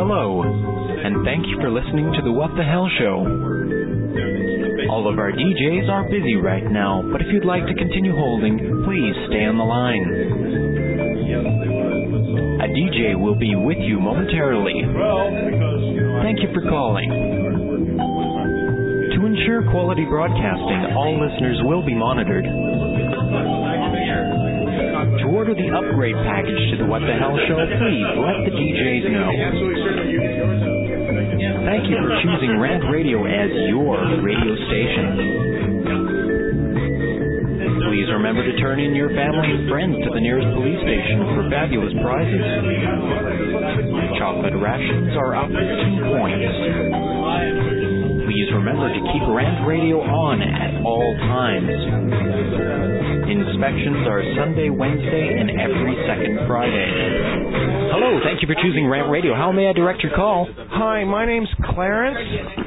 Hello, and thank you for listening to the What the Hell Show. All of our DJs are busy right now, but if you'd like to continue holding, please stay on the line. A DJ will be with you momentarily. Thank you for calling. To ensure quality broadcasting, all listeners will be monitored. To order the upgrade package to the What the Hell Show, please let the DJs know. Thank you for choosing Rant Radio as your radio station. Please remember to turn in your family and friends to the nearest police station for fabulous prizes. Chocolate rations are up 2 points. Please remember to keep Rant Radio on at all times. Inspections are Sunday, Wednesday, and every second Friday. Hello, thank you for choosing Rant Radio. How may I direct your call? Hi, my name's Clarence.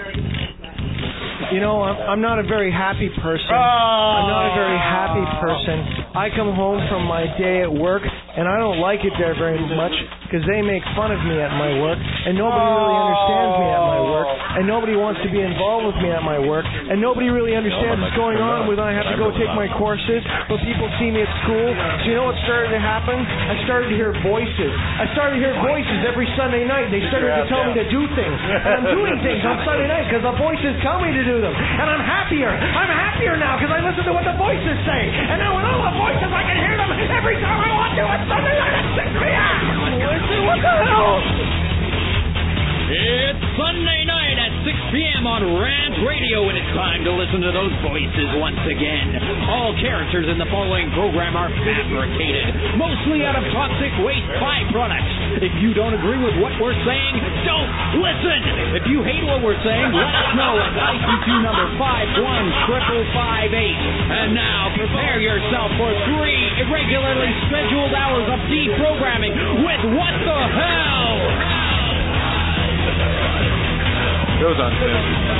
You know, I'm not a very happy person. I'm not a very happy person. I come home from my day at work, and I don't like it there very much because they make fun of me at my work, and nobody really understands me at my work, and nobody wants to be involved with me at my work, and nobody really understands what's going on when I have to go take my courses, but people see me at school. So you know what started to happen? I started to hear voices. I started to hear voices every Sunday night. They started to tell me to do things, and I'm doing things on Sunday night because the voices tell me to do them, and I'm happier. I'm happier now because I listen to what the voices say, and now with all the voices I can hear them every time I want to on Sunday night at 6 p.m. What the hell? It's Sunday night at 6 p.m. on Rant Radio, and it's time to listen to those voices once again. All characters in the following program are fabricated, mostly out of toxic waste byproducts. If you don't agree with what we're saying, don't listen. If you hate what we're saying, let us know at ICQ number 5155558. And now, prepare yourself for 3 irregularly scheduled hours of deprogramming with What the Hell? Goes on soon.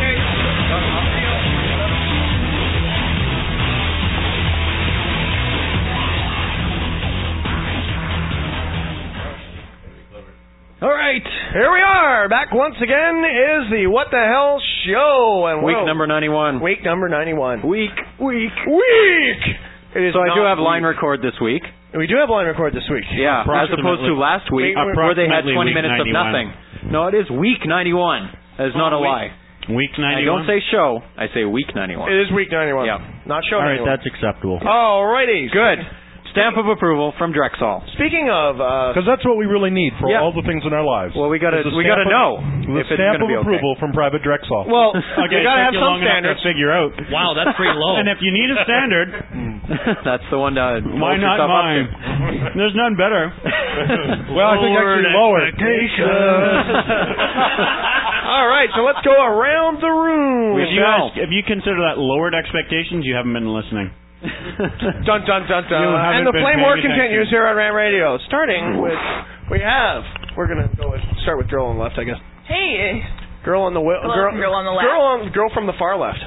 All right, here we are. Back once again is the What the Hell Show. And week number 91. Week number 91. Week. It is so I do have line record this week. We do have line record this week. Yeah, as opposed to last week where they had 20 minutes 91. Of nothing. No, it is week 91. That is not a lie. Week 91? I don't say show. I say week 91. It is week 91. Yeah. Not show 91. All right, that's acceptable. Alrighty. Good. Stamp of approval from Drexel. Speaking of... Because that's what we really need for all the things in our lives. Well, we got to know if it's going to be approval from Private Drexel. Well, okay, you got to have some standards. To figure out. Wow, that's pretty low. And if you need a standard... that's the one to... Why not mine? There's none better. Well, I think actually lower. All right, so let's go around the room. If you consider that lowered expectations, you haven't been listening. Dun, dun, dun, dun. And the flame war continues here on Rant Radio. Starting with, we're going to start with girl on the left, I guess. Hey. Girl on the girl on the left. Girl from the far left.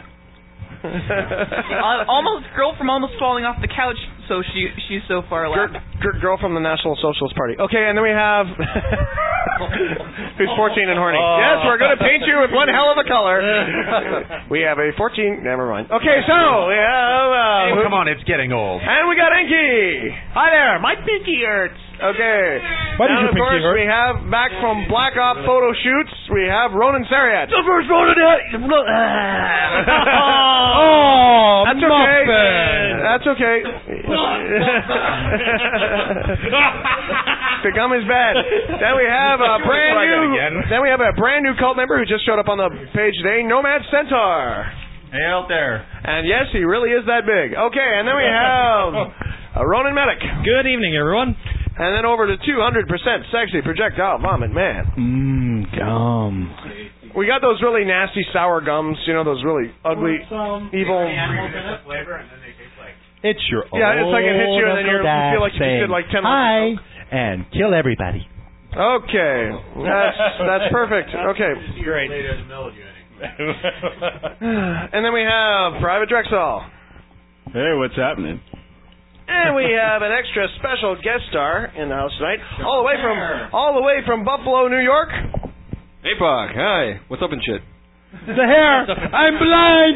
Girl from almost falling off the couch, so she's so far left. Girl from the National Socialist Party. Okay, and then we have who's 14 and horny. Yes, we're going to paint you with one hell of a color. We have a 14. Never mind. Okay, so we have. Come on, it's getting old. And we got Inky. Hi there, my pinky hurts. Okay. And of course, we have back from Black Op photo shoots. We have Ronan Sariat. The first Ronan. Oh, that's okay. That's okay. The gum is bad. Then we have a brand new cult member who just showed up on the page today, Nomad Centaur. Hey out there. And yes, he really is that big. Okay, and then we have Ronan Medic. Good evening, everyone. And then over to 200% sexy projectile vomit man. Gum. We got those really nasty sour gums, you know, those really ugly, evil. It's your it's like it hits you and then you feel like you just did like 10 Hi, and kill everybody. Okay, that's perfect. Okay, great. And then we have Private Drexel. Hey, what's happening? And we have an extra special guest star in the house tonight, all the way from Buffalo, New York. APOC, hi. What's up and shit? The hair. I'm blind.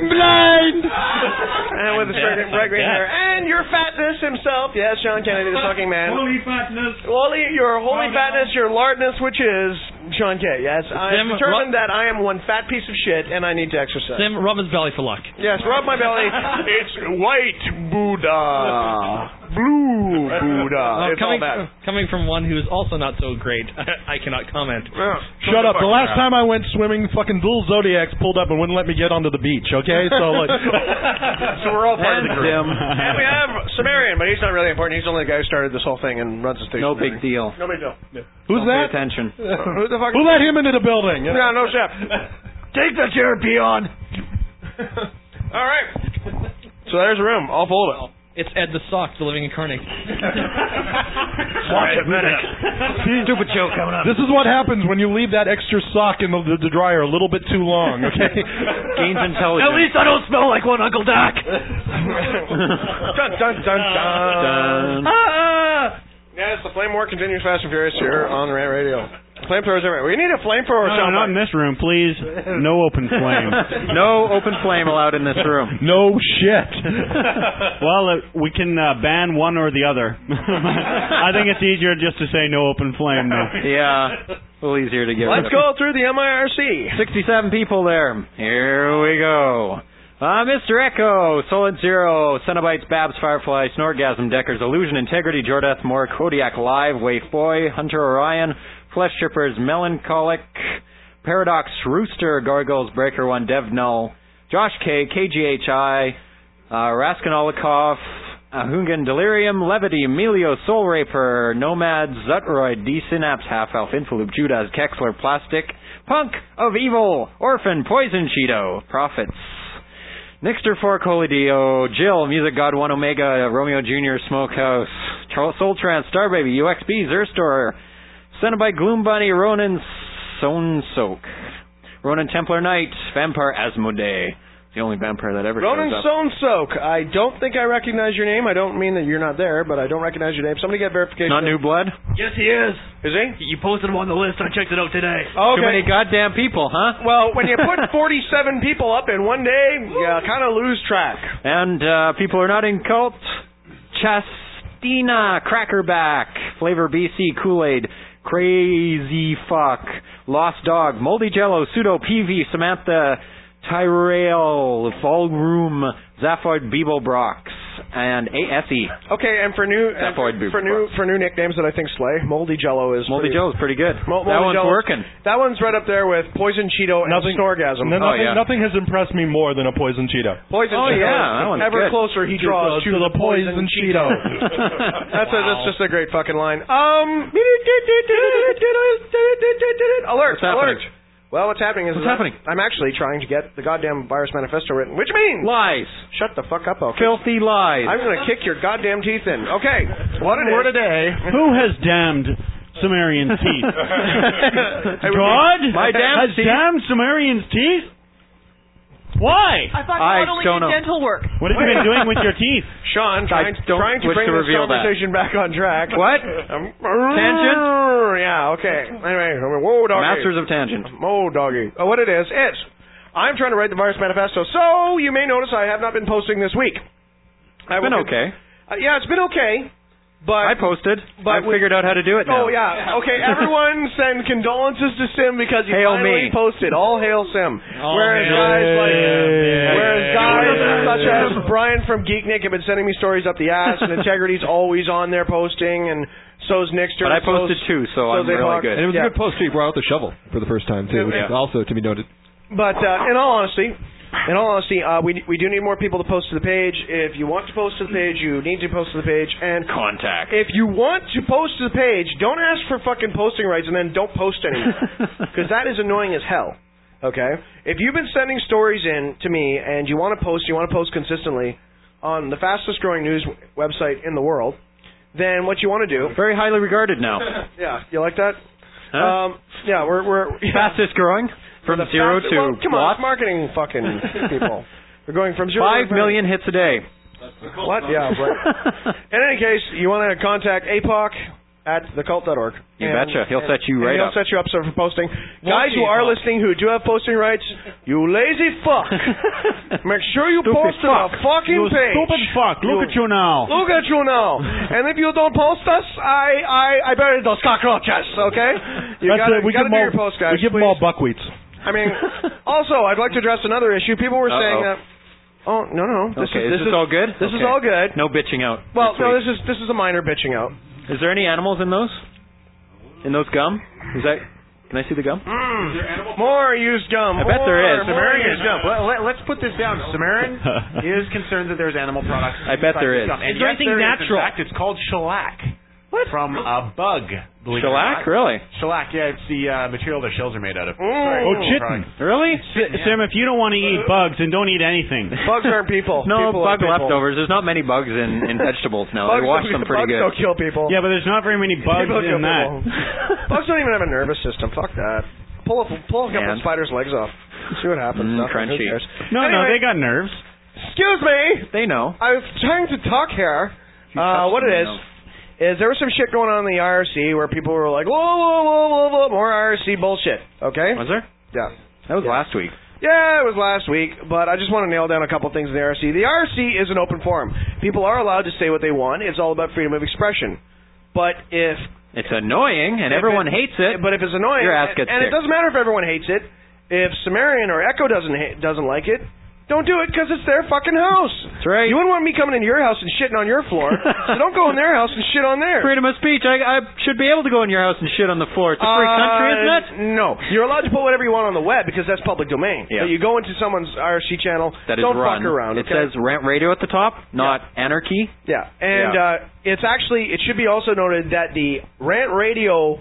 And with the straight bright green hair. And your fatness himself. Yes, Sean Kennedy, the fucking man. Holy fatness. Your holy fatness, your lardness, which is Sean K. Yes, I'm determined that I am one fat piece of shit and I need to exercise. Sim, rub his belly for luck. Yes, rub my belly. It's white Buddha. Blue Buddha. It's all bad. Coming from one who is also not so great, I cannot comment. Shut up. The last time I went swimming, fucking little Zodiacs pulled up and wouldn't let me get onto the beach, okay? So, like... So we're all part of the group. And we have Sumerian, but he's not really important. He's only the guy who started this whole thing and runs the station. No big deal. No big deal. Yeah. Who's that? Pay attention. Who the fuck? Who let him into the building? Yeah, no chef. Take the chair, peon. All right. So there's a room. I'll fold it. It's Ed the Sock, the living incarnate. Watch it, minute. Stupid joke coming up. This is what happens when you leave that extra sock in the dryer a little bit too long, okay? Gains intelligence. At least I don't smell like one, Uncle Doc. Dun, dun, dun, dun. Yes, the Flame War continues fast and furious here on the Rant Radio. Flamethrowers everywhere. We need a flamethrower. No, not in this room, please. No open flame. No open flame allowed in this room. No shit. Well, we can ban one or the other. I think it's easier just to say no open flame, though. Yeah, a little easier to get. Let's go through the MIRC. 67 people there. Here we go. Mr. Echo, Solid Zero, Cenobites, Babs, Firefly, Snorgasm, Deckers, Illusion, Integrity, Jordath, Moore, Kodiak Live, Waif Boy, Hunter Orion, Flesh Trippers, Melancholic, Paradox, Rooster, Gargoyles, Breaker One, Dev Null, Josh K, KGHI, Raskin Olikov, Hungan Delirium, Levity, Emilio, Soul Raper, Nomad, Zutroid, D Synapse, Half Elf, Infaloop, Judas, Kexler, Plastic, Punk of Evil, Orphan, Poison Cheeto, Prophets, Nixter 4, Colidio, Jill, Music God 1 Omega, Romeo Jr., Smokehouse, Soul Trance, Starbaby, UXB, Zerstore, Cenobite, Gloom Bunny, Ronan, Stone Soak, Ronan Templar Knight, Vampire Asmodee. The only vampire that ever Ronan shows up. Stone Soak. I don't think I recognize your name. I don't mean that you're not there, but I don't recognize your name. Somebody get verification. Not New Blood? Yes, he is. Is he? You posted him on the list. I checked it out today. Okay. Too many goddamn people, huh? Well, when you put 47 people up in one day, you kind of lose track. And people are not in cult. Chastina, Crackerback, Flavor BC, Kool-Aid, Crazy Fuck, Lost Dog, Moldy Jello, Pseudo PV, Samantha, Tyrell, Volgroom, Zaphoid, Bebo Brox, and ASE. Okay, and for new nicknames that I think slay, Moldy Jello is pretty good. That one's Jello's working. That one's right up there with Poison Cheeto and Snorgasm. Nothing has impressed me more than a Poison Cheeto. Poison Cheeto. Yeah, that one's ever good. closer he draws to the Poison Cheeto. That's just a great fucking line. Alert! What's happening? Alert! Well, what's happening is I'm actually trying to get the goddamn Virus Manifesto written, which means... Lies. Shut the fuck up, okay? Filthy lies. I'm going to kick your goddamn teeth in. Okay, what it is... today. Who has damned Sumerian's teeth? God My damn has damned Sumerian's teeth? Why? I thought you only did dental work. What have you been doing with your teeth? Sean, trying to bring this conversation back on track. What? Tangent? Yeah, okay. Anyway, whoa, doggy. Masters of Tangent. Whoa, doggy. What it is, I'm trying to write the Virus Manifesto, so you may notice I have not been posting this week. It's been okay. Yeah, it's been okay. But I posted. I figured out how to do it now. Oh, yeah. Okay, everyone send condolences to Sim because he finally posted. All hail Sim. Whereas guys such as Brian from Geeknik have been sending me stories up the ass, and Integrity's always on there posting, and so's Nixter. But I posted too, so I'm really good. And it was a good post too. You brought out the shovel for the first time too, which is also to be noted. But in all honesty, we do need more people to post to the page. If you want to post to the page, you need to post to the page. And contact. If you want to post to the page, don't ask for fucking posting rights and then don't post anymore. Because that is annoying as hell. Okay? If you've been sending stories in to me and you want to post consistently on the fastest growing news website in the world, then what you want to do... Very highly regarded now. Yeah, you like that? Huh? Yeah, we're fastest growing? From zero to come on, it's marketing fucking people. We're going from 0 5 million hits a day. What? Yeah, right. In any case, you want to contact APOC at thecult.org. You betcha. He'll set you right he'll up. set you up for posting. Guys who are listening who do have posting rights, you lazy fuck. Make sure you post on a fucking page. Stupid fuck. Look at you now. Look at you now. And if you don't post us, I bury those cockroaches, okay? You gotta do your post, guys. We give them all buckwheats. I mean, also, I'd like to address another issue. People were saying that... Oh, no. This is all good? This is all good. No bitching out. Well, no, this is a minor bitching out. Is there any animals in those? In those gum? Can I see the gum? More used gum. I bet there is. Sumerian used gum. Well, let's put this down. Sumerian is concerned that there's animal products. I bet there is. Gum. And is there anything natural? In fact, it's called shellac. What? From a bug. Shellac? Really? Shellac, yeah. It's the material their shells are made out of. chitin. Really? Sam, if you don't want to eat bugs, then don't eat anything. Bugs aren't people. No, people bug are people. leftovers. There's not many bugs in vegetables now. Bugs They wash them pretty bugs good. don't kill people. Yeah, but there's not very many bugs People kill in that. people. Bugs don't even have a nervous system. Fuck that. Pull a couple of spider's legs off. See what happens. Crunchy. Who cares? No, Anyway, they got nerves. Excuse me. They know. I was trying to talk here. What it is there was some shit going on in the IRC where people were like, whoa, more IRC bullshit. Okay? Was there? Yeah. That was last week. Yeah, it was last week, but I just want to nail down a couple things in the IRC. The IRC is an open forum. People are allowed to say what they want. It's all about freedom of expression. But if... It's annoying, and everyone hates it. But if it's annoying... Your ass gets and kicked. it doesn't matter if everyone hates it. If Sumerian or Echo doesn't like it, don't do it because it's their fucking house. That's right. You wouldn't want me coming into your house and shitting on your floor, so don't go in their house and shit on theirs. Freedom of speech. I should be able to go in your house and shit on the floor. It's a free country, isn't it? No. You're allowed to put whatever you want on the web because that's public domain. Yeah. But you go into someone's IRC channel, That is don't run. fuck around. It okay? says Rant Radio at the top, not Anarchy. Yeah. And it's actually, it should be also noted that the Rant Radio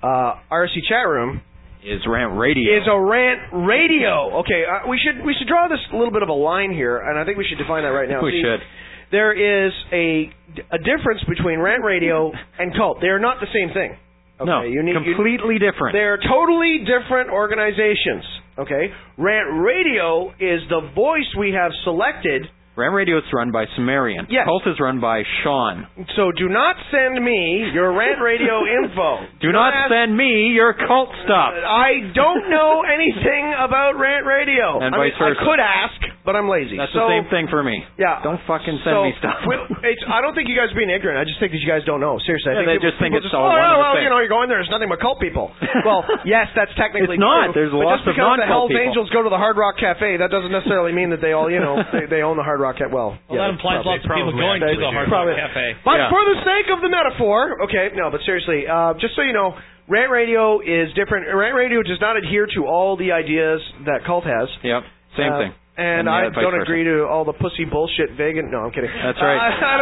IRC chat room is Rant Radio. Is a Rant Radio. Okay, we should draw this a little bit of a line here, and I think we should define that right now. We should. There is a difference between Rant Radio and Cult. They are not the same thing. Okay? No, completely different. They're totally different organizations. Okay, Rant Radio is the voice we have selected. Rant Radio is run by Sumerian. Yes. Cult is run by Sean. So do not send me your Rant Radio info. Do not send me your cult stuff. I don't know anything about Rant Radio. And vice versa. I could ask, but I'm lazy. That's the same thing for me. Yeah. Don't fucking send me stuff. I don't think you guys are being ignorant. I just think that you guys don't know. Seriously. Yeah, they just think it's all one well, thing. you're going there. There's nothing but cult people. Well, yes, that's technically it's not. true. There's lots of non-cult because the Hells people. Angels go to the Hard Rock Cafe, that doesn't necessarily mean that they all, they own the Hard Rock Cafe. Well, that implies lots of people going to the Hard Rock Cafe. But for the sake of the metaphor, okay, no, but seriously, just so you know, Rant Radio is different. Rant Radio does not adhere to all the ideas that Cult has. Yep, same thing. And I don't agree to all the pussy bullshit vegan. No, I'm kidding. That's right.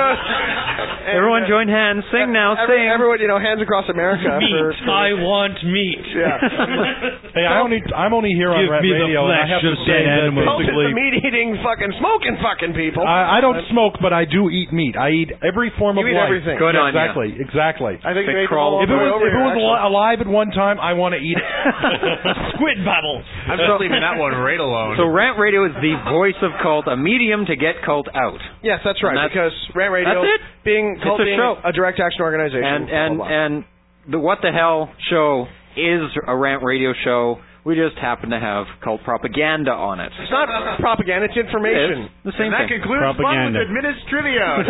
Everyone join hands. Sing now. Sing. Everyone, hands across America. Meat. I want meat. Yeah. Hey, I'm only here on Rant Radio, and I have to say that basically, the meat-eating, smoking people. I don't smoke, but I do eat meat. I eat every form of eat life. everything. Good on you. Exactly. I think if it was alive at one time, I want to eat it. Squid battle. I'm just leaving that one right alone. So Rant Radio is the voice of Cult, a medium to get Cult out. Yes, that's right. Because Rant Radio, being Cult, being a direct action organization, and the What the Hell show is a Rant Radio show. We just happen to have Cult propaganda on it. It's not propaganda, it's information. It's the same and that thing. concludes Fun with Adminis Trivia.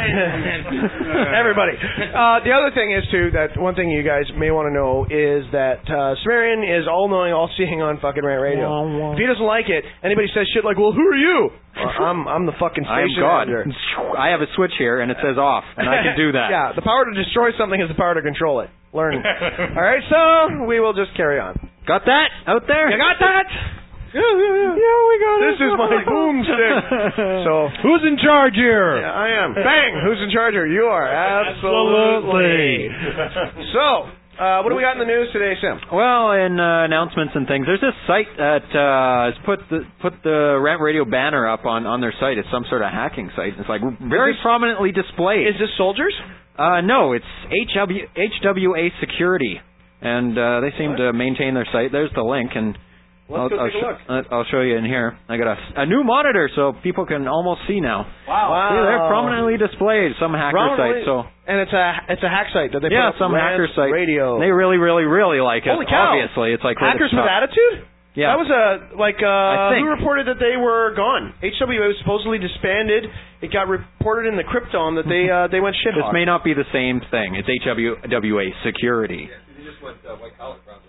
Everybody. The other thing is, too, that one thing you guys may want to know is that Sumerian is all-knowing, all-seeing on fucking Rant Radio. If he doesn't like it, anybody says shit like, well, who are you? I'm the fucking station manager. I have a switch here, and it says off, and I can do that. Yeah, the power to destroy something is the power to control it. Learn. All right, so we will just carry on. Got that out there? You got that? Yeah, we got it. This is my boomstick. So, who's in charge here? Yeah, I am. Bang! Who's in charge here? You are. Absolutely. So, what do we got in the news today, Sam? Well, in announcements and things, there's this site that has put the Rant Radio banner up on their site. It's some sort of hacking site. It's like very prominently displayed. Is this soldiers? No, it's HWA Security, and they seem to maintain their site. There's the link, and Let's go take a look. I'll show you in here. I got a new monitor, so people can almost see now. Wow. See, they're prominently displayed. Some hacker site. So. And it's a hack site that they put up some hacker site. Radio. They really, really, really like it. Holy cow. Obviously, it's like Hackers with Attitude. Yeah. That was who reported that they were gone? HWA was supposedly disbanded. It got reported in the Krypton that they went shit hot. This may not be the same thing. It's HWA Security. They just went White Collar Project.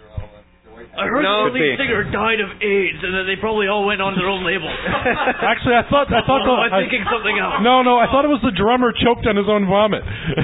I heard the lead singer died of AIDS, and then they probably all went on their own label. Actually, I thought I'm thinking something else. No, I thought it was the drummer choked on his own vomit.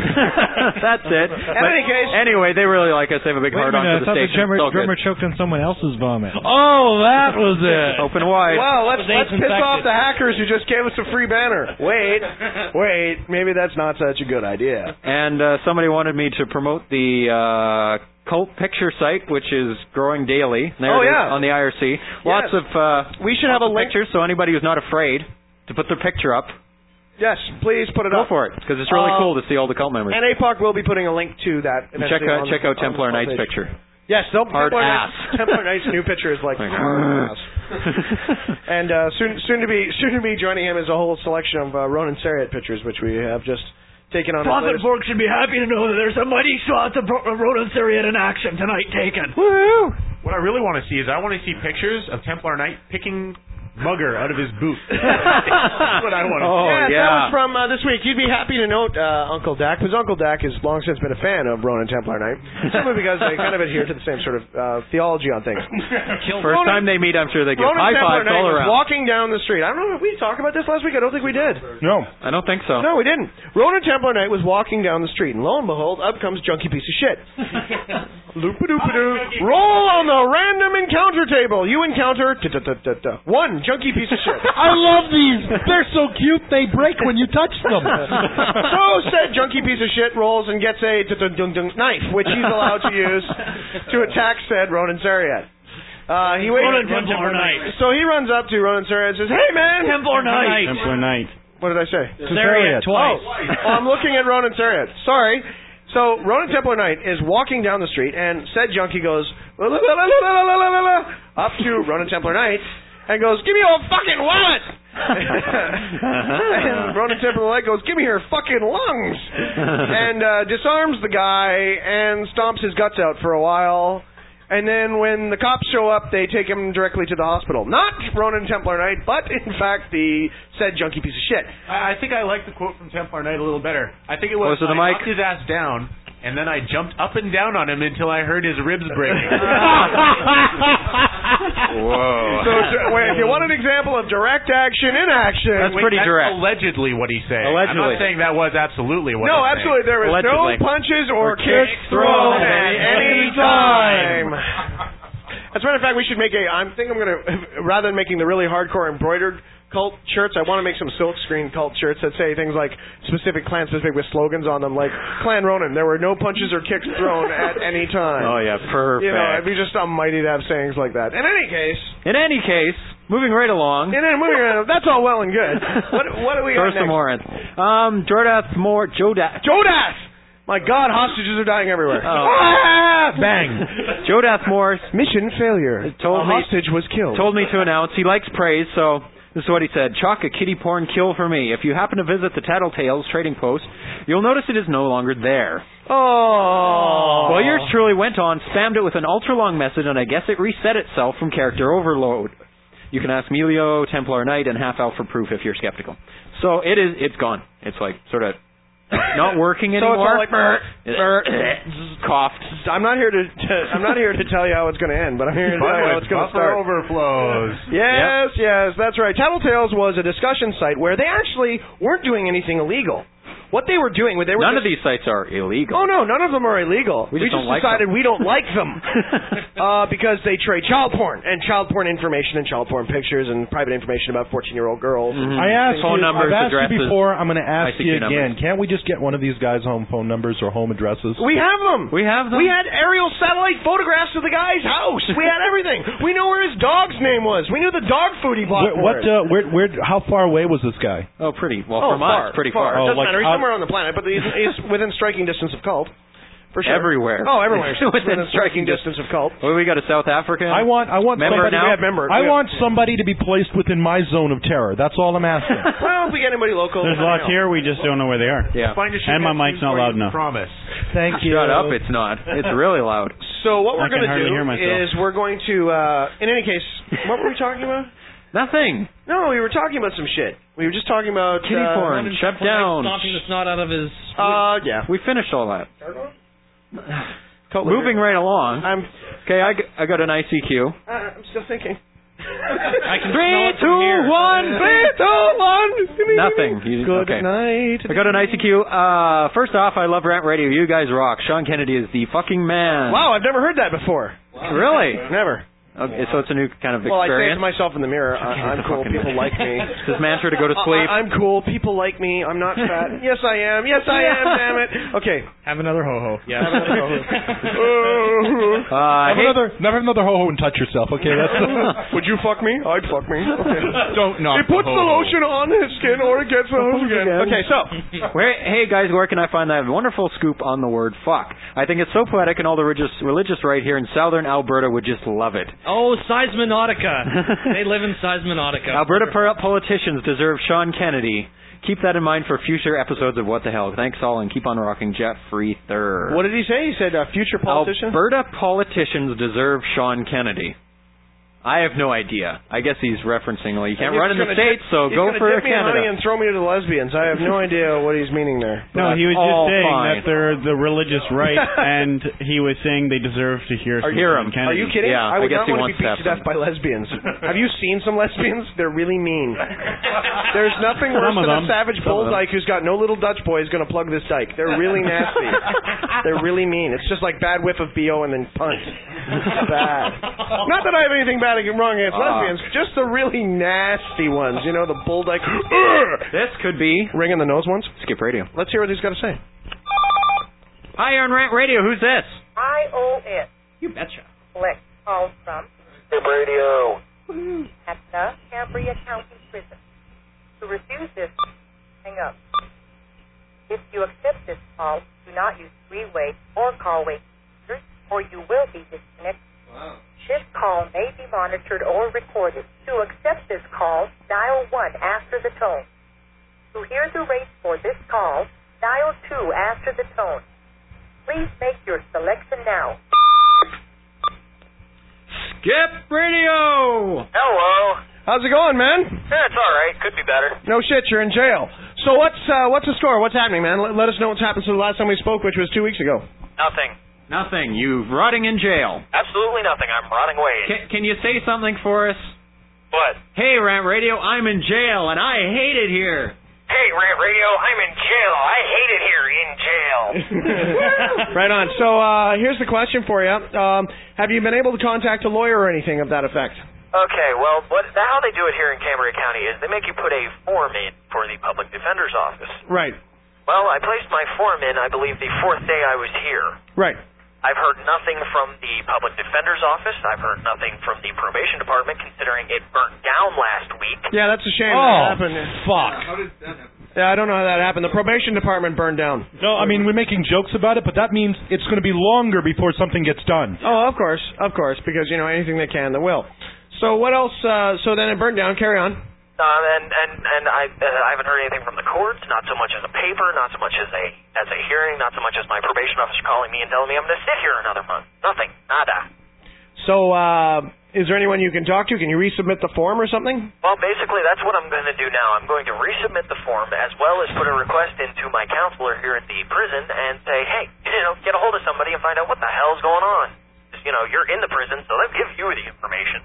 That's it. In any case, anyway, they really like us. They have a big heart on for the station. The drummer choked on someone else's vomit. Oh, that was it. Open wide. Well, let's piss off the hackers who just gave us a free banner. Wait, maybe that's not such a good idea. And somebody wanted me to promote the cult picture site, which is growing daily. There it is on the IRC. Lots of we should have a link. pictures, so anybody who's not afraid to put their picture up. Yes, please put it up. Go for it, because it's really cool to see all the cult members. And APOC will be putting a link to that. And check out Templar Knight's picture. Yes, hard ass. Templar Knight's new picture is like hard ass. And soon to be joining him is a whole selection of Ronan Sariat pictures, which we have just taken on. Prophet Borg should be happy to know that there's a mighty shot of Ronan Sariat in action tonight taken. Woo! What I really want to see is I want to see pictures of Templar Knight picking Mugger out of his boot. That's what I want to see. That was from this week. You'd be happy to note Uncle Dak, because Uncle Dak has long since been a fan of Ronan Templar Knight, simply because they kind of adhere to the same sort of theology on things. First time they meet, I'm sure they give high fives all around. Walking down the street. I don't know if we talked about this last week. I don't think we did. No, I don't think so. No, we didn't. Ronan Templar Knight was walking down the street, and lo and behold, up comes Junkie Piece of Shit. Loop-a-doop-a-doo. Roll on the random encounter table. You encounter one Junkie Piece of Shit. I love these. They're so cute. They break when you touch them. So said Junkie Piece of Shit rolls and gets a knife, which he's allowed to use to attack said Ronan Sariat. He waits. Ronan Templar Knight. So he runs up to Ronan Sariat and says, "Hey man, Templar Knight." Templar Knight. What did I say? Sariat twice. Oh, I'm looking at Ronan Sariat. Sorry. So Ronan Templar Knight is walking down the street, and said junkie goes up to Ronan Templar Knight and goes, "Give me your fucking wallet!" And Ronan Templar Knight goes, "Give me your fucking lungs!" And disarms the guy and stomps his guts out for a while. And then when the cops show up, they take him directly to the hospital. Not Ronan Templar Knight, but in fact the said junkie piece of shit. I think I like the quote from Templar Knight a little better. I think it was, the I mic? knocked his ass down, and then I jumped up and down on him until I heard his ribs breaking. Whoa. So if you want an example of direct action in action... That's pretty direct. Allegedly what he's saying. Allegedly. I'm not saying that was absolutely what No, he's absolutely. There was Allegedly. no punches or kicks thrown at any time. As a matter of fact, we should make I'm going to, rather than making the really hardcore embroidered cult shirts, I want to make some silkscreen cult shirts that say things like clan specific with slogans on them, like Clan Ronan, there were no punches or kicks thrown at any time. Oh, yeah, perfect. You know, it'd be just almighty to have sayings like that. In any case, moving right along. That's all well and good. What do we got Throw some next? more. Jodath. My God, hostages are dying everywhere. Bang. Jodath Morris. Mission failure. Hostage was killed. Told me to announce he likes praise, so this is what he said. Chalk a kitty porn kill for me. If you happen to visit the Tattletales trading post, you'll notice it is no longer there. Oh. Well, yours truly went on, spammed it with an ultra-long message, and I guess it reset itself from character overload. You can ask Melio, Templar Knight, and Half Elf for proof if you're skeptical. So it's gone. It's like sort of not working anymore. So it's all like coughed. I'm not here to tell you how it's going to end, but I'm here to tell you how it's going to start. Overflows. Yes, that's right. Tattletales was a discussion site where they actually weren't doing anything illegal. What they were doing, none of these sites are illegal. Oh no, none of them are illegal. We just decided we don't like them because they trade child porn information and child porn pictures and private information about 14-year-old girls. Mm-hmm. I've asked you before. I'm going to ask you again. Numbers. Can't we just get one of these guys' home phone numbers or home addresses? We have them. We have them. We had aerial satellite photographs of the guy's house. We had everything. We know where his dog's name was. We knew the dog food he bought. How far away was this guy? Oh, pretty. Well, from us, pretty far. Doesn't matter. He's somewhere on the planet, but he's within striking distance of cult. For sure. Everywhere. Oh, everywhere. Within striking distance of Cult. Well, we got a South African. I want member somebody. now? I want somebody to be placed within my zone of terror. That's all I'm asking. Well, if we get anybody local. There's lots here. We just don't know where they are. Yeah. And my mic's not loud enough. Promise. Thank you. Shut up. It's not. It's really loud. So what we're I can going to hardly do hear myself. is we're going to, in any case, what were we talking about? Nothing. No, we were talking about some shit. We were just talking about... Kitty porn. Shut down. Stomping the snot out of his... yeah. We finished all that. Moving right along. Okay, I got an ICQ. I'm still thinking. I can 3, 2, 1. 3, 2, 1. Nothing. Good night. I got an ICQ. First off, I love Rant Radio. You guys rock. Sean Kennedy is the fucking man. Wow, I've never heard that before. Really? Never. Okay, so it's a new kind of Well, I say it experience. to myself in the mirror. I'm cool. People like me. It's his mantra to go to sleep. I'm cool. People like me. I'm not fat. Yes, I am. Yes, I am. Damn it. Okay. Have another ho-ho. Yeah. Have another ho-ho. Never another ho-ho and touch yourself. Okay, that's. Would you fuck me? I'd fuck me. Okay. Don't knock. He puts the lotion on his skin, or it gets the hose again. Okay, so. Hey guys, where can I find that wonderful scoop on the word fuck? I think it's so poetic, and all the religious right here in southern Alberta would just love it. Oh, Seismonautica. They live in Seismonautica. Alberta politicians deserve Sean Kennedy. Keep that in mind for future episodes of What the Hell. Thanks all, and keep on rocking, Jeffrey Thurr. What did he say? He said future politicians? Alberta politicians deserve Sean Kennedy. I have no idea. I guess he's referencing, well, you can't run in the States, so go for Canada. He's going to dip me in honey Canada. and throw me to the lesbians. I have no idea what he's meaning there. No, he was just saying fine. that they're the religious right, and he was saying they deserve to hear him. Kennedy. Are you kidding? Yeah, I would guess not he want to be wants beat to death by lesbians. Have you seen some lesbians? They're really mean. There's nothing worse than a savage bull dyke who's got no little Dutch boy who's going to plug this dyke. They're really nasty. They're really mean. It's just like bad whiff of BO and then punt. It's bad. Not that I have anything bad wrong against lesbians, just the really nasty ones. You know, the bull dyke. This could be ring in the nose ones. Skip Radio. Let's hear what he's got to say. Hi, you're on Rant Radio. Who's this? IOS. You betcha. Collect calls from Skip Radio. at the Cambria County Prison. To refuse this, hang up. If you accept this call, do not use three-way or call-way features, or you will be disconnected. Wow. This call may be monitored or recorded. To accept this call, dial 1 after the tone. To hear the rate for this call, dial 2 after the tone. Please make your selection now. Skip Radio! Hello. How's it going, man? It's all right. Could be better. No shit, you're in jail. So what's the score? What's happening, man? Let us know what's happened since the last time we spoke, which was 2 weeks ago. Nothing. Nothing. You rotting in jail. Absolutely nothing. I'm rotting away. Can you say something for us? What? Hey, Rant Radio, I'm in jail, and I hate it here. Hey, Rant Radio, I'm in jail. I hate it here in jail. Right on. So here's the question for you. Have you been able to contact a lawyer or anything of that effect? Okay, well, how they do it here in Cambria County is they make you put a form in for the public defender's office. Right. Well, I placed my form in, I believe, the 4th day I was here. Right. I've heard nothing from the public defender's office. I've heard nothing from the probation department, considering it burnt down last week. Yeah, that's a shame. Oh, that happened. fuck. How did that happen? Yeah, I don't know how that happened. The probation department burned down. No, I mean, we're making jokes about it, but that means it's going to be longer before something gets done. Oh, of course, because, you know, anything they can, they will. So what else? So then it burned down. Carry on. And I haven't heard anything from the courts, not so much as a paper, not so much as a hearing, not so much as my probation officer calling me and telling me I'm going to sit here another month. Nothing. Nada. So, is there anyone you can talk to? Can you resubmit the form or something? Well, basically, that's what I'm going to do now. I'm going to resubmit the form as well as put a request into my counselor here at the prison and say, hey, get a hold of somebody and find out what the hell's going on. Just, you're in the prison, so they'll give you the information.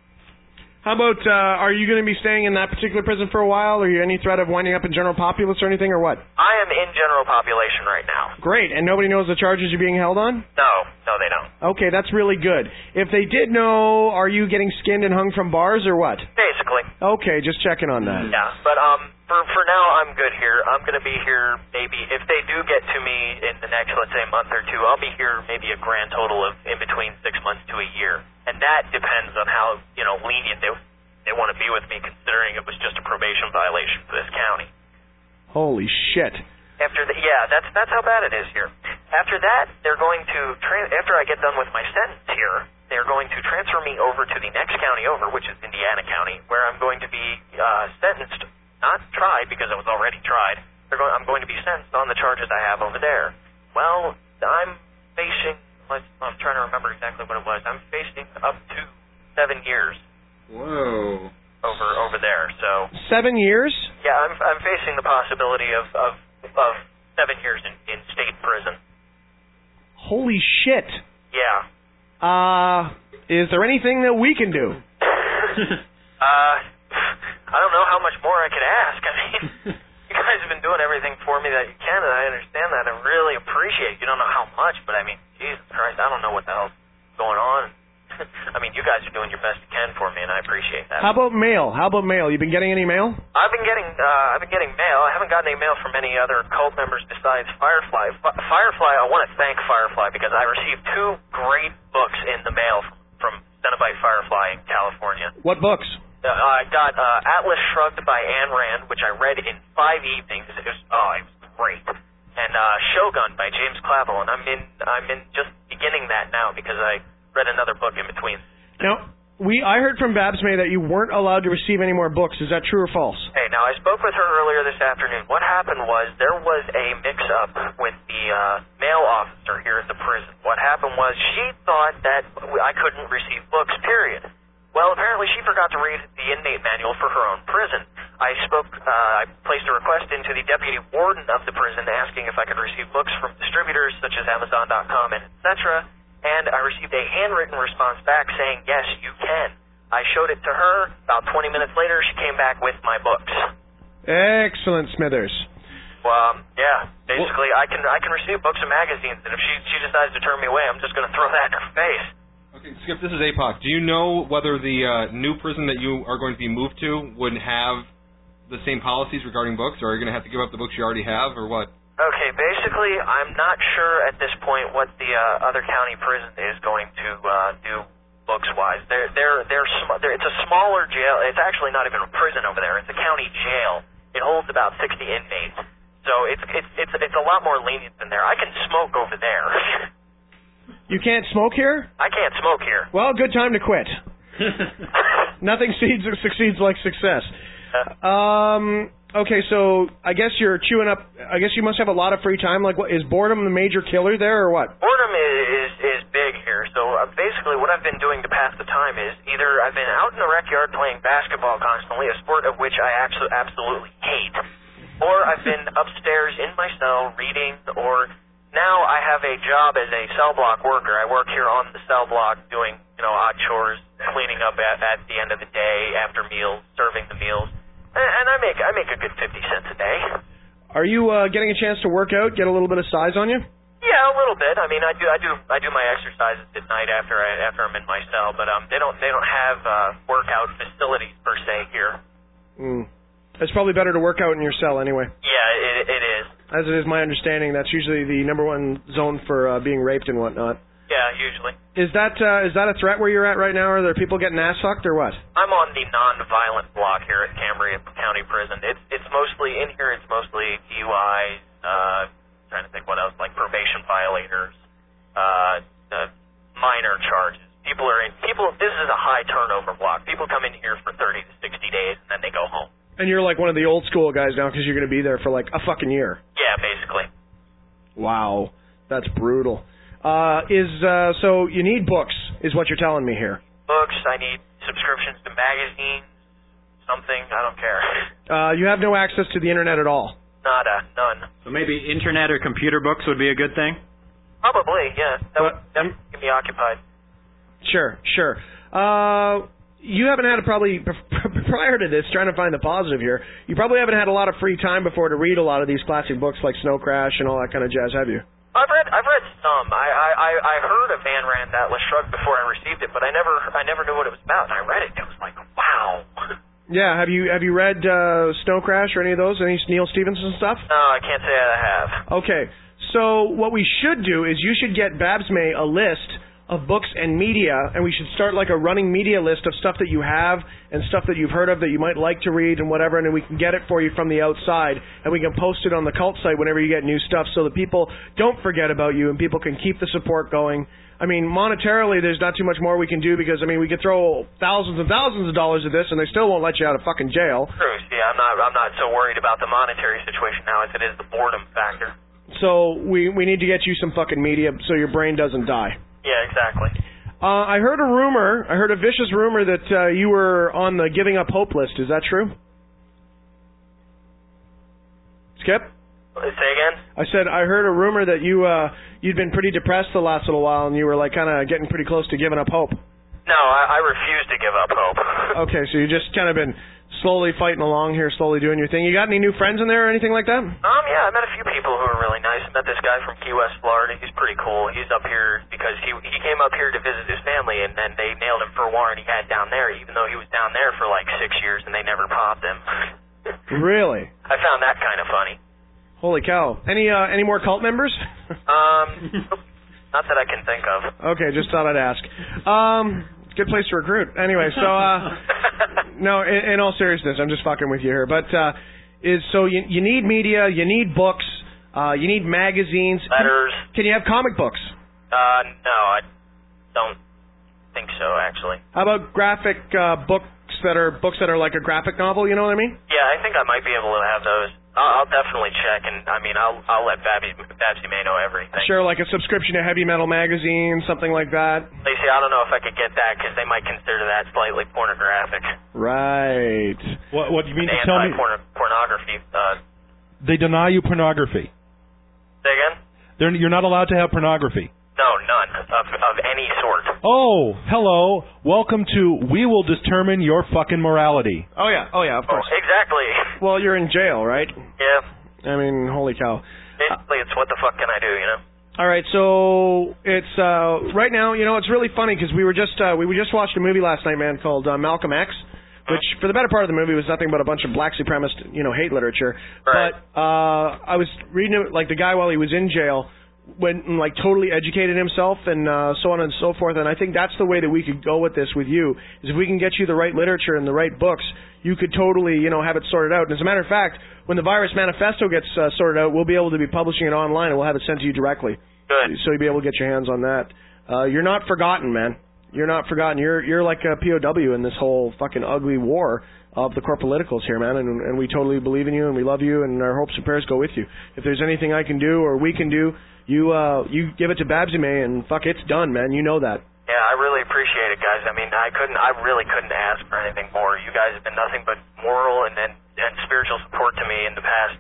How about, are you going to be staying in that particular prison for a while? Are you any threat of winding up in general populace or anything, or what? I am in general population right now. Great, and nobody knows the charges you're being held on? No, they don't. Okay, that's really good. If they did know, are you getting skinned and hung from bars or what? Basically. Okay, just checking on that. Yeah, but for now, I'm good here. I'm going to be here maybe, if they do get to me in the next, let's say, month or two, I'll be here maybe a grand total of in between 6 months to a year. And that depends on how, lenient they want to be with me, considering it was just a probation violation for this county. Holy shit. That's how bad it is here. After that, they're going to after I get done with my sentence here, they're going to transfer me over to the next county over, which is Indiana County, where I'm going to be sentenced, not tried because I was already tried. I'm going to be sentenced on the charges I have over there. Well, I'm facing. I'm trying to remember exactly what it was. I'm facing up to 7 years. Whoa. Over there. So 7 years? Yeah, I'm facing the possibility of 7 years in state prison. Holy shit. Yeah. Is there anything that we can do? I don't know how much more I could ask. I mean, you guys have been doing everything for me that you can, and I understand that. I really appreciate it. You don't know how much, but I mean, Jesus Christ, I don't know what the hell's going on. I mean, you guys are doing your best you can for me, and I appreciate that. How about mail? You been getting any mail? I've been getting mail. I haven't gotten any mail from any other cult members besides Firefly. Firefly, I want to thank Firefly because I received 2 great books in the mail from Cenobite Firefly in California. What books? I got Atlas Shrugged by Ayn Rand, which I read in 5 evenings. It was great. And Shogun by James Clavell, and I'm in just beginning that now because I read another book in between. Now, I heard from Babs May that you weren't allowed to receive any more books. Is that true or false? Hey, now I spoke with her earlier this afternoon. What happened was there was a mix-up with the mail officer here at the prison. What happened was she thought that I couldn't receive books, period. Well, apparently she forgot to read the inmate manual for her own prison. I placed a request into the deputy warden of the prison asking if I could receive books from distributors such as Amazon.com and etc., and I received a handwritten response back saying, yes, you can. I showed it to her. About 20 minutes later, she came back with my books. Excellent, Smithers. Well, yeah, basically, I can receive books and magazines, and if she decides to turn me away, I'm just going to throw that in her face. Okay, Skip, this is APOC. Do you know whether the new prison that you are going to be moved to would have the same policies regarding books, or are you going to have to give up the books you already have, or what? Okay, basically, I'm not sure at this point what the other county prison is going to do books-wise. It's a smaller jail. It's actually not even a prison over there. It's a county jail. It holds about 60 inmates, so it's a lot more lenient than there. I can smoke over there. You can't smoke here? I can't smoke here. Well, good time to quit. Nothing succeeds like success. Okay, so I guess you're chewing up. I guess you must have a lot of free time. Like, what is boredom the major killer there, or what? Boredom is big here. So basically, what I've been doing to pass the time is either I've been out in the rec yard playing basketball constantly, a sport of which I absolutely hate, or I've been upstairs in my cell reading, or now I have a job as a cell block worker. I work here on the cell block doing odd chores, cleaning up at the end of the day after meals, serving the meals. And I make a good 50 cents a day. Are you getting a chance to work out, get a little bit of size on you? Yeah, a little bit. I mean, I do my exercises at night after I'm in my cell, but they don't have workout facilities per se here. It's probably better to work out in your cell anyway. Yeah, it is. As it is my understanding, that's usually the number one zone for being raped and whatnot. Yeah, usually. Is that a threat where you're at right now? Are there people getting ass fucked or what? I'm on the non-violent block here at Cambria County Prison. It's mostly in here. It's mostly DUIs. Trying to think what else, like probation violators, minor charges. This is a high turnover block. People come in here for 30 to 60 days and then they go home. And you're like one of the old school guys now because you're going to be there for like a fucking year. Yeah, basically. Wow, that's brutal. So you need books, is what you're telling me here. Books, I need subscriptions to magazines, something, I don't care. You have no access to the internet at all? Nada, none. So maybe internet or computer books would be a good thing? Probably, yeah. That would keep me occupied. Sure. You haven't had probably, prior to this, trying to find the positive here, you probably haven't had a lot of free time before to read a lot of these classic books like Snow Crash and all that kind of jazz, have you? I've read some. I heard of Ayn Rand's Atlas Shrugged before I received it, but I never knew what it was about. And I read it, and it was like, wow. Yeah, have you read Snow Crash or any of those? Any Neil Stephenson stuff? No, I can't say that I have. Okay, so what we should do is you should get Babs May a list of books and media, and we should start like a running media list of stuff that you have and stuff that you've heard of that you might like to read and whatever, and then we can get it for you from the outside, and we can post it on the cult site whenever you get new stuff so that people don't forget about you and people can keep the support going. I mean, monetarily, there's not too much more we can do because, I mean, we could throw thousands and thousands of dollars at this and they still won't let you out of fucking jail. True. See, I'm not so worried about the monetary situation now as it is the boredom factor. So we need to get you some fucking media so your brain doesn't die. Yeah, exactly. I heard a vicious rumor that you were on the Giving Up Hope list. Is that true? Skip? Say again? I said I heard a rumor that you'd been pretty depressed the last little while and you were like kind of getting pretty close to giving up hope. No, I refuse to give up hope. Okay, so you just kind of been slowly fighting along here, slowly doing your thing. You got any new friends in there or anything like that? Yeah, I met a few people who are really nice. I met this guy from Key West, Florida. He's pretty cool. He's up here because he came up here to visit his family, and then they nailed him for a warrant he had down there, even though he was down there for like 6 years and they never popped him. Really? I found that kind of funny. Holy cow. Any more cult members? Not that I can think of. Okay, just thought I'd ask. Good place to recruit. Anyway, so no, in all seriousness, I'm just fucking with you here. But you need media, you need books, you need magazines. Letters. Can you have comic books? No, I don't think so, actually. How about graphic books that are like a graphic novel? You know what I mean? Yeah, I think I might be able to have those. I'll definitely check, and I mean, I'll let Babsy May know everything. Sure, like a subscription to Heavy Metal magazine, something like that. Lacey, I don't know if I could get that because they might consider that slightly pornographic. Right. What do you mean to tell me? Pornography. They deny you pornography. Say again? You're not allowed to have pornography. No, none of any sort. Oh, hello. Welcome to We Will Determine Your Fucking Morality. Oh, yeah, of course. Exactly. Well, you're in jail, right? Yeah. I mean, holy cow. Basically, it's what the fuck can I do, you know? All right, so it's right now, you know, it's really funny because we just watched a movie last night, man, called Malcolm X, which for the better part of the movie was nothing but a bunch of black supremacist, hate literature. Right. But I was reading it, like the guy while he was in jail went and like totally educated himself and so on and so forth, and I think that's the way that we could go with this with you, is if we can get you the right literature and the right books, you could totally, have it sorted out. And as a matter of fact, when the Virus Manifesto gets sorted out, we'll be able to be publishing it online and we'll have it sent to you directly. Good. So you'll be able to get your hands on that. You're not forgotten, man. You're not forgotten. You're like a POW in this whole fucking ugly war of the corporapoliticals here, man, and we totally believe in you and we love you and our hopes and prayers go with you. If there's anything I can do or we can do, you give it to Babsy May and fuck, it's done, man. You know that. Yeah, I really appreciate it, guys. I mean, I really couldn't ask for anything more. You guys have been nothing but moral and spiritual support to me in the past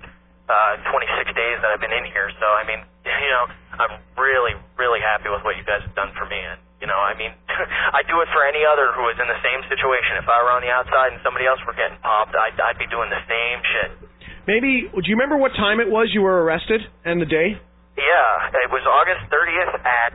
26 days that I've been in here. So, I mean, I'm really, really happy with what you guys have done for me. And, I mean, I'd do it for any other who was in the same situation. If I were on the outside and somebody else were getting popped, I'd be doing the same shit. Maybe, do you remember what time it was you were arrested and the day? Yeah, it was August 30th at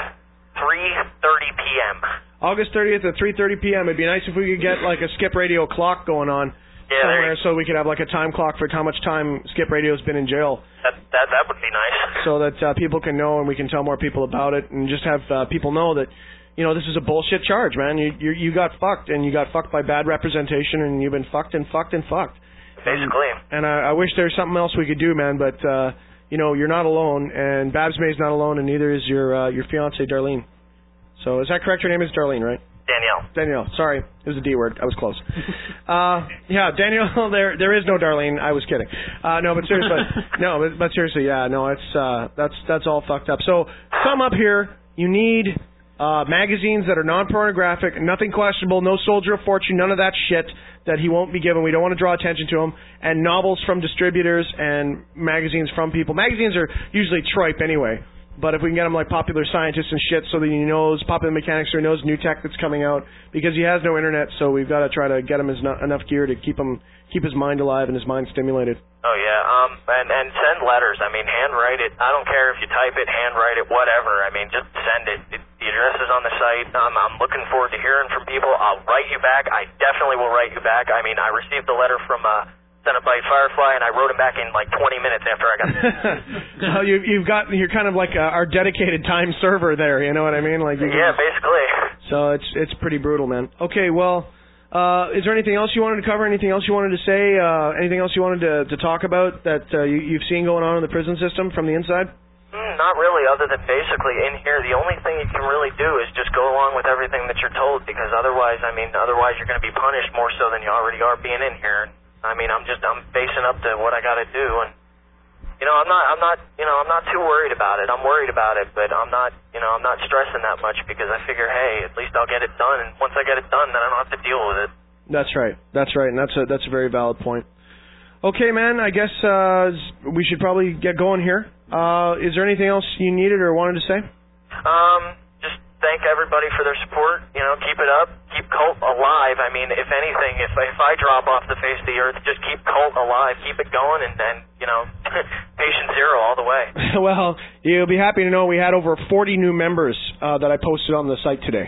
3:30 p.m. August 30th at 3:30 p.m. It'd be nice if we could get like a Skip Radio clock going on somewhere so we could have like a time clock for how much time Skip Radio's been in jail. That would be nice. So that people can know and we can tell more people about it and just have people know that, this is a bullshit charge, man. You got fucked and you got fucked by bad representation and you've been fucked and fucked and fucked. Basically. And I wish there was something else we could do, man, but you're not alone, and Babs May's not alone, and neither is your fiancée, Darlene. So is that correct? Your name is Darlene, right? Danielle. Sorry, it was a D word. I was close. Yeah, Danielle. There is no Darlene. I was kidding. No, but seriously, but seriously, yeah, no, it's that's all fucked up. So sum up here. You need magazines that are non-pornographic, nothing questionable, no Soldier of Fortune, none of that shit that he won't be given. We don't want to draw attention to him. And novels from distributors and magazines from people. Magazines are usually tripe anyway. But if we can get him like Popular Scientists and shit so that he knows Popular Mechanics or he knows new tech that's coming out, because he has no internet, so we've got to try to get him enough gear to keep his mind alive and his mind stimulated. Oh yeah, and send letters. I mean, handwrite it. I don't care if you type it, handwrite it, whatever. I mean, just send it. The address is on the site. I'm looking forward to hearing from people. I'll write you back. I definitely will write you back. I mean, I received a letter from Cenobite Firefly, and I wrote him back in like 20 minutes after I got Well, you're kind of like our dedicated time server there. You know what I mean? Like yeah, basically. So it's pretty brutal, man. Okay, well, is there anything else you wanted to cover? Anything else you wanted to say? Anything else you wanted to talk about that you've seen going on in the prison system from the inside? Not really, other than basically in here, the only thing you can really do is just go along with everything that you're told, because otherwise you're going to be punished more so than you already are being in here. I mean, I'm facing up to what I got to do, and I'm not too worried about it. I'm worried about it, but I'm not stressing that much, because I figure, hey, at least I'll get it done, and once I get it done, then I don't have to deal with it. That's right, and that's a very valid point. Okay, man, I guess we should probably get going here. Is there anything else you needed or wanted to say? Just thank everybody for their support. Keep it up. Keep Cult alive. I mean, if anything, if I drop off the face of the earth, just keep Cult alive. Keep it going, and patient zero all the way. Well, you'll be happy to know we had over 40 new members that I posted on the site today.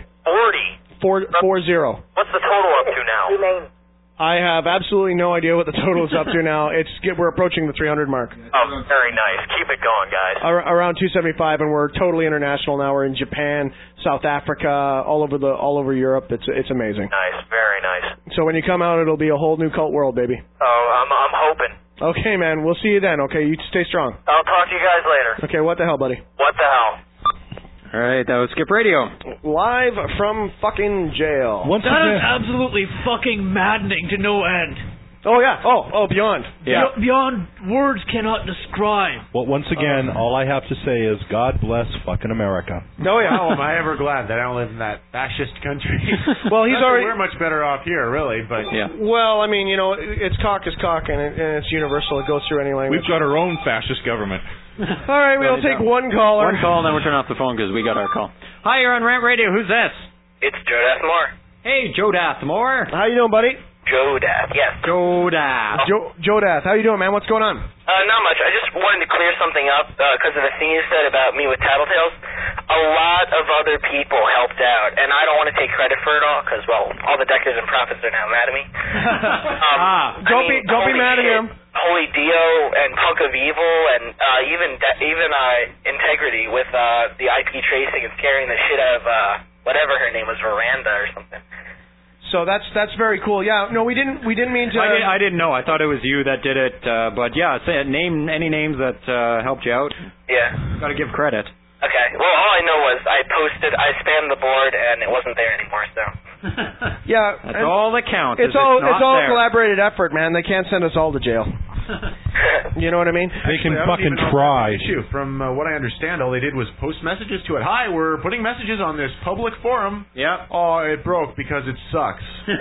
40? 40. What's the total up to now? I have absolutely no idea what the total is up to now. We're approaching the 300 mark. Oh, very nice. Keep it going, guys. Around 275, and we're totally international now. We're in Japan, South Africa, all over Europe. It's amazing. Nice, very nice. So when you come out, it'll be a whole new cult world, baby. Oh, I'm hoping. Okay, man. We'll see you then. Okay, you stay strong. I'll talk to you guys later. Okay, what the hell, buddy? What the hell? All right, that was Skip Radio. Live from fucking jail. That is absolutely fucking maddening to no end. Oh, yeah. Oh, beyond. Yeah. Beyond words cannot describe. Well, once again, all I have to say is God bless fucking America. Oh, yeah. How am I ever glad that I don't live in that fascist country? Well, we're much better off here, really, but... Yeah. Well, I mean, it's cock is cock, and it's universal. It goes through any language. We've got our own fascist government. All right, we'll take one caller. One call, and then we'll turn off the phone because we got our call. Hi, you're on Rant Radio. Who's this? It's Joe Dathmore. Hey, Joe Dathmore. How you doing, buddy? Joe Dath, yes. Joe Dath. Joe Dath, how you doing, man? What's going on? Not much. I just wanted to clear something up because of the thing you said about me with Tattletales. A lot of other people helped out, and I don't want to take credit for it all because, well, all the Deckers and Prophets are now mad at me. Don't be mad at him. Holy Dio and Punk of Evil and even Integrity with the IP tracing and scaring the shit out of whatever her name was, Veranda or something. So that's very cool. Yeah, no, we didn't mean to. I didn't know. I thought it was you that did it. But yeah, name any names that helped you out. Yeah. Got to give credit. Okay. Well, all I know was I spammed the board and it wasn't there anymore. So. Yeah. That's all that counts. It's all collaborated effort, man. They can't send us all to jail. You know what I mean? They can fucking try. From what I understand, all they did was post messages to it. Hi, we're putting messages on this public forum. Yep. Oh, it broke because it sucks.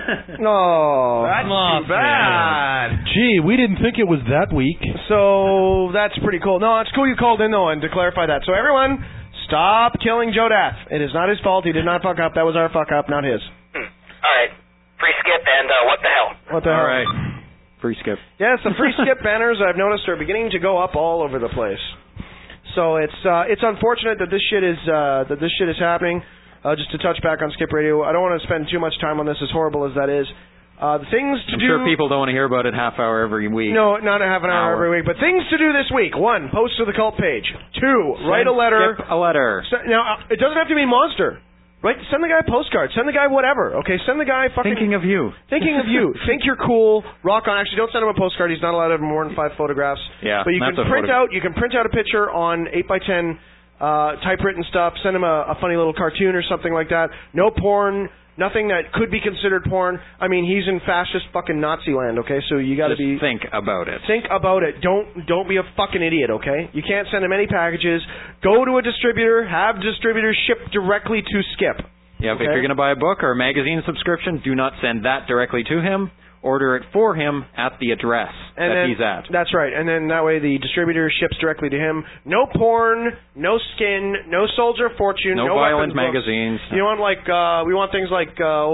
No. That's too bad. Gee, we didn't think it was that weak. So that's pretty cool. No, it's cool you called in, though, and to clarify that. So everyone, stop killing Joe Dath. It is not his fault. He did not fuck up. That was our fuck up, not his. All right. Free Skip and what the hell? What the hell? All right. Free Skip. Yes, the free Skip banners I've noticed are beginning to go up all over the place. So it's unfortunate that this shit is happening. Just to touch back on Skip Radio, I don't want to spend too much time on this, as horrible as that is. The things to do. I'm sure people don't want to hear about it half hour every week. No, not a half an hour every week. But things to do this week: 1, post to the cult page. 2, write a letter. Skip a letter. Now it doesn't have to be Monster. Right? Send the guy a postcard. Send the guy whatever. Okay? Send the guy fucking... Thinking of you. Thinking of you. Think you're cool. Rock on. Actually, don't send him a postcard. He's not allowed to have more than 5 photographs. Yeah. But you can print out a picture on 8x10 typewritten stuff. Send him a funny little cartoon or something like that. No porn. Nothing that could be considered porn. I mean, he's in fascist fucking Nazi land, okay? So you got to be... think about it. Think about it. Don't be a fucking idiot, okay? You can't send him any packages. Go to a distributor. Have distributors ship directly to Skip. Yeah, okay? If you're going to buy a book or a magazine subscription, do not send that directly to him. Order it for him at the address he's at. That's right. And then that way the distributor ships directly to him. No porn, no skin, no Soldier of Fortune, no violent magazines. You want we want things like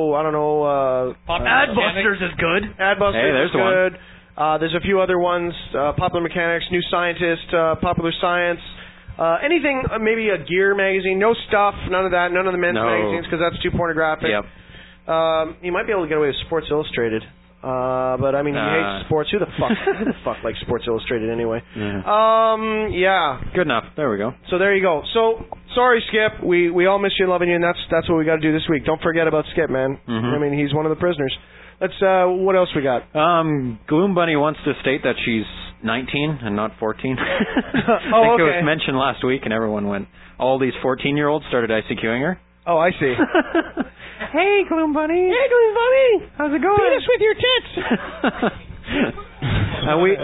Adbusters is good. Adbusters is good. There's a few other ones. Popular Mechanics, New Scientist, Popular Science. Anything, maybe a gear magazine. No stuff, none of that. None of the men's magazines because that's too pornographic. Yep. You might be able to get away with Sports Illustrated. But I mean, he hates sports. Who the fuck likes Sports Illustrated anyway? Yeah. Yeah. Good enough. There we go. So there you go. So sorry, Skip. We all miss you and loving you, and that's what we got to do this week. Don't forget about Skip, man. I mean, he's one of the prisoners. Let's. What else we got? Gloom Bunny wants to state that she's 19 and not 14. I think okay. it was mentioned last week, and everyone went. All these 14-year-olds started ICQing her. Oh, I see. Hey, Gloom Bunny. Hey, Gloom Bunny. How's it going? Beat us with your tits. We.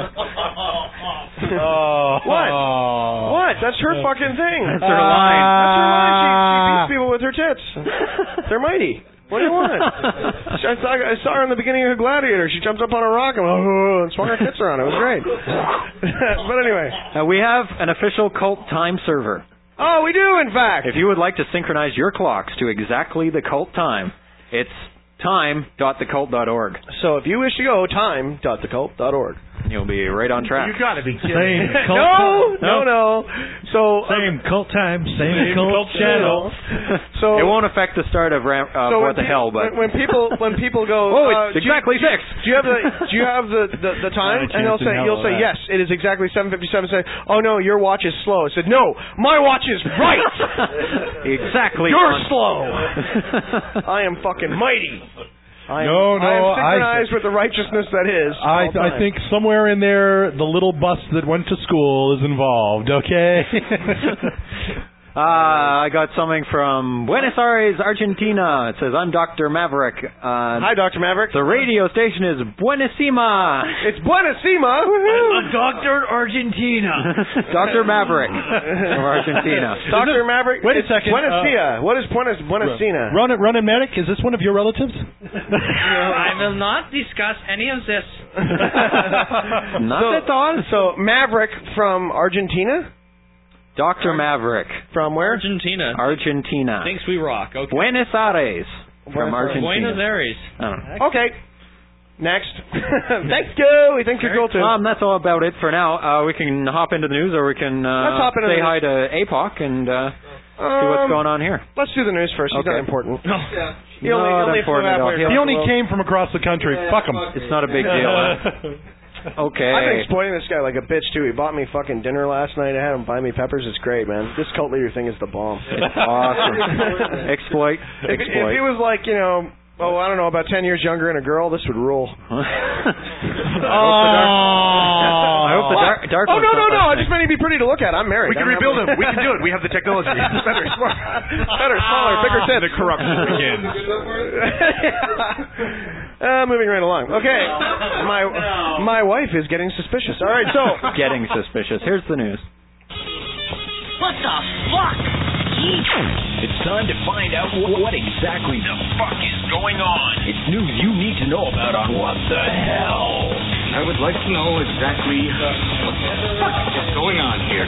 What? That's her fucking thing. That's her line. That's her line. She beats people with her tits. They're mighty. What do you want? I saw her in the beginning of Gladiator. She jumps up on a rock and swung her tits around. It was great. But anyway. We have an official cult time server. Oh, we do, in fact. If you would like to synchronize your clocks to exactly the cult time, it's time.thecult.org. So if you wish to go, time.thecult.org. You'll be right on track. You gotta be kidding. No. So same cult time, same cult channel. So it won't affect the start of What the Hell, but when people go, it's exactly 6. Do you have the time? And you'll say yes, it is exactly 7:57. Say, oh no, your watch is slow. I said, no, my watch is right. Exactly. You're slow. I am fucking mighty. I am synchronized with the righteousness that is. I think somewhere in there, the little bus that went to school is involved, okay? I got something from Buenos Aires, Argentina. It says, I'm Dr. Maverick. Hi, Dr. Maverick. The radio station is Buenísima. It's Buenísima. I'm Dr. Argentina. Dr. Maverick from Argentina. Dr. Maverick. Wait a second. Buenísima. What is Buenísima? Ronan Merrick, is this one of your relatives? I will not discuss any of this. Not at all. So, Maverick from Argentina? Dr. Maverick. From where? Argentina. Argentina. Thinks we rock. Okay. Buenos Aires. From Argentina. Buenos Aires. Okay. Next. Thank you. We think you're cool too. That's all about it for now. We can hop into the news, or we can say hi to APOC and see what's going on here. Let's do the news first. He's not important. He only came from across the country. Fuck him. It's not a big deal. Okay. I've been exploiting this guy like a bitch too. He bought me fucking dinner last night. I had him buy me peppers. It's great, man. This cult leader thing is the bomb. It's awesome. Exploit. If he was like, I don't know, about 10 years younger and a girl, this would rule. I hope the dark. Oh, no. I just meant he'd be pretty to look at. I'm married. We can rebuild him. We can do it. We have the technology. Better, smaller, bigger tits. The corruption begins. Moving right along. Okay. My wife is getting suspicious. All right, so. Getting suspicious. Here's the news. What the fuck? It's time to find out what exactly the fuck is going on. It's news you need to know about on What the Hell. I would like to know exactly what the fuck is going on here.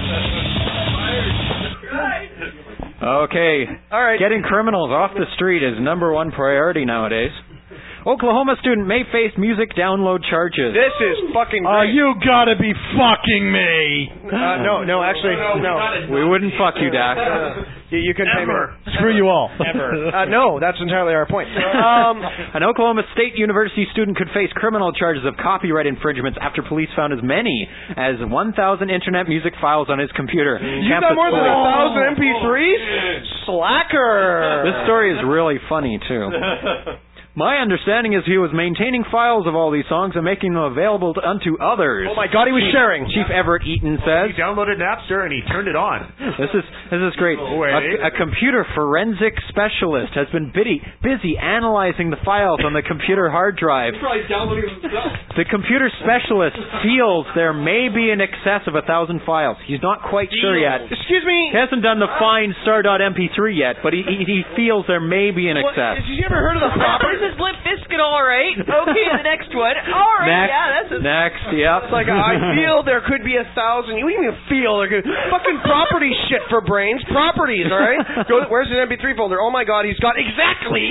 Okay. All right. Getting criminals off the street is #1 priority nowadays. Oklahoma student may face music download charges. This is fucking great. You gotta be fucking me. No, actually, no. We wouldn't fuck you, Dak. You can pay me. Screw you all. Ever. No, that's entirely our point. An Oklahoma State University student could face criminal charges of copyright infringements after police found as many as 1,000 internet music files on his computer. You got more than 1,000 MP3s? Slacker. This story is really funny, too. My understanding is he was maintaining files of all these songs and making them available unto others. Oh my God, he was sharing. Chief Everett Eaton says. He downloaded Napster and he turned it on. This is great. A computer forensic specialist has been busy analyzing the files on the computer hard drive. He's probably downloading them himself. The computer specialist feels there may be in excess of 1,000 files. He's not quite sure yet. Excuse me. He hasn't done the find star.mp3 yet, but he feels there may be in excess. Have you ever heard of the property? This is Limp Bizkit, all right. Okay, the next one. All right, Next, yep. It's like, I feel there could be 1,000. You don't even feel there could fucking property shit for brains. Properties, all right? Where's his MP3 folder? Oh my God, he's got exactly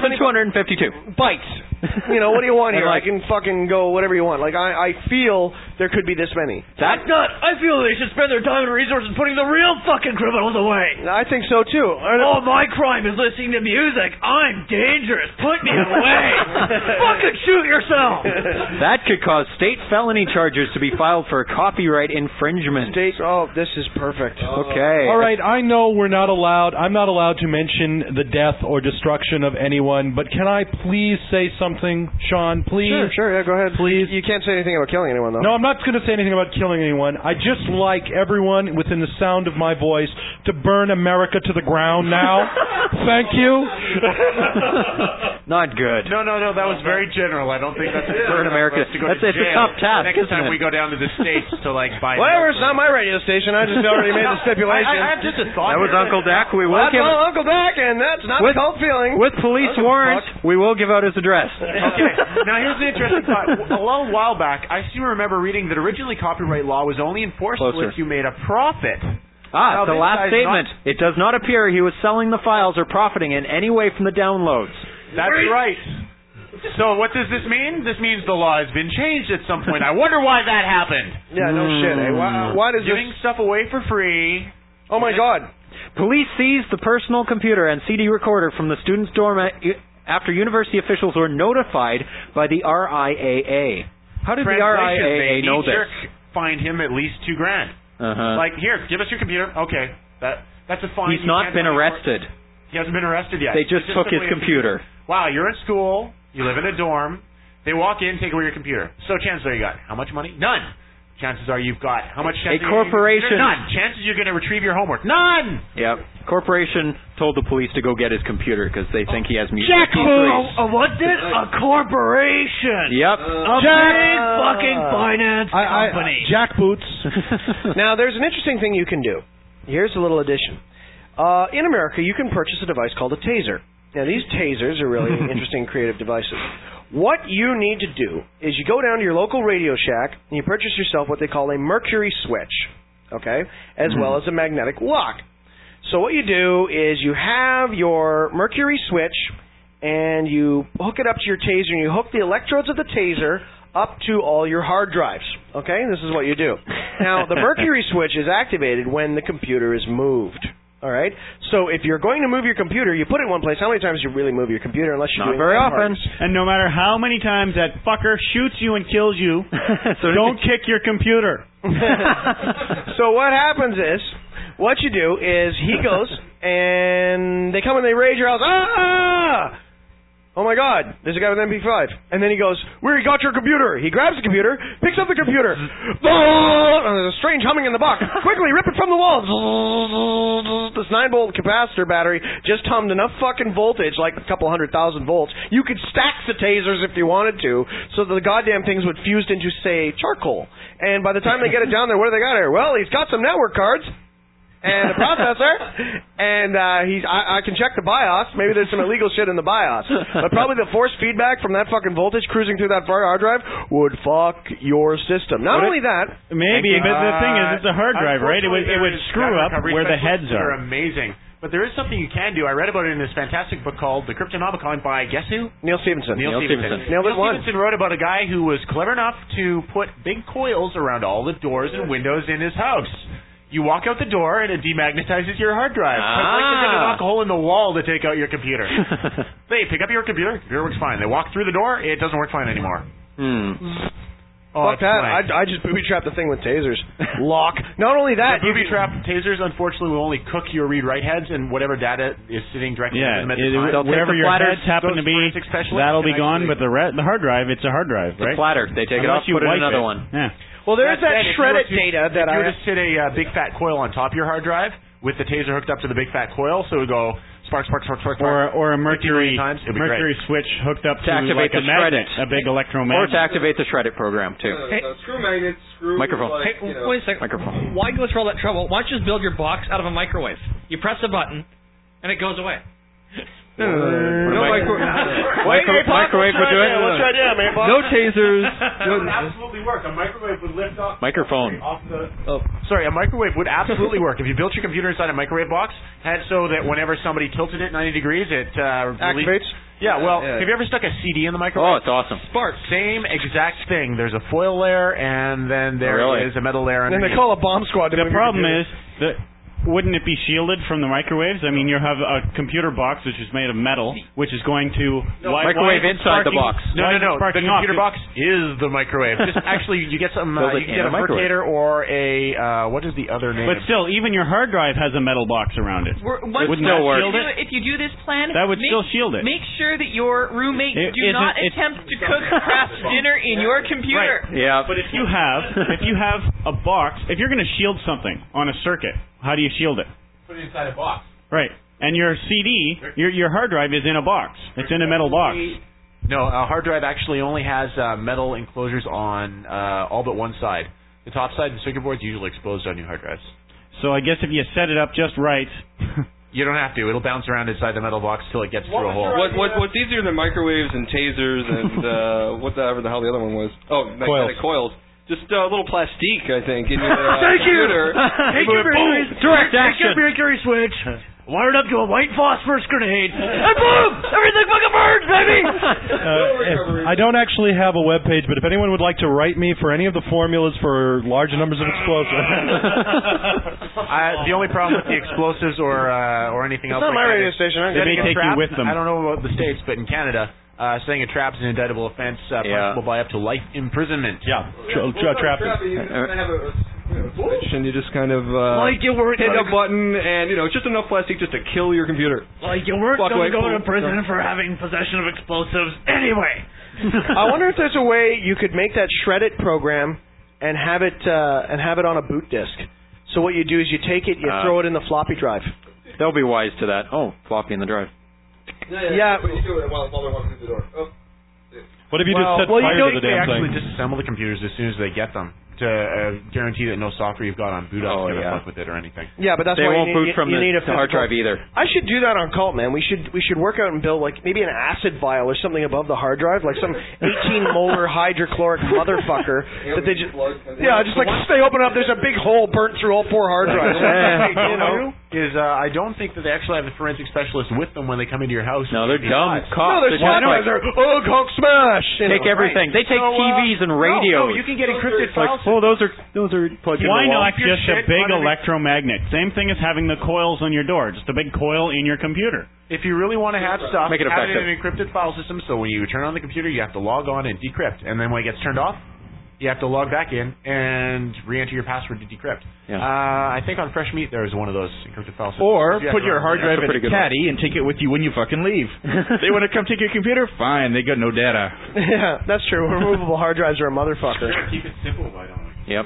1,252 bytes. What do you want here? I can fucking go whatever you want. Like, I feel there could be this many. That's not. I feel they should spend their time and resources putting the real fucking criminals away. I think so too. Oh, my crime is listening to music. I'm dangerous. Put me away. Fucking shoot yourself. That could cause state felony charges to be filed for copyright infringement. Oh, this is perfect. Okay. All right, I know I'm not allowed to mention the death or destruction of anyone, but can I please say something, Sean? Please? Sure, yeah, go ahead. Please. You can't say anything about killing anyone, though. No, I'm not going to say anything about killing anyone. I just like everyone within the sound of my voice to burn America to the ground now. Thank you. Not good. No, that was very general. I don't think that's burn America. It's a tough task. Next time we go down to the States to buy. Whatever, it's not my radio station. I just already made the stipulation. I have just a thought. That was Uncle Dak. We will That's give Uncle Dak, and that's not a cult feeling. With police warrant, we will give out his address. Okay. Now here's the interesting thought. A little while back, I seem to remember reading that originally copyright law was only enforceable if you made a profit. Now, the last statement. It does not appear he was selling the files or profiting in any way from the downloads. That's right. So what does this mean? This means the law has been changed at some point. I wonder why that happened. Yeah, no shit. Eh? Why does giving stuff away for free? Oh my God. Police seized the personal computer and CD recorder from the student's dorm after university officials were notified by the RIAA. How did the RIAA know this? Fined him at least $2,000. Here, give us your computer. Okay, that's a fine. He's not been arrested. He hasn't been arrested yet. They just took his computer. Wow, you're in school. You live in a dorm. They walk in, take away your computer. So chances are you got how much money? None. Chances are you've got how much? A corporation. None. Chances you're going to retrieve your homework? None. Yep. Corporation told the police to go get his computer because they think he has music. What's it? A corporation. Yep. A big fucking finance company. Jackboots. Now, there's an interesting thing you can do. Here's a little addition. In America, you can purchase a device called a taser. Now, these tasers are really interesting, creative devices. What you need to do is you go down to your local Radio Shack and you purchase yourself what they call a mercury switch, okay, as well as a magnetic lock. So what you do is you have your mercury switch and you hook it up to your taser and you hook the electrodes of the taser up to all your hard drives, okay? This is what you do. Now, the mercury switch is activated when the computer is moved. All right. So if you're going to move your computer, you put it in one place. How many times do you really move your computer? Unless you're not very often. And no matter how many times that fucker shoots you and kills you, so don't kick your computer. So what happens is, what you do is he goes and they come and they raid your house. Ah! Oh my God, there's a guy with an MP5. And then he goes, "Where you got your computer?" He grabs the computer, picks up the computer. And there's a strange humming in the box. Quickly, rip it from the wall. This 9-volt capacitor battery just hummed enough fucking voltage, like a couple 100,000 volts. You could stack the tasers if you wanted to, so that the goddamn things would fuse into, say, charcoal. And by the time they get it down there, what do they got here? Well, he's got some network cards. And a processor, and I can check the BIOS. Maybe there's some illegal shit in the BIOS. But probably the force feedback from that fucking voltage cruising through that hard drive would fuck your system. Not only that... Maybe, but the thing is, it's a hard drive, right? It would screw up where the heads are. They're amazing. But there is something you can do. I read about it in this fantastic book called The Cryptonomicon by, guess who? Neil Stephenson. Neil Stephenson. Neil Stephenson wrote about a guy who was clever enough to put big coils around all the doors and windows in his house. You walk out the door and it demagnetizes your hard drive. It's like they're going to knock a hole in the wall to take out your computer. They pick up your computer works fine. They walk through the door, it doesn't work fine anymore. Fuck that. I just booby-trap the thing with tasers. Lock. Not only that, booby-trap tasers, unfortunately, will only cook your read-write heads and whatever data is sitting directly in them at the time. Wherever your heads happen to be, that'll be gone, but the hard drive, it's a hard drive, right? It's a platter. They take it off, put in another one. Yeah. Well, there's that shredded data that you just hit a big fat coil on top of your hard drive with the taser hooked up to the big fat coil, so it would go spark, spark, spark, spark, spark. Or a mercury switch hooked up to activate like a magnet, a big electromagnet. Or to activate the shred it program, too. Screw magnets, screw... Microphone. Hey, wait a second. Microphone. Why go through all that trouble? Why don't you just build your box out of a microwave? You press a button, and it goes away. Microwave would do it. What's your idea, man? No tasers. That would absolutely work. A microwave would lift off. Microphone. Sorry, a microwave would absolutely work. If you built your computer inside a microwave box, had so that whenever somebody tilted it 90 degrees, it activates. Yeah, well, have you ever stuck a CD in the microwave? Oh, it's awesome. Spark. Same exact thing. There's a foil layer, and then there is a metal layer And then underneath. they call a bomb squad. The problem is that wouldn't it be shielded from the microwaves? I mean, you have a computer box which is made of metal, which is going to microwave inside the box. No. The computer off? box is the microwave. Just actually, you get some. You can get a Mercator or a what is the other name? But still, even your hard drive has a metal box around it. Wouldn't that shield it? If you do this plan, That would still shield it. Make sure that your roommates do isn't not it- attempt to cook craft dinner in your computer. Right. Yeah. But if you have a box, if you're going to shield something on a circuit, how do you shield it? Put it inside a box. Right. And your CD, your hard drive is in a box. It's in a metal box. No, a hard drive actually only has metal enclosures on all but one side. The top side, the circuit board, is usually exposed on new hard drives. So I guess if you set it up just right... You don't have to. It'll bounce around inside the metal box till it gets through a hole. What's easier than microwaves and tasers and whatever the hell the other one was? Oh, magnetic coils. Just a little plastique, I think, in your computer. Take your direct action. Take your mercury switch. Wire it up to a white phosphorus grenade. And boom! Everything fucking burns, baby! I don't actually have a web page, but if anyone would like to write me for any of the formulas for large numbers of explosives. The only problem with the explosives or anything else It's not like my that radio is station. I'm They may getting take you with them. I don't know about the States, but in Canada, setting a trap is an indictable offense, punishable by up to life imprisonment. Yeah, trapping. Switch, and you just kind of Like you weren't hit a button, and it's just enough plastic just to kill your computer. Like you weren't Walk going to away. go to prison for having possession of explosives anyway. I wonder if there's a way you could make that shred-it program and have it on a boot disk. So what you do is you take it, you throw it in the floppy drive. They'll be wise to that. Oh, floppy in the drive. Yeah. But you do it while they're walking through the door. Oh. What if you just set fire to the They damn actually thing? disassemble the computers as soon as they get them to guarantee that no software you've got on boot up is going to fuck with it or anything. Yeah, but that's They why won't boot from you need a the hard physical- drive either. I should do that on Cult, man. We should work out and build like maybe an acid vial or something above the hard drive, like some 18 molar hydrochloric motherfucker that they just just like they open up. There's a big hole burnt through all 4 hard drives. You know, I don't think that they actually have the forensic specialist with them when they come into your house. No, they're dumb No, cops. they're smart guys. They're Hulk smash. Take everything. They take TVs and radios. No, you can get encrypted Like, files. those are plugged in Why the wall. not just a big electromagnet? Same thing as having the coils on your door. Just a big coil in your computer. If you really want to have stuff, Make it have it in effective. an encrypted file system, so when you turn on the computer, you have to log on and decrypt. And then when it gets turned off, you have to log back in and re-enter your password to decrypt. Yeah. I think on Fresh Meat there is one of those encrypted file systems. Or You have put to your run- hard drive That's a in a pretty good caddy and take it with you when you fucking leave. They want to come take your computer? Fine, they got no data. Yeah, that's true. Removable hard drives are a motherfucker. Keep it simple, why don't we? Yep.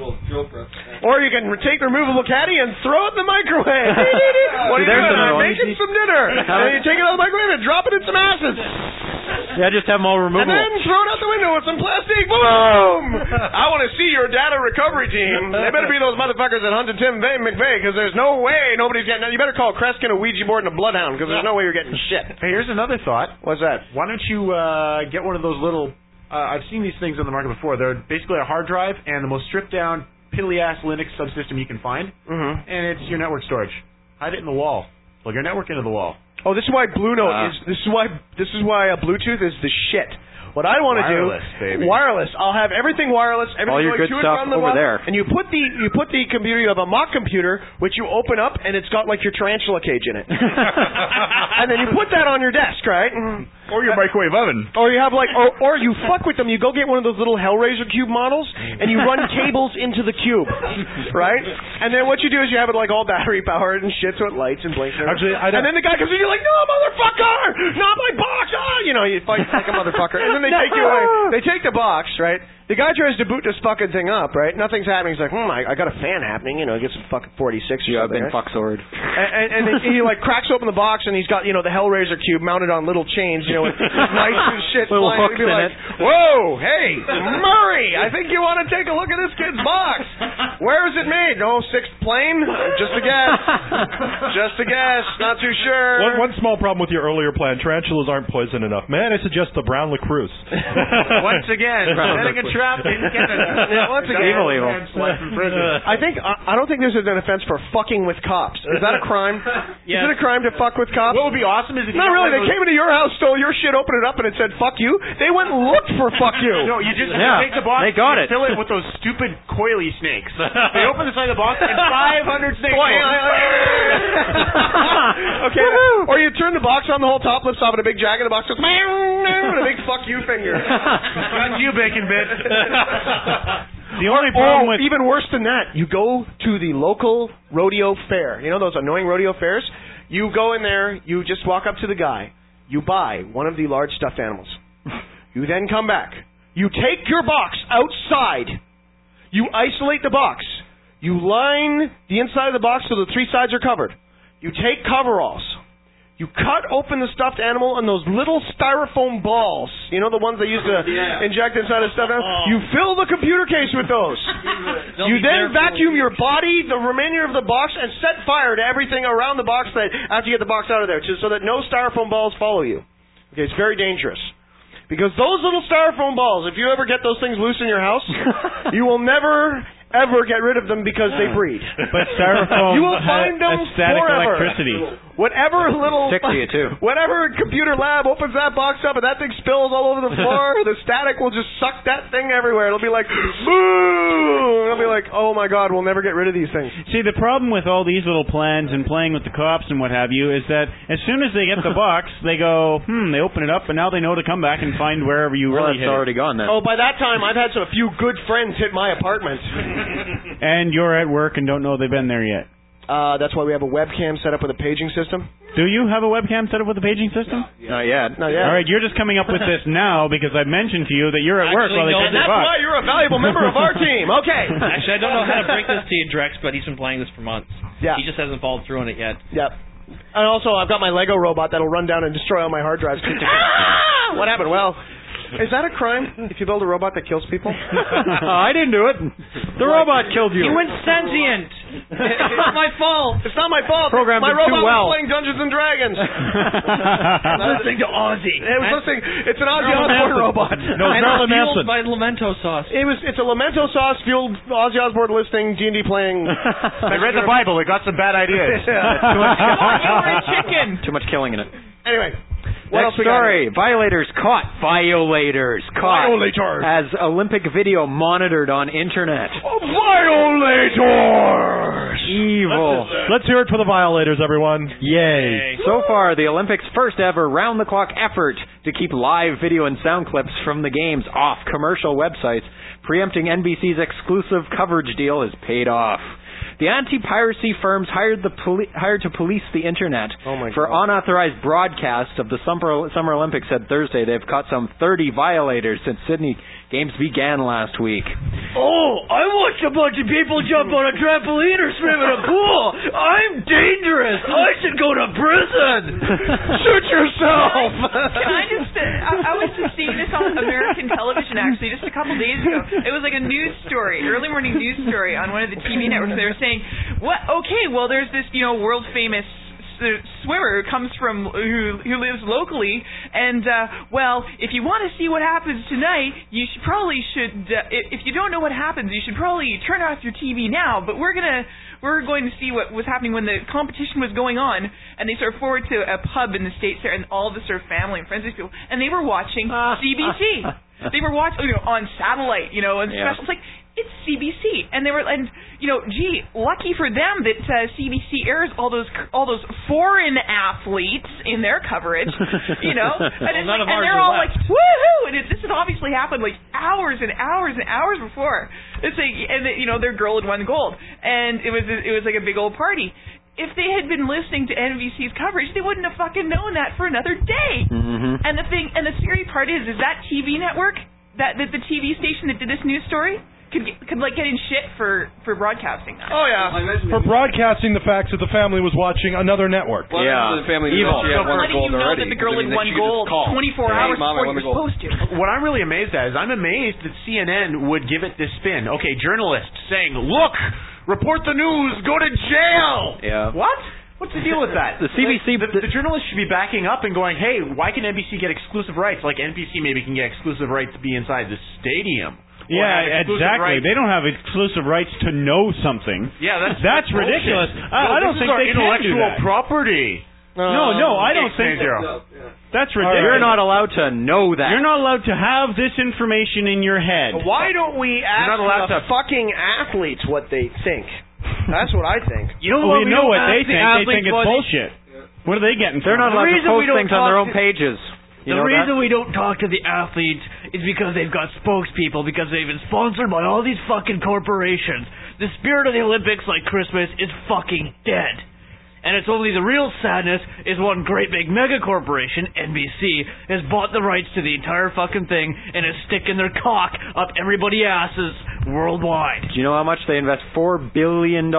Or you can take the removable caddy and throw it in the microwave. What are you There's doing? another I'm one. making some dinner. And you take it out of the microwave and drop it in some acid. Yeah, just have them all And removable. then throw it out the window with some plastic. Boom! I want to see your data recovery team. They better be those motherfuckers that hunted Tim McVeigh, because there's no way nobody's getting. You better call Kreskin, a Ouija board, and a bloodhound, because there's no way you're getting shit. Hey, here's another thought. What's that? Why don't you get one of those little... I've seen these things on the market before. They're basically a hard drive and the most stripped-down, piddly-ass Linux subsystem you can find, and it's your network storage. Hide it in the wall. Plug your network into the wall. Oh, this is why Blue Note is. This is why Bluetooth is the shit. What I want to do, Wireless, baby. wireless. I'll have everything wireless. Everything All your going good to and stuff from the over wall. there. And you put the computer. You have a mock computer which you open up, and it's got like your tarantula cage in it. And then you put that on your desk, right? Or your microwave oven. Or you have like, or you fuck with them. You go get one of those little Hellraiser cube models, and you run cables into the cube, right? And then what you do is you have it like all battery powered and shit, so it lights and blinks. And Actually, and then the guy comes in, you're like, no, motherfucker, not my box. Ah! You know, you fight like a motherfucker, and then they take you away. They take the box, right? The guy tries to boot this fucking thing up, right? Nothing's happening. He's like, I got a fan happening. You know, get some fucking 46 or You have something. been fuckzord. And then he like cracks open the box, and he's got the Hellraiser cube mounted on little chains, with knives and shit. Little flying. hooks He'd be in like, it. whoa, hey, Murray, I think you want to take a look at this kid's box. Where is it made? Oh, 6th plane? Just a guess. Just a guess. Not too sure. One small problem with your earlier plan: tarantulas aren't poison enough. Man, I suggest the brown lacrosse. Once again, setting a trap in Canada. Yeah, once again, Evil. I don't think there's an offense for fucking with cops. Is that a crime? Yes. Is it a crime to fuck with cops? What would be awesome is if you Not really. They those... came into your house, stole your shit, opened it up, and it said "fuck you." They went and looked for "fuck you." No, you just take the box. They got and it. Fill it with those stupid coily snakes. They open the side of the box and 500 snakes. Okay. Or you turn the box on, the whole top lifts off, and a big jack in the box goes and a big "fuck you" finger. Got you, bacon bit. The only problem with even worse than that, you go to the local rodeo fair. You know those annoying rodeo fairs? You go in there, you just walk up to the guy, you buy one of the large stuffed animals. You then come back. You take your box outside. You isolate the box. You line the inside of the box so the three sides are covered. You take coveralls. You cut open the stuffed animal and those little styrofoam balls. You know the ones they used to inject inside a stuffed animal? You fill the computer case with those. You then vacuum your body, the remainder of the box, and set fire to everything around the box after you get the box out of there, so that no styrofoam balls follow you. Okay, it's very dangerous. Because those little styrofoam balls, if you ever get those things loose in your house, you will never ever get rid of them because they breed. But styrofoam you will find them has static forever. electricity. Whatever little Stick to you too. Whatever computer lab opens that box up and that thing spills all over the floor, the static will just suck that thing everywhere. It'll be like, boo! It'll be like, oh my God, we'll never get rid of these things. See, the problem with all these little plans and playing with the cops and what have you is that as soon as they get the box, they go, they open it up, and now they know to come back and find wherever you really hit it's already gone then. Oh, by that time, I've had a few good friends hit my apartment. And you're at work and don't know they've been there yet. That's why we have a webcam set up with a paging system. Do you have a webcam set up with a paging system? Not yet. Not yet. All right, you're just coming up with this now because I mentioned to you that you're at work while they take and the that's box. why you're a valuable member of our team. Okay. Actually, I don't know how to break this to you, Drex, but he's been playing this for months. Yeah. He just hasn't followed through on it yet. Yep. And also, I've got my Lego robot that'll run down and destroy all my hard drives. What happened? Well, is that a crime if you build a robot that kills people? I didn't do it. The robot killed you. He went sentient. It's not my fault. It's not my fault. Programmed my it robot too well. was playing Dungeons and Dragons. Listening to Ozzy. It was listening. It's an Ozzy Osbourne robot. No, it's Marilyn fueled Manson. by Lemento sauce. It's a Lemento sauce fueled Ozzy Osbourne listening D&D playing. They read the Bible. They got some bad ideas. You were a chicken. Too much killing in it. Anyway. What Next else we got? story. Violators caught. Violators caught. Violators. As Olympic video monitored on internet. Violators. Evil. Let's hear it for the violators, everyone. Yay. So far, the Olympics' first ever round-the-clock effort to keep live video and sound clips from the games off commercial websites, preempting NBC's exclusive coverage deal, has paid off. The anti-piracy firms hired to police the internet for unauthorized broadcasts of the Summer Olympics said Thursday they've caught some 30 violators since Sydney Games began last week. Oh, I watched a bunch of people jump on a trampoline or swim in a pool. I'm dangerous. I should go to prison. Shoot yourself. Can I just? I was just seeing this on American television actually just a couple days ago. It was like a news story, early morning news story on one of the TV networks. They were saying, "What? Okay, well, there's this world famous swimmer who comes from who lives locally, and well, if you want to see what happens tonight, you probably should. If you don't know what happens, you should probably turn off your TV now. But we're going to see what was happening when the competition was going on." And they sort of forward to a pub in the States there, and all the sort of family and friends of people, and they were watching CBC. They were watching on satellite, and special. It's like, it's CBC, and they were, and gee, lucky for them that CBC airs all those foreign athletes in their coverage, and, and they're all like, woohoo! And this had obviously happened like hours and hours and hours before. It's like, and their girl had won gold, and it was like a big old party. If they had been listening to NBC's coverage, they wouldn't have fucking known that for another day. Mm-hmm. And the scary part is that TV network, that the TV station that did this news story, could get in shit for broadcasting that. Oh yeah, for broadcasting the facts that the family was watching another network. Well, the family evil. How did you know that the girl had won gold 24 hours before you were supposed to? What I'm really amazed at is I'm amazed that CNN would give it this spin. Okay, journalists saying, "Look, report the news, go to jail." Yeah. What? What's the deal with that? The CBC... The journalists should be backing up and going, hey, why can NBC get exclusive rights? Like NBC maybe can get exclusive rights to be inside the stadium. Yeah, exactly. They don't have exclusive rights to know something. Yeah, that's ridiculous. I don't think they can do that. Property. No, I don't think so. That's ridiculous. You're not allowed to know that. You're not allowed to have this information in your head. Why don't we ask the fucking athletes what they think? That's what I think. We know what they think. They think it's bullshit. What are they getting? They're not allowed to post things on their own pages. The reason we don't talk to the athletes is because they've got spokespeople, because they've been sponsored by all these fucking corporations. The spirit of the Olympics, like Christmas, is fucking dead. And it's only the real sadness is one great big mega corporation, NBC, has bought the rights to the entire fucking thing and is sticking their cock up everybody's asses worldwide. Do you know how much they invest? $4 billion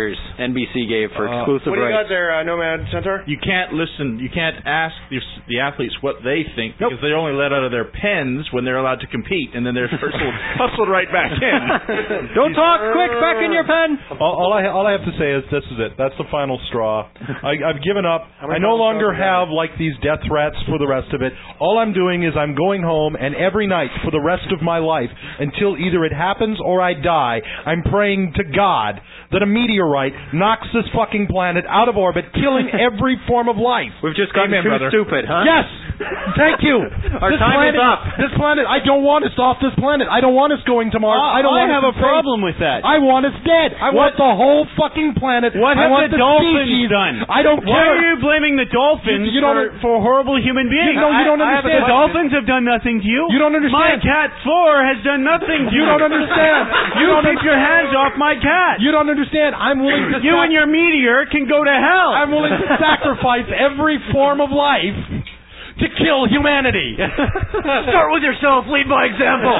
NBC gave for exclusive What do you got rights. there, Nomad Centaur? You can't listen. You can't ask the athletes what they think because they're only let out of their pens when they're allowed to compete, and then they're hustled right back in. Don't talk quick. Back in your pen. All I have to say is this is it. That's the final straw. I've given up. I no longer have like these death threats for the rest of it. All I'm doing is I'm going home, and every night for the rest of my life, until either it happens or I die, I'm praying to God that a meteorite knocks this fucking planet out of orbit, killing every form of life. We've just gotten too stupid, huh? Yes. Thank you. Our time is up. This planet, I don't want us off this planet. I don't want us going to Mars. I have a problem with that. I want us dead. I want the whole fucking planet. What have the dolphins done? I don't care. Why are you blaming the dolphins for horrible human beings? No, you don't understand. The dolphins have done nothing to you. You don't understand. My cat Thor has done nothing to you. You don't understand. You keep your hands off my cat. You don't understand. I'm willing to... You and your meteor can go to hell. I'm willing to sacrifice every form of life to kill humanity. Start with yourself. Lead by example.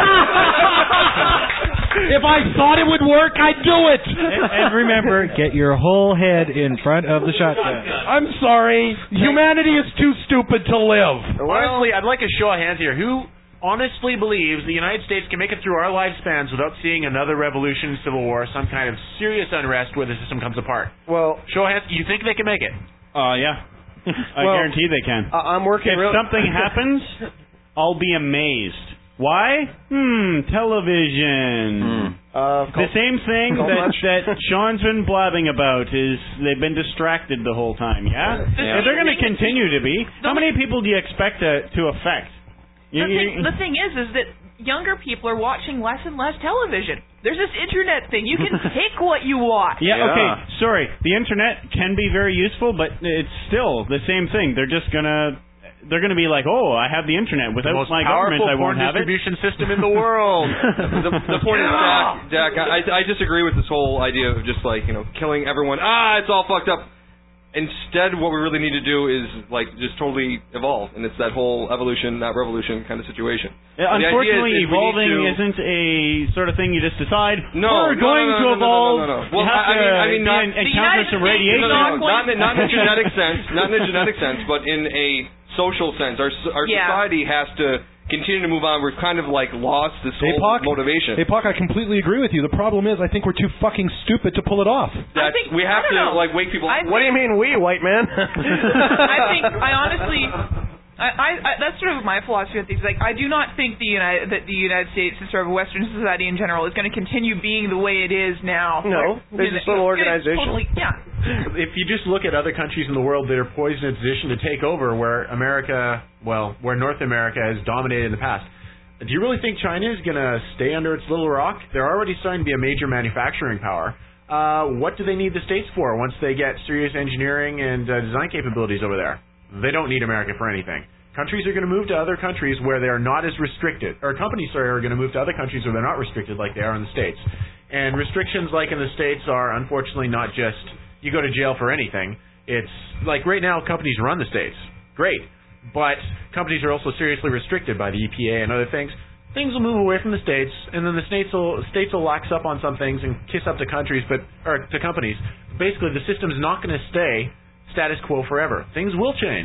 If I thought it would work, I'd do it. And remember, get your whole head in front of the shotgun. I'm sorry. Humanity is too stupid to live. Honestly, I'd like a show of hands here. Who honestly believes the United States can make it through our lifespans without seeing another revolution, civil war, some kind of serious unrest where the system comes apart? Well, show of hands. You think they can make it? Yeah. I guarantee they can. I'm working. If something happens, I'll be amazed. Why? Television. The same thing that Sean's been blabbing about is they've been distracted the whole time, yeah? They're going to continue to be. How many people do you expect to affect? The thing is that younger people are watching less and less television. There's this internet thing. You can pick what you watch. Yeah, okay. Sorry. The internet can be very useful, but it's still the same thing. They're just going to... They're going to be like, oh, I have the internet. Without my government, I won't have it. The most powerful distribution system in the world. The point is, Dak, I disagree with this whole idea of just like, killing everyone. It's all fucked up. Instead, what we really need to do is like just totally evolve, and it's that whole evolution, not revolution kind of situation. Unfortunately, evolving isn't a sort of thing you just decide. We're going to evolve. No. Well, I mean, not encounter some radiation. Not in a genetic sense. Not in a genetic sense, but in a social sense. Our society has to continue to move on. We've kind of like lost this whole motivation. Hey, Puck, I completely agree with you. The problem is I think we're too fucking stupid to pull it off. We have to like wake people up. What do you mean we, white man? I honestly... that's sort of my philosophy of things. Like, I do not think that the United States and sort of Western society in general is going to continue being the way it is now. No, there's this little organization. Totally, yeah. If you just look at other countries in the world that are poised in a position to take over where where North America has dominated in the past, do you really think China is going to stay under its little rock? They're already starting to be a major manufacturing power. What do they need the States for once they get serious engineering and design capabilities over there? They don't need America for anything. Countries are going to move to other countries where they are not as restricted. Or companies, are going to move to other countries where they're not restricted like they are in the States. And restrictions like in the States are unfortunately not just you go to jail for anything. It's like right now companies run the States. Great. But companies are also seriously restricted by the EPA and other things. Things will move away from the States, and then the states will lax up on some things and kiss up to countries, or to companies. Basically, the system's not going to stay status quo forever. Things will change.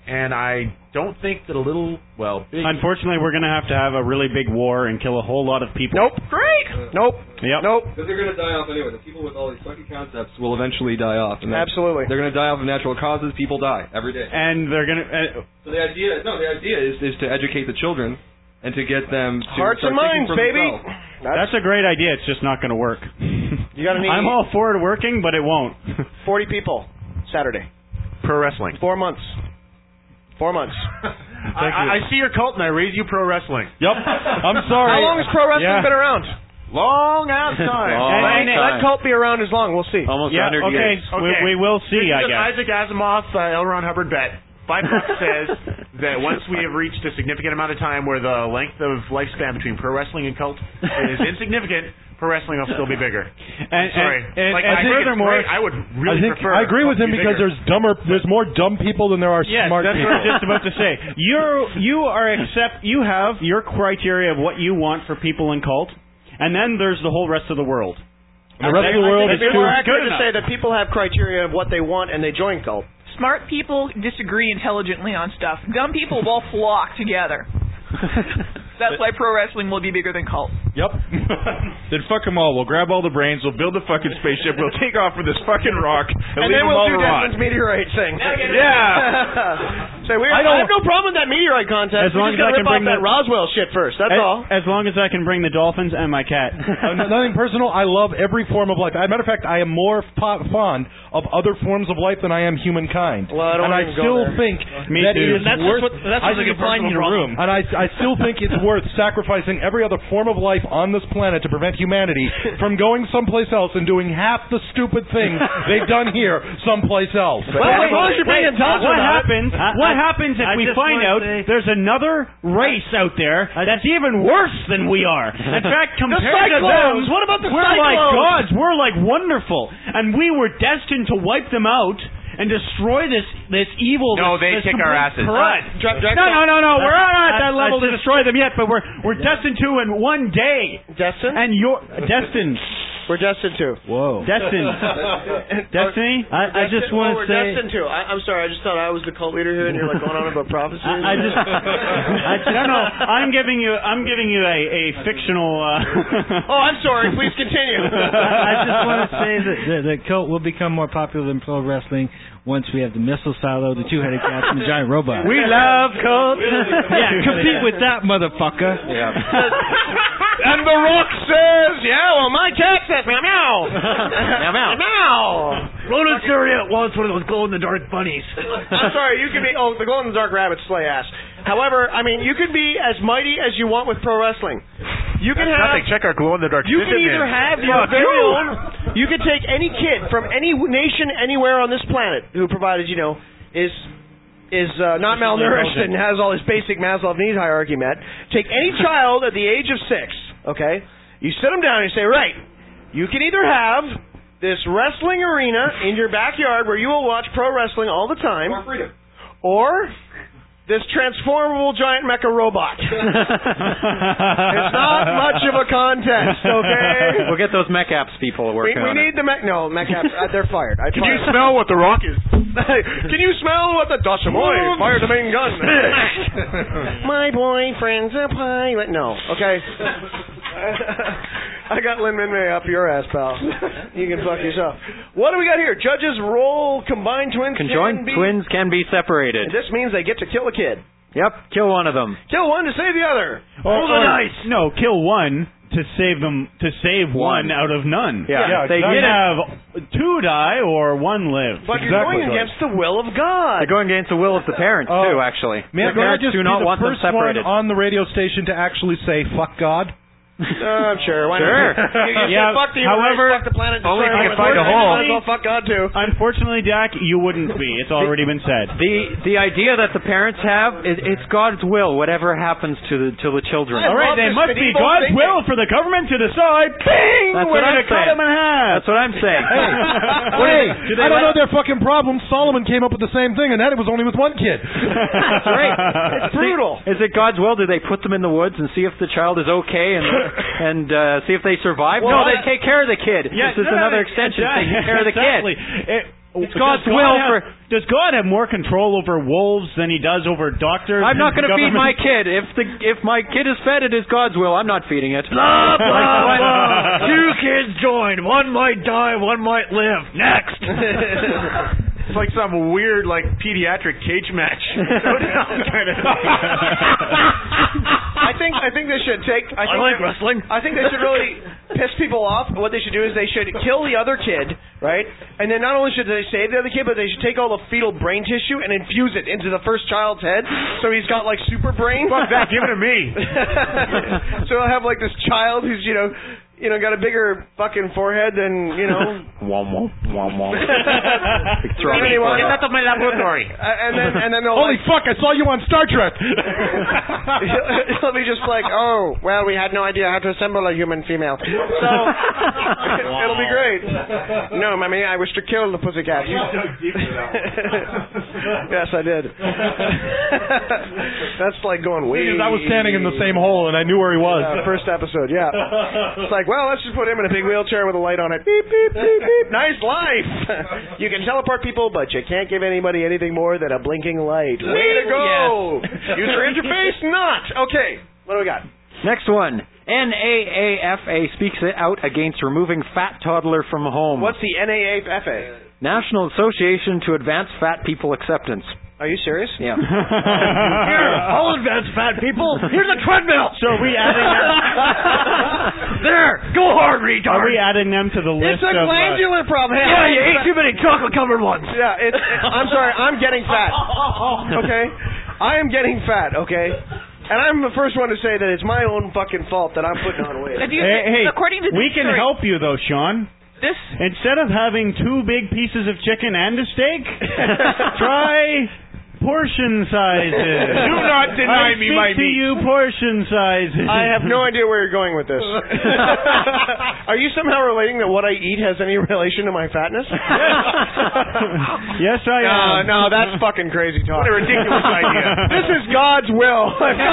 And I don't think that big... Unfortunately, we're going to have a really big war and kill a whole lot of people. Nope. Great. Nope. Yep. Nope. Because they're going to die off anyway. The people with all these fucking concepts will eventually die off. And Absolutely. They're going to die off of natural causes. People die every day. And they're going to... So the idea is to educate the children and to get them to hearts and start thinking minds, for baby. themselves. That's a great idea. It's just not going to work. You got to need I'm all for it working, but it won't. 40 people Saturday. Pro wrestling. 4 months. 4 months. I see your cult and I raise you pro wrestling. Yep. I'm sorry. How long has pro wrestling been around? Long ass time. Let cult be around as long. We'll see. Almost 100 years. We will see, I guess. Isaac Asimov, L. Ron Hubbard bet. $5 says that once we have reached a significant amount of time where the length of lifespan between pro wrestling and cult is insignificant, pro wrestling will still be bigger. And furthermore, I would really prefer. I agree with him because there's more dumb people than there are smart that's people. what I was just about to say. You have your criteria of what you want for people in cult, and then there's the whole rest of the world. The rest of the world is too more accurate to say that people have criteria of what they want and they join cult. Smart people disagree intelligently on stuff. Dumb people will flock together. That's why pro wrestling will be bigger than cult. Yep. Then fuck them all. We'll grab all the brains. We'll build a fucking spaceship. We'll take off with this fucking rock and leave then them we'll all do to rot. Desmond's meteorite thing. Yeah. So I have no problem with that meteorite contest. As long we just as I gotta can rip bring off that Roswell shit first. That's all. As long as I can bring the dolphins and my cat. Nothing personal. I love every form of life. As a matter of fact, I am more fond of other forms of life than I am humankind. Well, I don't and I even still go there. think Me that too. it is That's worth. like a find in a room. And I still think it's worth sacrificing every other form of life on this planet to prevent humanity from going someplace else and doing half the stupid things they've done here someplace else. Well, as long as you're being intelligent What happens if we find out there's another race out there that's even worse than we are? In fact, compared to them, What about the we're cyclones? like gods. We're like wonderful, and we were destined to wipe them out and destroy this evil. No, they kick our asses. No. We're not at that level to destroy them yet, but we're destined to in one day. Destined? And you're destined. We're destined to. Whoa. Destined. Destiny? I just want to we're say... destined to. I'm sorry, I just thought I was the cult leader here and you're like going on about prophecy. I don't know. I'm giving you a fictional... Oh, I'm sorry. Please continue. I just want to say that the cult will become more popular than pro wrestling once we have the missile silo, the two-headed cats, and the giant robot. We love cult. Yeah, compete with that, motherfucker. Yeah. And The Rock says, yeah, well, my cat says, meow, meow. Meow, meow. Meow. Ronan Surya wants one of those glow-in-the-dark bunnies. I'm sorry, you can be, the glow-in-the-dark rabbits slay ass. However, I mean, you can be as mighty as you want with pro wrestling. You can have... Nothing. Check our glow-in-the-dark. You can either have your very own... You can take any kid from any nation anywhere on this planet who provided, is not malnourished and has all his basic Maslow needs hierarchy met. Take any child at the age of 6, okay? You sit them down and you say, right, you can either have this wrestling arena in your backyard where you will watch pro wrestling all the time, or this transformable giant mecha robot. It's not much of a contest, okay? We'll get those mech apps people working on We need the mech... No, mech apps, they're fired. Can you smell what the Rock is? Can you smell what the Dashamoy fired the main gun? My boyfriend's a pilot. No, okay. I got Lin Minmay up your ass, pal. You can fuck yourself. What do we got here? Judges roll combined twins Conjoined twins can be separated. And this means they get to kill a kid. Yep, kill one of them. Kill one to save the other. No, kill one to save one out of none. Yeah, they can have two die or one live. But you're going against the will of God. They're going against the will of the parents too. Actually, Man, the parents I just do not be the want them first one separated. on the radio station to actually say "fuck God"? I'm sure. Why sure. not? You Yeah, said fuck the however, fuck the planet. only if you can find a hole. hole. Fuck God too. Unfortunately, Dak, you wouldn't be. It's already been said. The idea that the parents have is it's God's will. Whatever happens to the children. All right, they must be God's will for the government to decide. Bing! That's We're what I'm going to cut saying. them in half. That's what I'm saying. I don't know their fucking problem. Solomon came up with the same thing, and that it was only with one kid. That's right. It's brutal. Is it God's will? Do they put them in the woods and see if the child is okay and see if they survive? Well, no, they take care of the kid. Yeah, this is another extension. Taking care of the kid. It's God's will for. Does God have more control over wolves than he does over doctors? I'm not going to feed my kid. If my kid is fed, it is God's will. I'm not feeding it. Blah, blah, blah. 2 kids joined. One might die, one might live. Next. It's like some weird, like, pediatric cage match. kind of I think they should take. I like wrestling. I think they should really piss people off. What they should do is they should kill the other kid, right? And then not only should they save the other kid, but they should take all the fetal brain tissue and infuse it into the first child's head, so he's got like super brain. Fuck that! Give it to me. So I'll have like this child who's got a bigger fucking forehead than Wom wom wom wom. Anyone? Get that to my laboratory. And then they'll Holy fuck! I saw you on Star Trek. It'll be just like, oh, well, we had no idea how to assemble a human female. So it'll be great. No, mommy, I wish to kill the pussycat. Yes, I did. That's like going way. I was standing in the same hole and I knew where he was. First episode, yeah. It's like, well, let's just put him in a big wheelchair with a light on it. Beep, beep, beep, beep. Nice life. You can teleport people, but you can't give anybody anything more than a blinking light. Way to go. Yes. User interface, not. Okay, what do we got? Next one. NAAFA speaks out against removing fat toddler from home. What's the NAAFA? National Association to Advance Fat People Acceptance. Are you serious? Yeah. Here, all advanced fat people. Here's a treadmill. So are we adding them? There, go hard, retard. Are we adding them to the list It's a glandular problem. Hey, yeah, you ate too many chocolate-covered ones. Yeah, I'm sorry, I'm getting fat. Okay? I am getting fat, okay? And I'm the first one to say that it's my own fucking fault that I'm putting on weight. Hey, according to we can help you though, Sean. This instead of having 2 big pieces of chicken and a steak, try portion sizes. Do not deny me my meat. meat. You portion sizes. I have no idea where you're going with this. Are you somehow relating that what I eat has any relation to my fatness? Yes, I am. No, that's fucking crazy talk. What a ridiculous idea. This is God's will.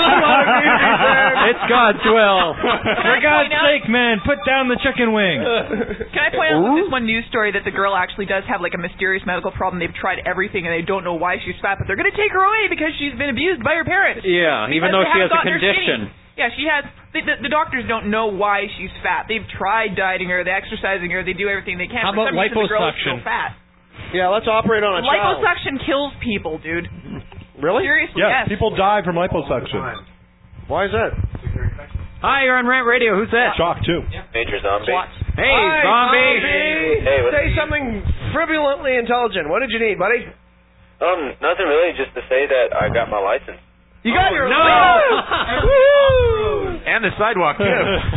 It's God's will. For God's sake, man, put down the chicken wing. Can I point out this one news story that the girl actually does have like a mysterious medical problem? They've tried everything and they don't know why she's fat, but they're going to take her away because she's been abused by her parents. Yeah, even though she has a condition. Yeah, she has. The doctors don't know why she's fat. They've tried dieting her, they exercising her, they do everything they can. How about the girl is liposuction? so fat. Yeah, let's operate on a child. Liposuction kills people, dude. Really? Seriously, Yeah, yes. people die from liposuction. Why is that? Hi, you're on Rant Radio. Who's that? Shock too. Major Zombie. Hey, Hi, zombie. Hey, what's Say something frivolently intelligent. What did you need, buddy? Nothing really, just to say that I got my license. You got your license! Woo! And the sidewalk, too.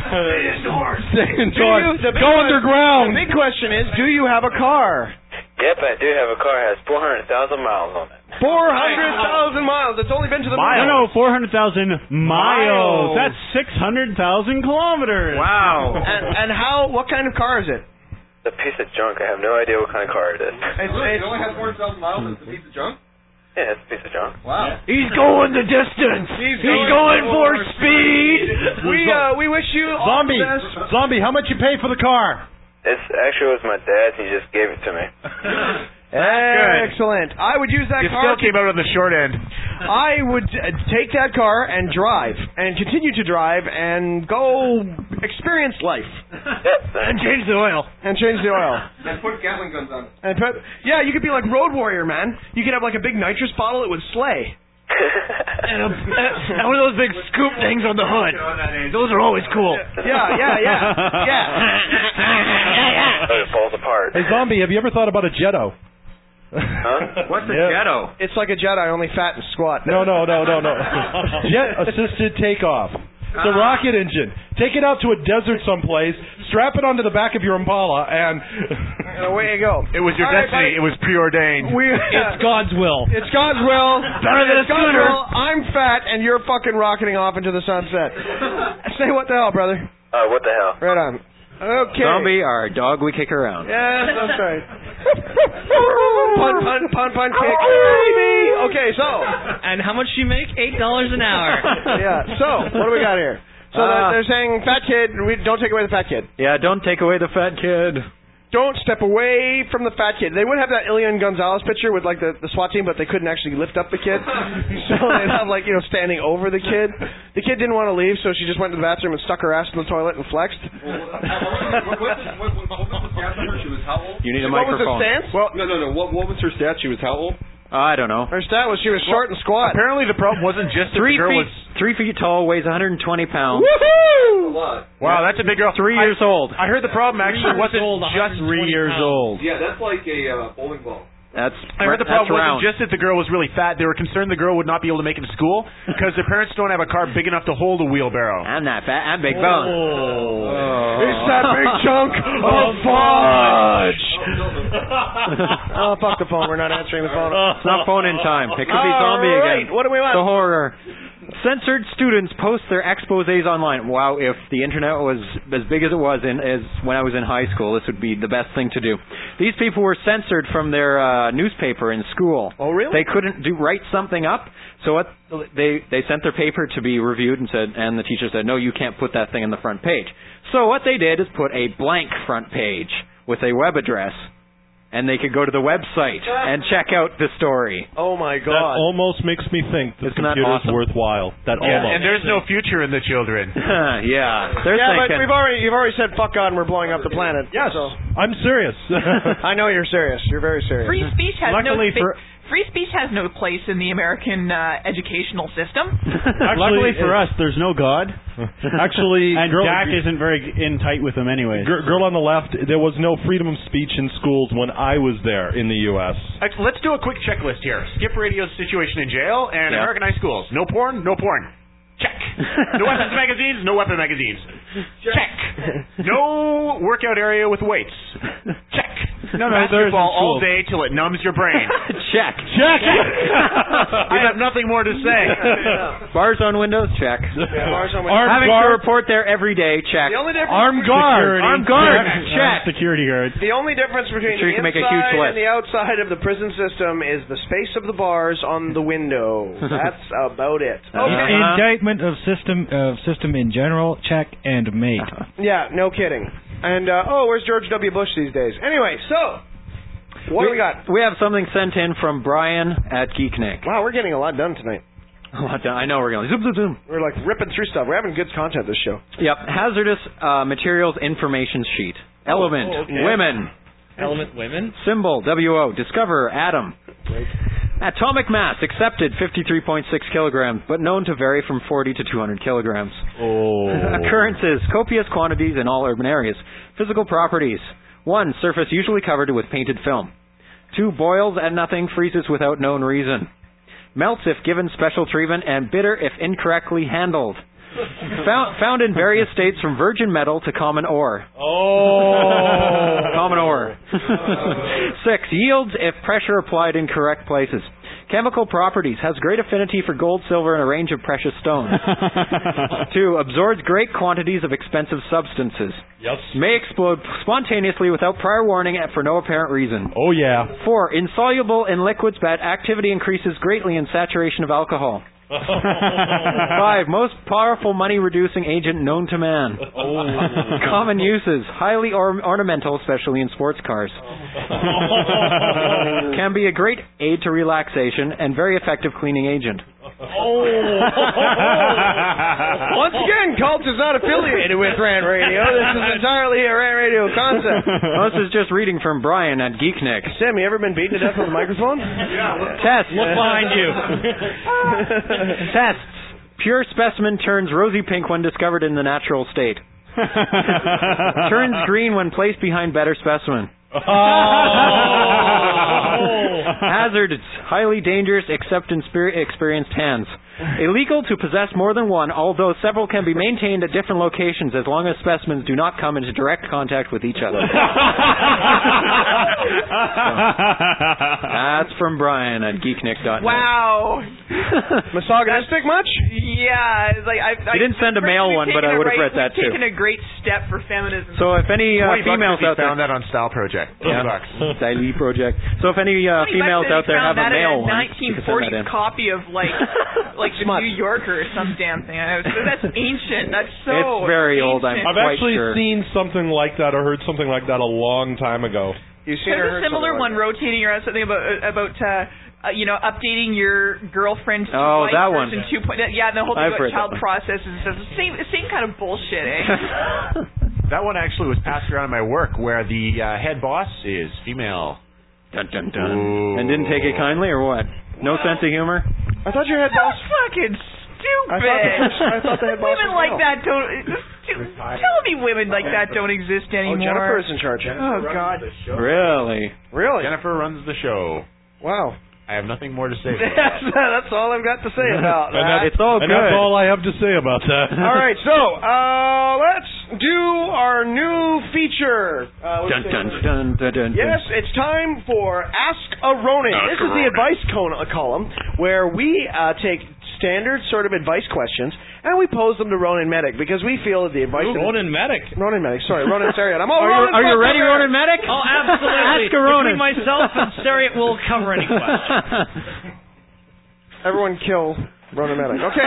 Go underground. The big question is, do you have a car? Yep, I do have a car. It has 400,000 miles on it. 400,000 miles. It's only been to the No, 400,000 miles. That's 600,000 kilometers. Wow. And what kind of car is it? It's a piece of junk. I have no idea what kind of car it is. It only has 400,000 miles. It's a piece of junk? Yeah, it's a piece of junk. Wow. He's going the distance. He's going for speed. We wish you all Zombie, the best. Zombie, how much you pay for the car? It's actually was my dad's. He just gave it to me. Excellent. I would use that You car. still came out on the short end. I would take that car and drive, and continue to drive, and go experience life. And change the oil. And change the oil. And put Gatling guns on it. And yeah, you could be like Road Warrior, man. You could have like a big nitrous bottle. It would slay. And one of those big scoop things on the hood. Those are always cool. Yeah. It falls apart. Hey, Zombie, have you ever thought about a Jetto? Huh? What's a Jetto? It's like a Jedi, only fat and squat. No. Jet-assisted takeoff. It's a rocket engine. Take it out to a desert someplace, strap it onto the back of your Impala, and away you go. It was your destiny. It was preordained. It's God's will. It's God's will. Better than a scooter. I'm fat, and you're fucking rocketing off into the sunset. Say what the hell, brother. What the hell? Right on. Okay. Zombie, our dog we kick around. Yes, that's right. Pun, kick. Baby. Okay, so. And how much do you make? $8 an hour. Yeah, so, what do we got here? So they're saying, fat kid, don't take away the fat kid. Yeah, don't take away the fat kid. don't step away from the fat kid. They would have that Elian Gonzalez picture with like the SWAT team, but they couldn't actually lift up the kid. So they'd have like, standing over the kid. The kid didn't want to leave, so she just went to the bathroom and stuck her ass in the toilet and flexed. You need a What microphone. was the stance? Well, no. What was her stat? She was how old? I don't know. Her stat was she was short and squat. Apparently the problem wasn't just that the girl was... 3 feet tall, weighs 120 pounds. Woohoo! Wow, that's a big girl. 3 years old. I heard the problem actually wasn't just 3 years old. Yeah, that's like a bowling ball. I heard the problem wasn't just that the girl was really fat. They were concerned the girl would not be able to make it to school because their parents don't have a car big enough to hold a wheelbarrow. I'm not fat. I'm big bone. It's that big chunk of fudge. Oh, fuck the phone. We're not answering the phone. It's not phone in time. It could be zombie again. What do we want? The horror. Censored students post their exposés online. Wow, if the internet was as big as it was as when I was in high school, this would be the best thing to do. These people were censored from their newspaper in school. Oh, really? They couldn't write something up, so they sent their paper to be reviewed and the teacher said, no, you can't put that thing on the front page. So what they did is put a blank front page with a web address. And they could go to the website and check out the story. Oh, my God. That almost makes me think the computer's worthwhile. That almost. And there's no future in the children. Yeah. They're but thinking. you've already said fuck God and we're blowing up the planet. Yes. So. I'm serious. I know you're serious. You're very serious. Free speech has Free speech has no place in the American educational system. Luckily for us, there's no God. Actually, and Jack isn't very in tight with them anyway. Girl on the left, there was no freedom of speech in schools when I was there in the U.S. Let's do a quick checklist here. Skip Radio's situation in jail and American high schools. No porn, no porn. Check. No weapons magazines, no weapon magazines. Check. No workout area with weights. Check. No, basketball all day till it numbs your brain. Check. I have nothing more to say. Bars on windows, check. Bars on windows. Having to report there every day, check. The only difference Armed guard, check. Security guard. The only difference between Sure, you can the make a huge inside list. and the outside of the prison system is the space of the bars on the window. That's about it. Okay. Indictment of system in general, check and mate. Yeah, no kidding. And where's George W. Bush these days? Anyway, so what do we got? We have something sent in from Brian at Geeknik. Wow, we're getting a lot done tonight. A lot done. I know we're going zoom, zoom, zoom. We're like ripping through stuff. We're having good content this show. Yep. Hazardous materials information sheet. Element. Women. Element women. Symbol. WO. Discover. Atom. Great. Atomic mass accepted 53.6 kilograms, but known to vary from 40 to 200 kilograms. Occurrences, copious quantities in all urban areas. Physical properties. 1. Surface usually covered with painted film. 2. Boils at nothing, freezes without known reason. Melts if given special treatment, and bitter if incorrectly handled. Found in various states from virgin metal to common ore. Common ore. 6. Yields if pressure applied in correct places. Chemical properties. Has great affinity for gold, silver, and a range of precious stones. 2. Absorbs great quantities of expensive substances. Yes. May explode spontaneously without prior warning and for no apparent reason. Oh, yeah. 4. Insoluble in liquids, but activity increases greatly in saturation of alcohol. 5. Most powerful money-reducing agent known to man. Common uses. Highly ornamental, especially in sports cars. Can be a great aid to relaxation and very effective cleaning agent. Once again, Cult is not affiliated with Rant Radio. This is entirely a Rant Radio concept. This is just reading from Brian at Geeknik. Sam, you ever been beaten to death with a microphone? Test. Look behind you. Tests. Pure specimen turns rosy pink when discovered in the natural state. Turns green when placed behind better specimen. Hazard. It's highly dangerous except in experienced hands. Illegal to possess more than one, although several can be maintained at different locations as long as specimens do not come into direct contact with each other. That's from Brian at geeknik.net. Wow. Misogynistic much? Yeah. It's like He didn't send a male one, but I would have read that too. We've taken a great step for feminism. So if any females out there found that on Style Project. Style Project. So if any females out there have a male one, you can send that in. 1940s copy of like like the New Yorker or some damn thing. That's ancient. That's so. It's very old. I've actually seen something like that or heard something like that a long time ago. There's a similar one rotating around something about updating your girlfriend's that one. 2. Yeah, and the whole thing about child processes and stuff. Same kind of bullshit, eh? That one actually was passed around in my work, where the head boss is female. Dun, dun, dun. And didn't take it kindly, or what? No sense of humor? I thought your head boss... fucking stupid. I thought the head boss women was like male. that don't... Tell me women like that don't exist anymore. Oh, Jennifer is in charge. Oh, God. Really? Jennifer runs the show. Wow. I have nothing more to say. That's all I've got to say about that. It's all good. And that's all I have to say about that. All right, so let's do our new feature. Dun, dun, dun, dun, dun, yes, it's time for Ask a Ronin. This is the advice column where we take standard sort of advice questions and we pose them to Ronin Medic because we feel that the advice... Ronin Medic. Ronin Sariat. Are you ready, Ronin Medic? Oh, absolutely. Ask a Ronin. Between myself and Sariat will cover any questions. Everyone kill Ronin Medic. Okay.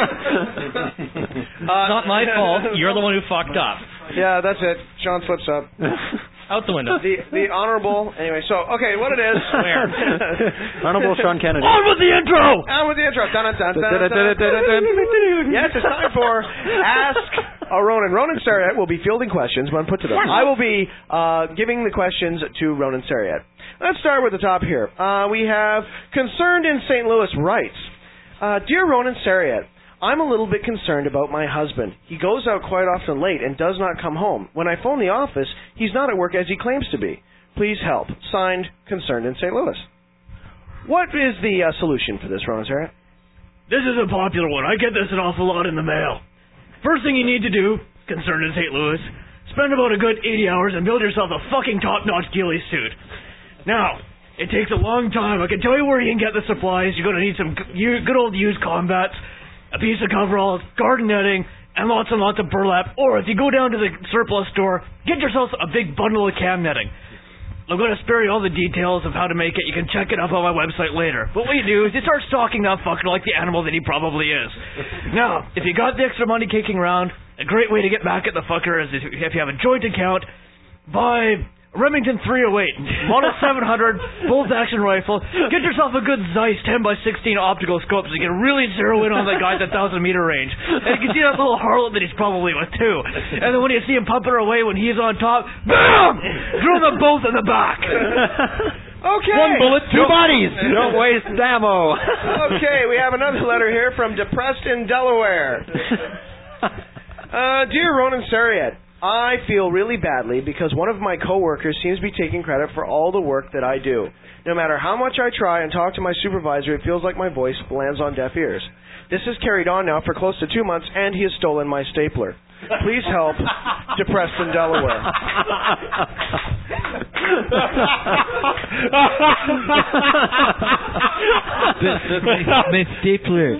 It's not my fault. You're the one who fucked up. Yeah, that's it. Sean flips up. Out the window. The honorable... Anyway, so, okay, what it is... Where? Honorable Sean Kennedy. On with the intro! On with the intro. Dun, dun, dun, dun, dun, dun, dun. Yes, it's time for Ask a Ronin. Ronin Sariat will be fielding questions when put to them. I will be giving the questions to Ronin Sariat. Let's start with the top here. We have Concerned in St. Louis writes, Dear Ronin Sariat, I'm a little bit concerned about my husband. He goes out quite often late and does not come home. When I phone the office, he's not at work as he claims to be. Please help. Signed, Concerned in St. Louis. What is the solution for this, Ronin Sariat? This is a popular one. I get this an awful lot in the mail. First thing you need to do, Concerned in St. Louis, spend about a good 80 hours and build yourself a fucking top-notch ghillie suit. Now, it takes a long time. I can tell you where you can get the supplies. You're going to need some good old used combats, a piece of coveralls, garden netting, and lots of burlap. Or if you go down to the surplus store, get yourself a big bundle of cam netting. I'm going to spare you all the details of how to make it. You can check it up on my website later. But what you do is you start stalking that fucker like the animal that he probably is. Now, if you got the extra money kicking around, a great way to get back at the fucker is if you have a joint account, buy Remington 308, Model 700, bolt-action rifle. Get yourself a good Zeiss 10x16 optical scope so you can really zero in on that guy at 1,000-meter range. And you can see that little harlot that he's probably with, too. And then when you see him pumping her away when he's on top, BAM! Drill them both in the back. Okay. One bullet, two bodies. Don't waste ammo. Okay, we have another letter here from Depressed in Delaware. Dear Ronin Sariat, I feel really badly because one of my coworkers seems to be taking credit for all the work that I do. No matter how much I try and talk to my supervisor, it feels like my voice lands on deaf ears. This has carried on now for close to 2 months, and he has stolen my stapler. Please help, Depressed in Delaware. My stapler.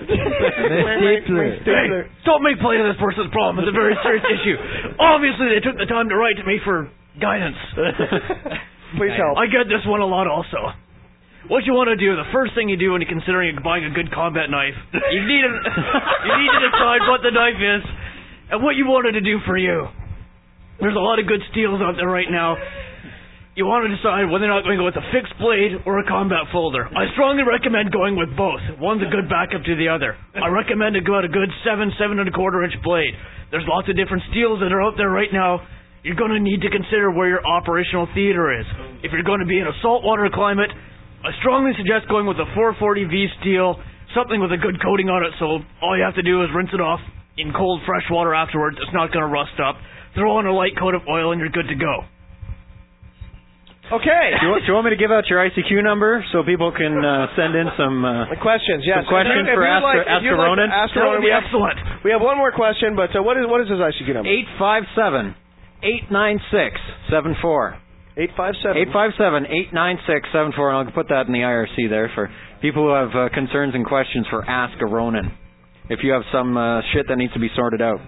Hey, don't make play of this person's problem. It's a very serious issue. Obviously, they took the time to write to me for guidance. Please help. I get this one a lot also. What you want to do, the first thing you do when you're considering buying a good combat knife, you need to decide what the knife is and what you want it to do for you. There's a lot of good steels out there right now. You want to decide whether or not going to go with a fixed blade or a combat folder. I strongly recommend going with both. One's a good backup to the other. I recommend to go out a good 7.25-inch blade. There's lots of different steels that are out there right now. You're going to need to consider where your operational theater is. If you're going to be in a saltwater climate, I strongly suggest going with a 440V steel, something with a good coating on it, so all you have to do is rinse it off in cold, fresh water afterwards. It's not going to rust up. Throw on a light coat of oil and you're good to go. Okay. Do you want me to give out your ICQ number so people can send in some questions? Yes. Some questions for Ask a Ronin. Ask a Ronin. Excellent. We have one more question, but what is his ICQ number? 857-896-74. 857-896-74, and I'll put that in the IRC there for people who have concerns and questions for Ask a Ronin. If you have some shit that needs to be sorted out.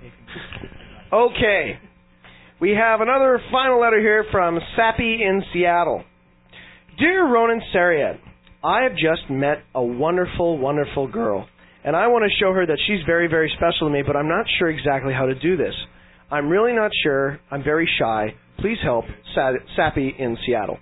Okay. We have another final letter here from Sappy in Seattle. Dear Ronin Sariat, I have just met a wonderful, wonderful girl, and I want to show her that she's very, very special to me, but I'm not sure exactly how to do this. I'm really not sure. I'm very shy. Please help. Sappy in Seattle.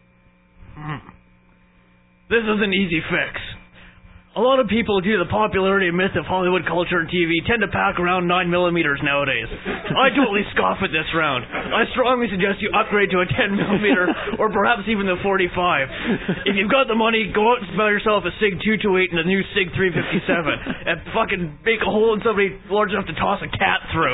This is an easy fix. A lot of people, due to the popularity and myth of Hollywood culture and TV, tend to pack around 9mm nowadays. I totally scoff at this round. I strongly suggest you upgrade to a 10mm or perhaps even the 45. If you've got the money, go out and buy yourself a SIG 228 and a new SIG 357 and fucking make a hole in somebody large enough to toss a cat through.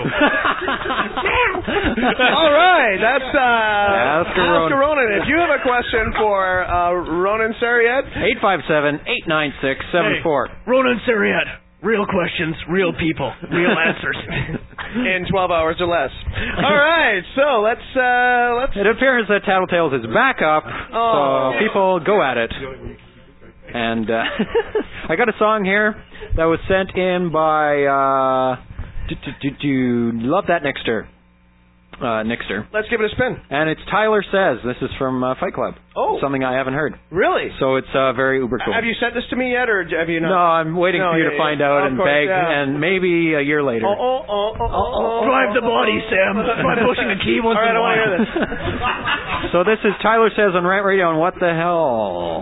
All right, that's Ask Ronan. If you have a question for Ronan Sariet, 857-896-74. Ronan Sariet. Real questions, real people, real answers. In 12 hours or less. All right, so let's. It appears that Tattletales is back up, so people go at it. And I got a song here that was sent in by Love That Nixter. Nixter. Let's give it a spin. And it's Tyler Says. This is from Fight Club. Oh. Something I haven't heard. Really? So it's very uber cool. Have you sent this to me yet, or have you not? No, I'm waiting for you to find out and beg, and maybe a year later. Drive the body, Sam. By pushing a key once in a while. So this is Tyler Says on Rant Radio, and what the hell?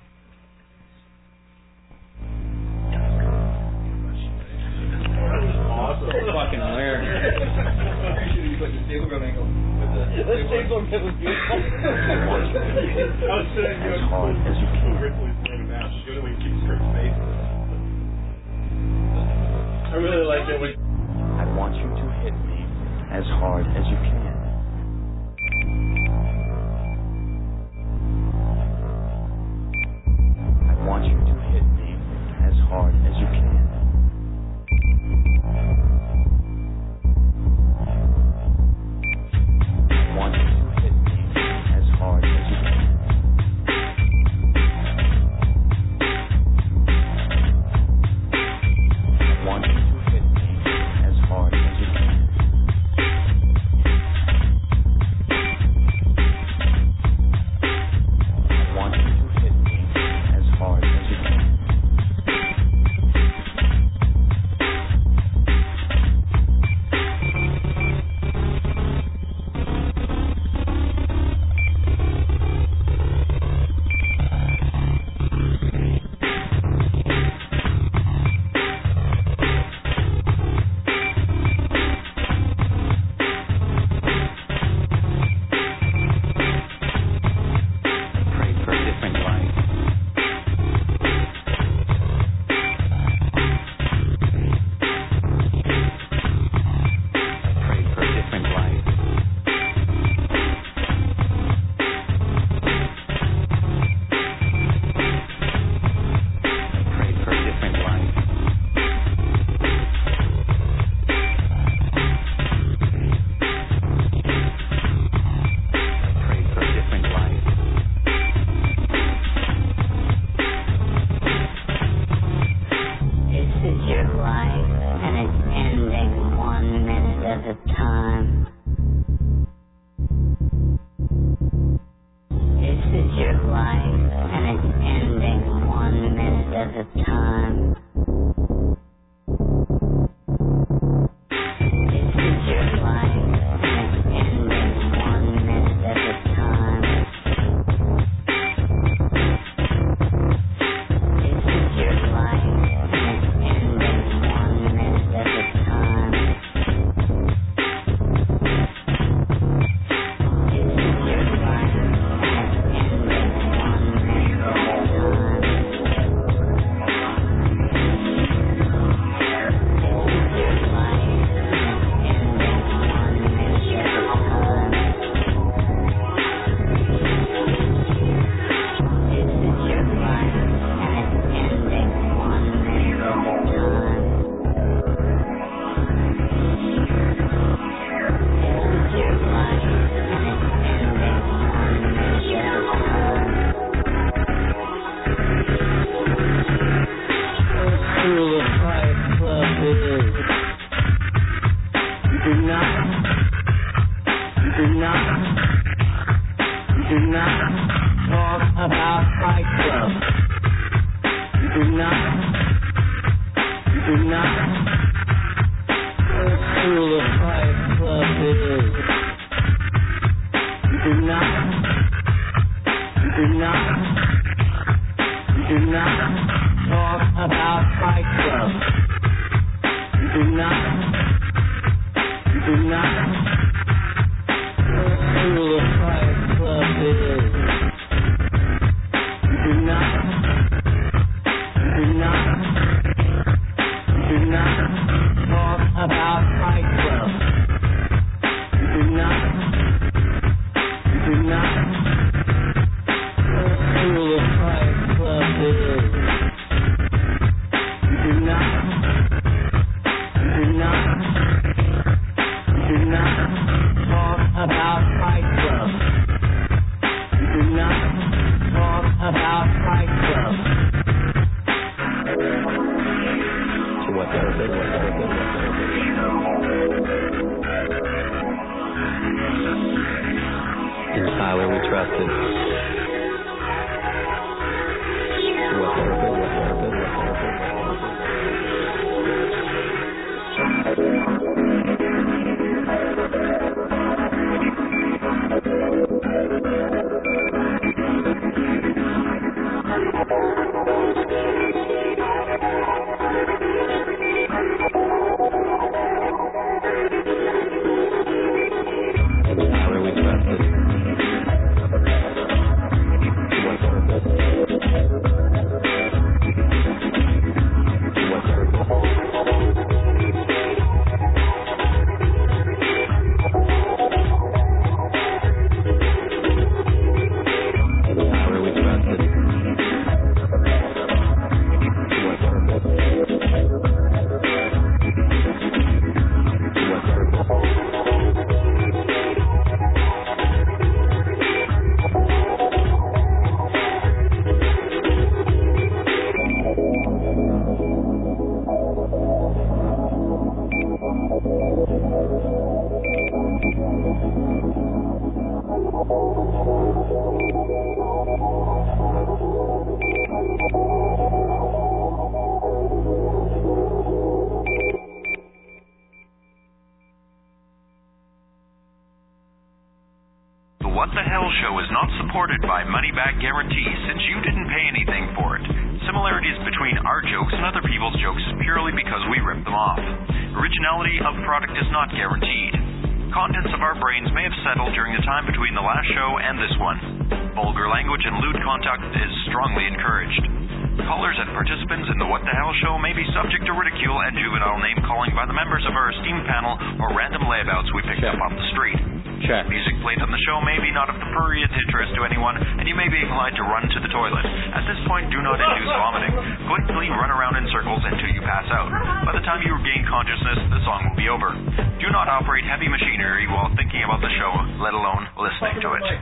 Awesome. Fucking hilarious. As hard as you can. I really like it when I want you to hit me as hard as you can. I want you to hit me as hard as you can. I want you to hit me as hard as you can. I want you to hit me as hard as you can. I want you to hit me as hard as you can. do not fool the Fight Club is. Do not talk about Fight Club. Do not fool the Fight Club is. Do not talk about Fight Club. Do not fool the Fight Club is. Do not talk about Fight Club. Do not talk about Fight Club. In Tyler we trusted. What the Hell Show is not supported by money-back guarantee since you didn't pay anything for it. Similarities between our jokes and other people's jokes is purely because we ripped them off. Originality of product is not guaranteed. Contents of our brains may have settled during the time between the last show and this one. Vulgar language and lewd conduct is strongly encouraged. Callers and participants in the What the Hell Show may be subject to ridicule and juvenile name-calling by the members of our esteemed panel or random layabouts we picked up off the street. Check. Music played on the show may be not of the prurient interest to anyone, and you may be inclined to run to the toilet. At this point, do not induce vomiting. Quickly run around in circles until you pass out. By the time you regain consciousness, the song will be over. Do not operate heavy machinery while thinking about the show, let alone listening to it.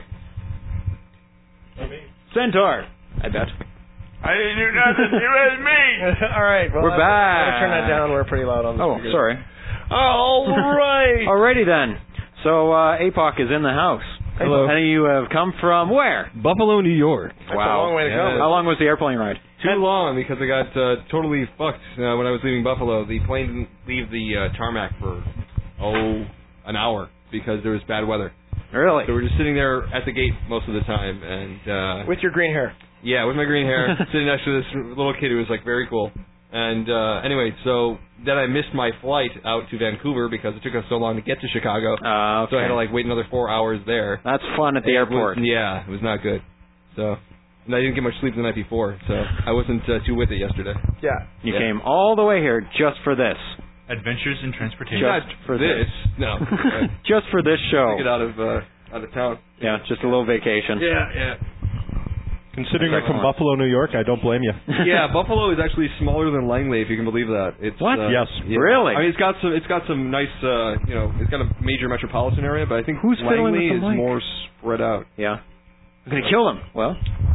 Centaur, I bet. I didn't do nothing. It was me. All right. Well, we're back. Turn that down. We're pretty loud on the speakers. Sorry. All right. Alrighty then. So APOC is in the house. Hello. And you have come from where? Buffalo, New York. That's a long way to go. How long was the airplane ride? Too long because I got totally fucked when I was leaving Buffalo. The plane didn't leave the tarmac for an hour because there was bad weather. Really? So we're just sitting there at the gate most of the time, and with your green hair. Yeah, with my green hair, sitting next to this little kid who was like very cool. And anyway, so then I missed my flight out to Vancouver because it took us so long to get to Chicago. Okay. So I had to like wait another 4 hours there. That's fun at the airport. It was not good. So, and I didn't get much sleep the night before, so I wasn't too with it yesterday. Yeah. You came all the way here just for this. Adventures in Transportation. Just for this. No. Just for this show. Get out of town. Yeah, just a little vacation. Yeah. Considering you're from Buffalo, New York, I don't blame you. Yeah, Buffalo is actually smaller than Langley, if you can believe that. It's what? Yes. Yeah. Really? I mean, it's got some nice, it's got a major metropolitan area, but I think Langley is more spread out. Yeah. I'm gonna kill him. Well,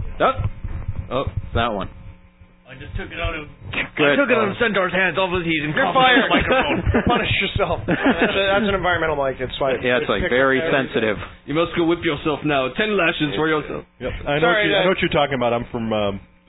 that one. I just took it out of. Good. I took it out of Centaur's hands. Obviously, he's in You're fired. Microphone. Punish yourself. That's an environmental mic. It's fine. Yeah, it's like very sensitive. You must go whip yourself now. 10 lashes for yourself. Yep. I know what you're talking about. I'm from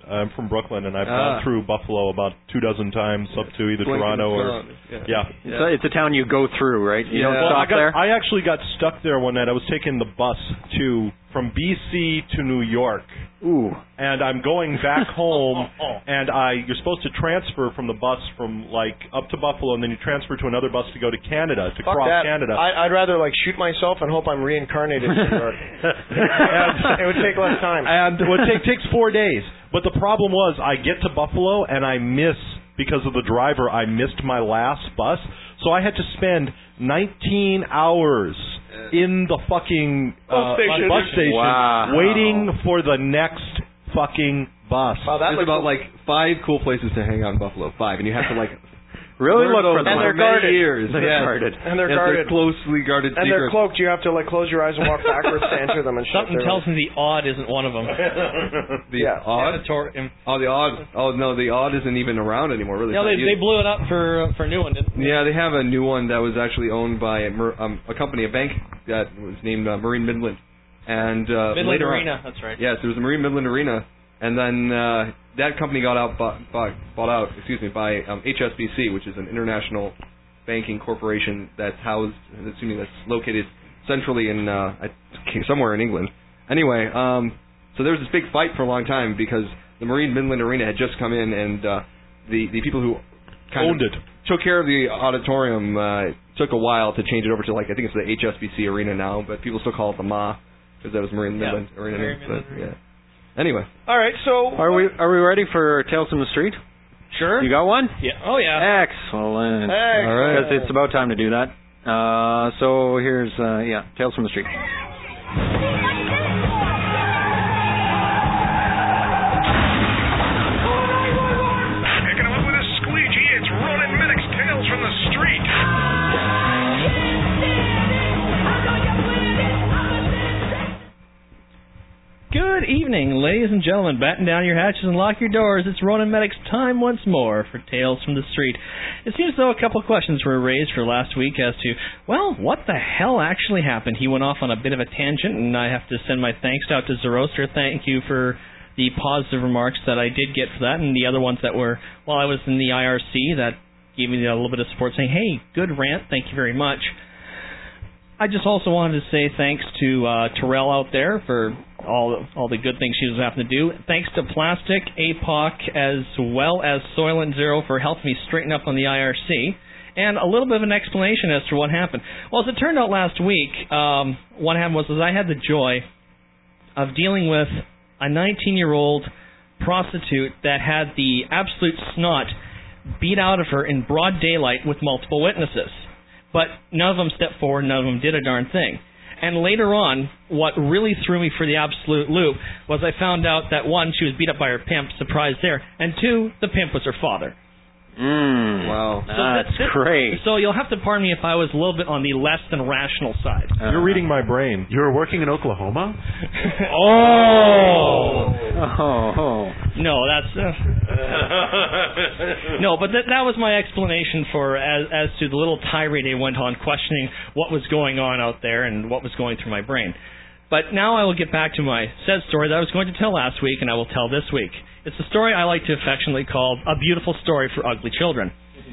I'm from Brooklyn, and I've gone through Buffalo about 24 times up to either Toronto or It's a town you go through, right? You don't stop there. I actually got stuck there one night. I was taking the bus from BC to New York. Ooh. And I'm going back home, and you're supposed to transfer from the bus from up to Buffalo, and then you transfer to another bus to go to Canada, to cross Canada. I'd rather shoot myself and hope I'm reincarnated in New York. It would take less time. And it takes 4 days. But the problem was, I get to Buffalo and because of the driver, I missed my last bus, so I had to spend 19 hours in the fucking bus station waiting for the next fucking bus. Wow, there's about 5 cool places to hang out in Buffalo. 5, and you have to really look for them. And they're guarded. Years. They're guarded. And they're guarded. They're closely guarded. And they're cloaked. You have to close your eyes and walk backwards to enter them and shit. Something tells me the odd isn't one of them. The odd? Oh, the odd. Oh no, the odd isn't even around anymore. Really? No, they blew it up for a new one, didn't they? Yeah, they have a new one that was actually owned by a company, a bank that was named Marine Midland, and Midland Arena. That's right. Yes, there was a Marine Midland Arena, and then that company got bought out by HSBC, which is an international banking corporation that's located centrally in somewhere in England. Anyway, so there was this big fight for a long time because the Marine Midland Arena had just come in, and the people who owned it took care of the auditorium. Took a while to change it over to I think it's the HSBC Arena now, but people still call it the MA because that was Marine Midland Arena. Yeah. Anyway. All right, so are we ready for Tales from the Street? Sure. You got one? Yeah. Oh yeah. Excellent. All right. Because it's about time to do that. So here's Tales from the Street. Picking them up with a squeegee, it's Ronan Minnick's Tales from the Street. Good evening, ladies and gentlemen. Batten down your hatches and lock your doors. It's Ronan Medick's time once more for Tales from the Street. It seems as though a couple of questions were raised for last week as to, what the hell actually happened? He went off on a bit of a tangent, and I have to send my thanks out to Zeroster. Thank you for the positive remarks that I did get for that, and the other ones that were, while I was in the IRC, that gave me a little bit of support saying, hey, good rant, thank you very much. I just also wanted to say thanks to Terrell out there for all the good things she was having to do. Thanks to Plastic, APOC, as well as Soylent Zero for helping me straighten up on the IRC. And a little bit of an explanation as to what happened. Well, as it turned out last week, what happened was I had the joy of dealing with a 19-year-old prostitute that had the absolute snot beat out of her in broad daylight with multiple witnesses. But none of them stepped forward, none of them did a darn thing. And later on, what really threw me for the absolute loop was I found out that, one, she was beat up by her pimp, surprise there, and two, the pimp was her father. Wow. That's great. So you'll have to pardon me if I was a little bit on the less than rational side. You're reading my brain. You were working in Oklahoma? No, that's... No, but that was my explanation for as to the little tirade I went on questioning what was going on out there and what was going through my brain. But now I will get back to my said story that I was going to tell last week and I will tell this week. It's a story I like to affectionately call A Beautiful Story for Ugly Children.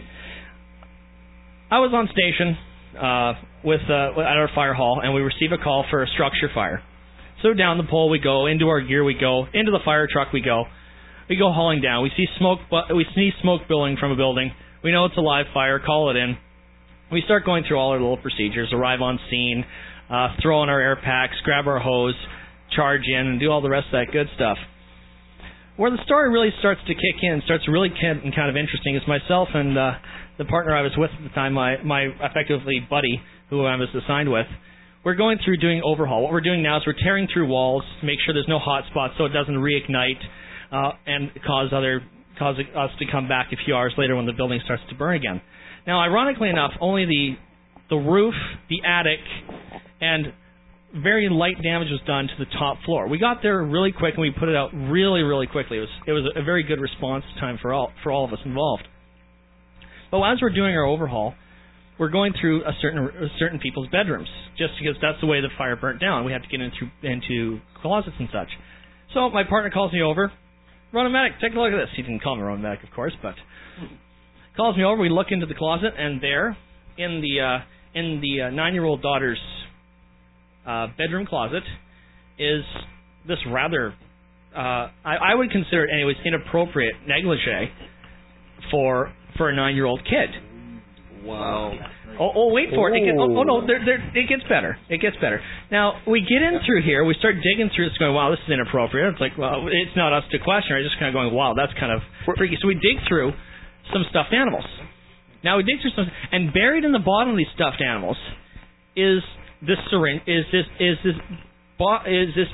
I was on station at our fire hall, and we received a call for a structure fire. So down the pole we go, into our gear we go, into the fire truck we go. We go hauling down. We see smoke billowing from a building. We know it's a live fire. Call it in. We start going through all our little procedures, arrive on scene, throw in our air packs, grab our hose, charge in, and do all the rest of that good stuff. Where the story really starts to kick in, starts really kind of interesting, is myself and the partner I was with at the time, my effectively buddy, who I was assigned with. We're going through doing overhaul. What we're doing now is we're tearing through walls to make sure there's no hot spots so it doesn't reignite and cause us to come back a few hours later when the building starts to burn again. Now, ironically enough, only the roof, the attic, and very light damage was done to the top floor. We got there really quick and we put it out really, really quickly. It was a very good response time for all of us involved. But as we're doing our overhaul, we're going through certain people's bedrooms, just because that's the way the fire burnt down. We had to get into closets and such. So my partner calls me over. Run a medic, take a look at this. He didn't call me Run a medic, of course, but calls me over. We look into the closet, and there, in the 9-year-old daughter's bedroom closet, is this rather, I would consider it anyways, inappropriate negligee for a 9-year-old kid. Wow. Oh, wait for it. It gets better. It gets better. Now, we get in through here. We start digging through this going, wow, this is inappropriate. It's like, well, it's not us to question. We're just kind of going, wow, that's kind of freaky. So we dig through some stuffed animals. Now, we dig through some, and buried in the bottom of these stuffed animals is this syringe, about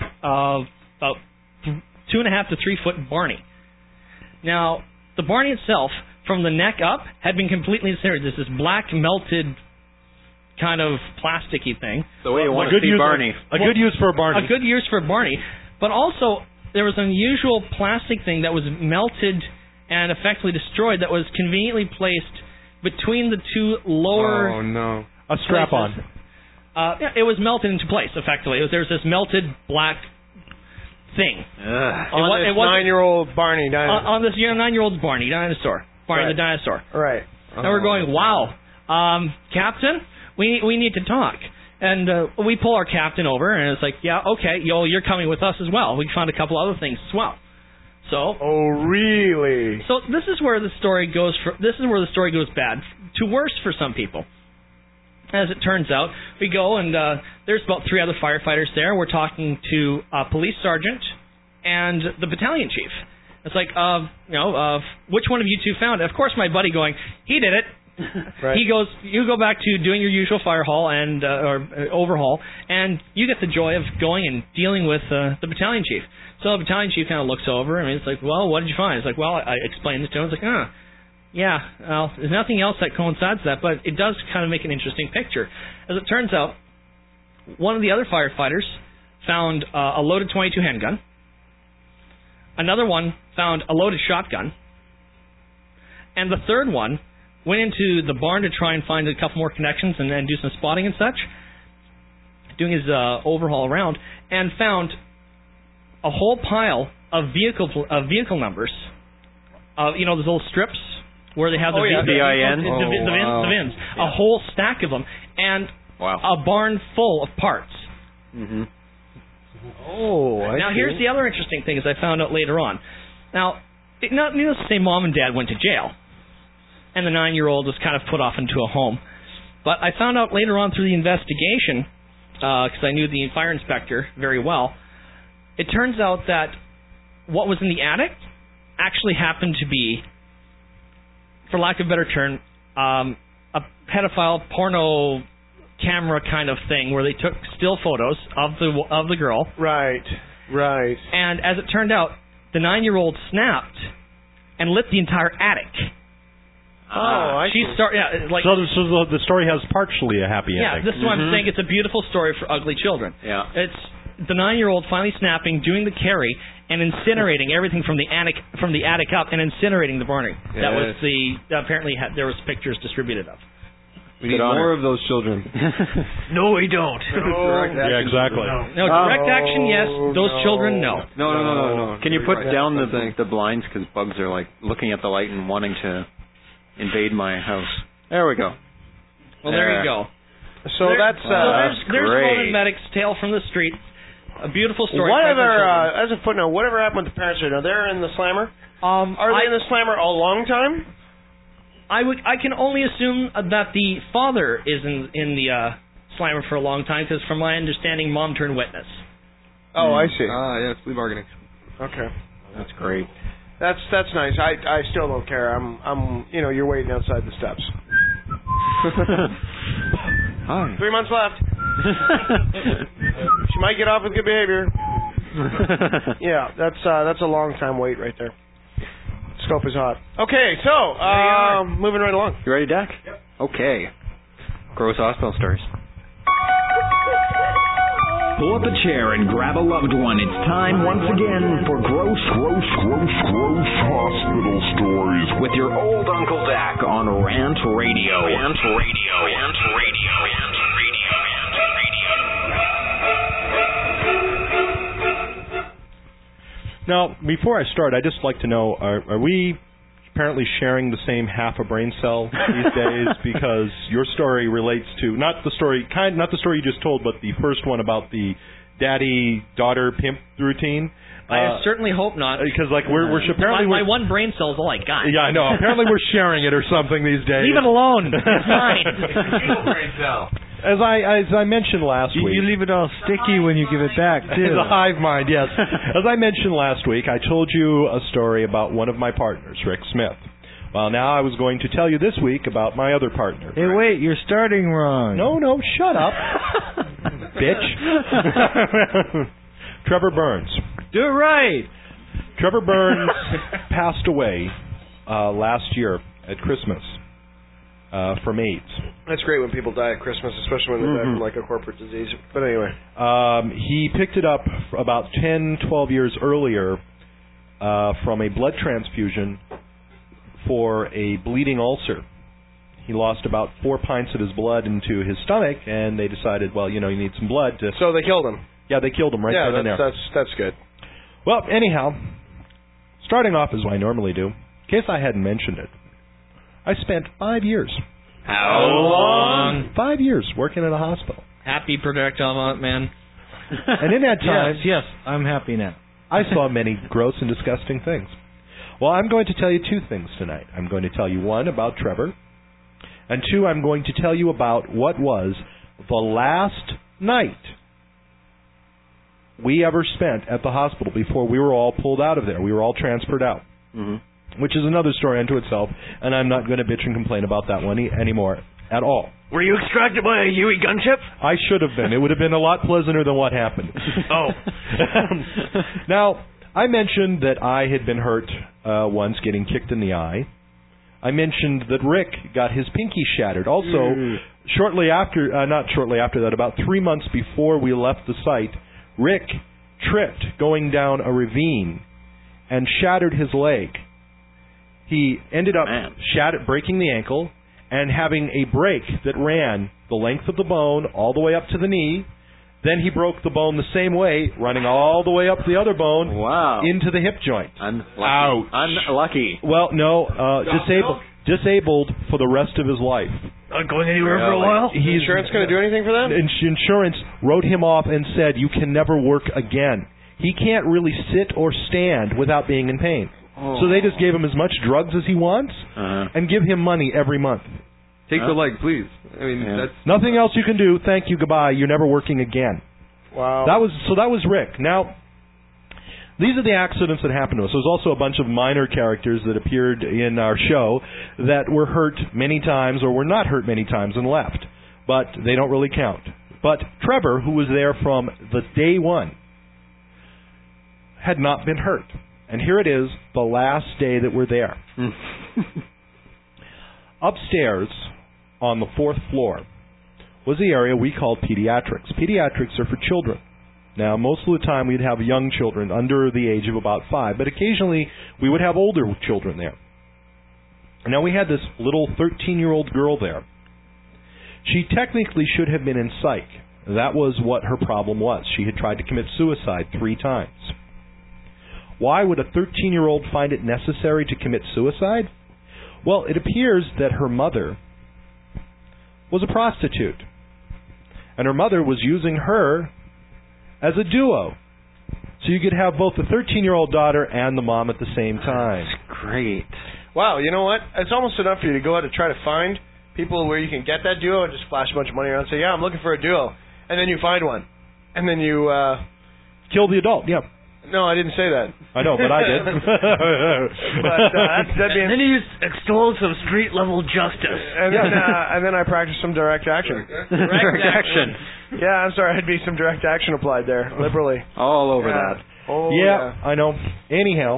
2.5 to 3 foot Barney. Now, the Barney itself, from the neck up, had been completely incinerated. There's this black melted kind of plasticky thing. The way you want to see Barney. A good use for a Barney. A good use for a Barney. But also, there was an unusual plastic thing that was melted and effectively destroyed that was conveniently placed between the two lower... Oh, no. A strap-on. Yeah, it was melted into place, effectively. There was this melted black thing. On this 9-year-old Barney dinosaur. On this 9-year-old Barney dinosaur. Barney the dinosaur. Right. And we're going, wow, Captain, we need to talk. And we pull our captain over, and it's like, yeah, okay, you're coming with us as well. We found a couple other things as well. So. Oh, really? So this is where the story goes. This is where the story goes bad, to worse for some people. As it turns out, we go and there's about 3 other firefighters there. We're talking to a police sergeant and the battalion chief. It's like, which one of you two found it? Of course, my buddy going, he did it. Right. He goes, you go back to doing your usual fire haul and or overhaul, and you get the joy of going and dealing with the battalion chief. So the battalion chief kind of looks over. I mean, it's like, well, what did you find? It's like, well, I explained this to him. It's like, yeah, well, there's nothing else that coincides with that, but it does kind of make an interesting picture. As it turns out, one of the other firefighters found a loaded .22 handgun. Another one found a loaded shotgun. And the third one went into the barn to try and find a couple more connections and then do some spotting and such, doing his overhaul around, and found a whole pile of vehicle numbers. Those little strips where they have the VIN. The VINs. Yeah. A whole stack of them. And a barn full of parts. Mm-hmm. Oh, now here's the other interesting thing, as I found out later on. Now, needless to say, Mom and Dad went to jail, and the 9-year-old was kind of put off into a home. But I found out later on through the investigation, because I knew the fire inspector very well, it turns out that what was in the attic actually happened to be, for lack of a better term, a pedophile porno camera kind of thing where they took still photos of the girl. Right. And as it turned out, the 9-year-old snapped and lit the entire attic. I see. So the story has partially a happy ending. Yeah, this is what I'm saying. It's a beautiful story for ugly children. Yeah. It's the 9-year-old finally snapping, doing the carry, and incinerating everything from the attic up, and incinerating the Barney. Yes. That was apparently there was pictures distributed of. We need more of those children. No, we don't. Yeah, exactly. No, direct action, yes. Those children, no. No. Can you put down the blinds, because bugs are like looking at the light and wanting to invade my house. There we go. Well, there you go. So there's Roman Medic's Tale from the Street. A beautiful story. As a footnote, whatever happened with the parents? Are they in the slammer? Are they in the slammer a long time? I can only assume that the father is in the slammer for a long time, because from my understanding, Mom turned witness. Oh, I see. Yeah, it's plea bargaining. Okay, that's great. That's nice. I still don't care. I'm you're waiting outside the steps. Hi. 3 months left. She might get off with good behavior. Yeah, that's a long time wait right there. Scope is hot. Okay, so moving right along. You ready, Dak? Yep. Okay. Gross hospital stories. Pull up a chair and grab a loved one. It's time once again for gross hospital stories with your old Uncle Dak on Rant Radio. Now, before I start, I'd just like to know: are we apparently sharing the same half a brain cell these days? Because your story relates to not the story you just told, but the first one about the daddy-daughter pimp routine. I certainly hope not. Because we're apparently my one brain cell is all I got. Yeah, I know. Apparently we're sharing it or something these days. Leave it alone. It's fine. brain cell. As I mentioned last week, you leave it all sticky when you give it back too. It's a hive mind, yes. As I mentioned last week, I told you a story about one of my partners, Rick Smith. Well, now I was going to tell you this week about my other partner. Hey, wait, you're starting wrong. No, shut up, bitch. Trevor Burns. Do it right. Trevor Burns passed away last year at Christmas from AIDS. That's great when people die at Christmas, especially when they're die from a corporate disease. But anyway. He picked it up about 10, 12 years earlier from a blood transfusion for a bleeding ulcer. He lost about 4 pints of his blood into his stomach, and they decided, well, you need some blood to... So they killed him. Yeah, they killed him right then and there. That's good. Well, anyhow, starting off as I normally do, in case I hadn't mentioned it, I spent 5 years. How long? 5 years working at a hospital. Happy projectile, man. And in that time... Yes, I'm happy now. I saw many gross and disgusting things. Well, I'm going to tell you 2 things tonight. I'm going to tell you, 1, about Trevor, and 2, I'm going to tell you about what was the last night we ever spent at the hospital before we were all pulled out of there. We were all transferred out, which is another story unto itself, and I'm not going to bitch and complain about that one anymore at all. Were you extracted by a Huey gunship? I should have been. It would have been a lot pleasanter than what happened. Oh. Now, I mentioned that I had been hurt once getting kicked in the eye. I mentioned that Rick got his pinky shattered. Also, not shortly after that, about 3 months before we left the site, Rick tripped going down a ravine and shattered his leg. He ended up breaking the ankle and having a break that ran the length of the bone all the way up to the knee. Then he broke the bone the same way, running all the way up the other bone into the hip joint. Unlucky. Well, no, disabled for the rest of his life. Not going anywhere for a while? Is insurance going to do anything for that? Insurance wrote him off and said, you can never work again. He can't really sit or stand without being in pain. So they just gave him as much drugs as he wants and give him money every month. Take the leg, please. I mean, that's nothing else you can do. Thank you, goodbye. You're never working again. Wow. That was Rick. Now, these are the accidents that happened to us. There's also a bunch of minor characters that appeared in our show that were hurt many times or were not hurt many times and left. But they don't really count. But Trevor, who was there from the day one, had not been hurt. And here it is, the last day that we're there. Upstairs, on the 4th floor, was the area we called pediatrics. Pediatrics are for children. Now, most of the time we'd have young children under the age of about 5, but occasionally we would have older children there. Now, we had this little 13-year-old girl there. She technically should have been in psych. That was what her problem was. She had tried to commit suicide 3 times. Why would a 13-year-old find it necessary to commit suicide? Well, it appears that her mother was a prostitute. And her mother was using her as a duo. So you could have both the 13-year-old daughter and the mom at the same time. That's great. Wow, you know what? It's almost enough for you to go out and try to find people where you can get that duo and just flash a bunch of money around and say, yeah, I'm looking for a duo. And then you find one. And then you... kill the adult, yeah. No, I didn't say that. I know, but I did. Then you extol some street-level justice. And then I practiced some direct action. Direct action. Yeah, I'm sorry. I'd be some direct action applied there, liberally. All over that. Oh, yeah, I know. Anyhow,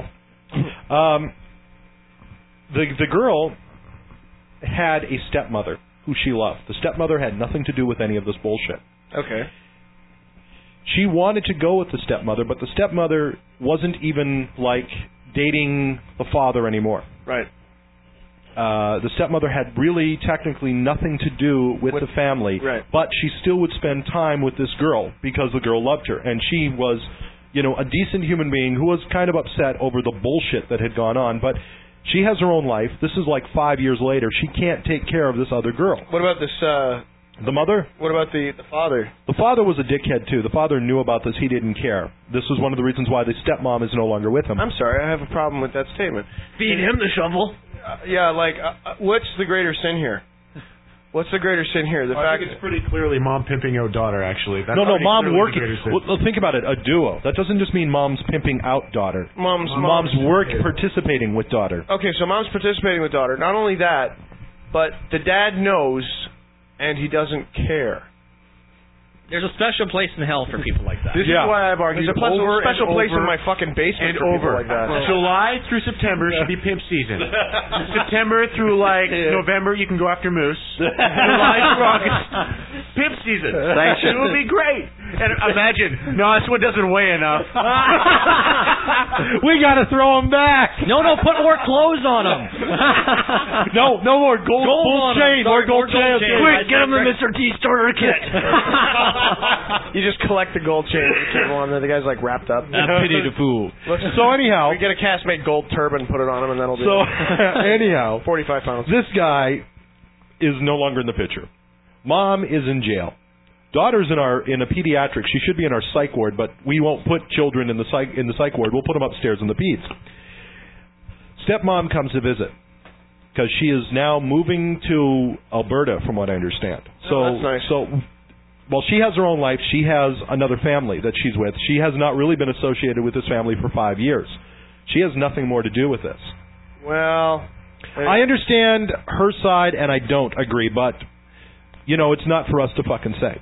the girl had a stepmother who she loved. The stepmother had nothing to do with any of this bullshit. Okay. She wanted to go with the stepmother, but the stepmother wasn't even, dating the father anymore. Right. The stepmother had really technically nothing to do with the family, right. But she still would spend time with this girl because the girl loved her, and she was a decent human being who was kind of upset over the bullshit that had gone on, but she has her own life. This is like 5 years later. She can't take care of this other girl. What about this? The mother? What about the father? The father was a dickhead too. The father knew about this. He didn't care. This was one of the reasons why the stepmom is no longer with him. I'm sorry, I have a problem with that statement. Feed him the shovel. What's the greater sin here? What's the greater sin here? I think it's pretty clearly mom pimping out daughter, actually. That's mom clearly working. the greater sin. Well, think about it, a duo. That doesn't just mean mom's pimping out daughter. Mom's participating with daughter. Okay, so mom's participating with daughter. Not only that, but the dad knows, and he doesn't care. There's a special place in hell for people like that. This is why I've argued. There's a special place in over my fucking basement for people like that. July through September should be pimp season. September through November, you can go after moose. July through August, pimp season. It would be great. And imagine, no, this one doesn't weigh enough. We got to throw him back. No, put more clothes on him. No more gold chain. More gold chain. Quick, get him the Mr. T starter kit. You just collect the gold chain and the guy's like wrapped up. Pity the fool. So anyhow, we get a cast-made gold turban, put it on him, and that'll do. So it. anyhow, 45 pounds. This guy is no longer in the picture. Mom is in jail. Daughter's in a pediatric. She should be in our psych ward, but we won't put children in the psych ward. We'll put them upstairs in the peds. Stepmom comes to visit because she is now moving to Alberta, from what I understand. That's nice. Well, she has her own life. She has another family that she's with. She has not really been associated with this family for 5 years. She has nothing more to do with this. Well, I understand her side, and I don't agree, but, it's not for us to fucking say.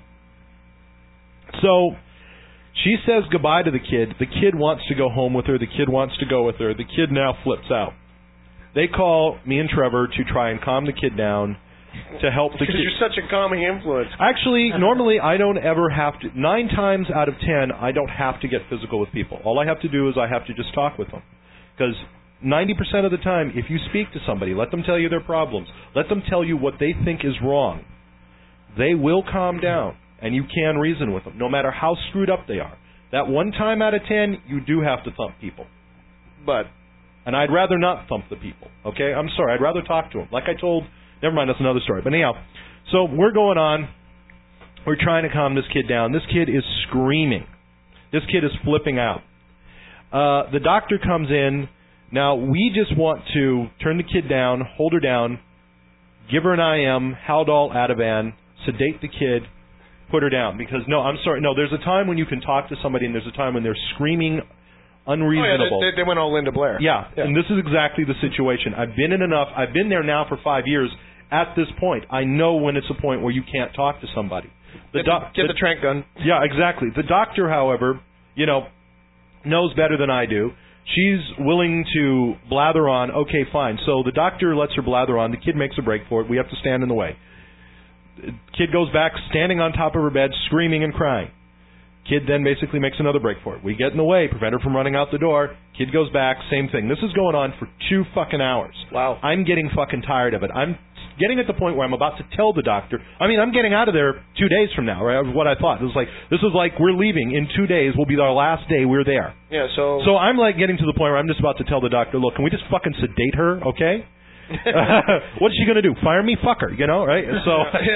So, she says goodbye to the kid. The kid wants to go home with her. The kid wants to go with her. The kid now flips out. They call me and Trevor to try and calm the kid down, to help the kid. Because you're such a calming influence. Actually, normally I don't ever have to. 9 times out of 10, I don't have to get physical with people. All I have to do is I have to just talk with them. Because 90% of the time, if you speak to somebody, let them tell you their problems, let them tell you what they think is wrong, they will calm down, and you can reason with them, no matter how screwed up they are. That 1 time out of 10, you do have to thump people. And I'd rather not thump the people, okay? I'm sorry, I'd rather talk to them. Like I told... Never mind, that's another story. But anyhow, so we're going on. We're trying to calm this kid down. This kid is screaming. This kid is flipping out. The doctor comes in. Now, we just want to turn the kid down, hold her down, give her an IM, Haldol, Ativan, sedate the kid, put her down. Because, I'm sorry. No, there's a time when you can talk to somebody, and there's a time when they're screaming unreasonable. Oh, yeah, they went all Linda Blair. Yeah, and this is exactly the situation. I've been there now for 5 years. At this point, I know when it's a point where you can't talk to somebody. Get the trank gun. Yeah, exactly. The doctor, however, knows better than I do. She's willing to blather on. Okay, fine. So the doctor lets her blather on. The kid makes a break for it. We have to stand in the way. The kid goes back, standing on top of her bed, screaming and crying. Kid then basically makes another break for it. We get in the way, prevent her from running out the door. Kid goes back, same thing. This is going on for 2 fucking hours. Wow. I'm getting fucking tired of it. I'm getting at the point where I'm about to tell the doctor. I'm getting out of there 2 days from now, right? What I thought. This is like we're leaving. In 2 days will be our last day we're there. Yeah, so I'm like getting to the point where I'm just about to tell the doctor, look, can we just fucking sedate her, okay? What's she gonna do? Fire me? Fuck her, right? So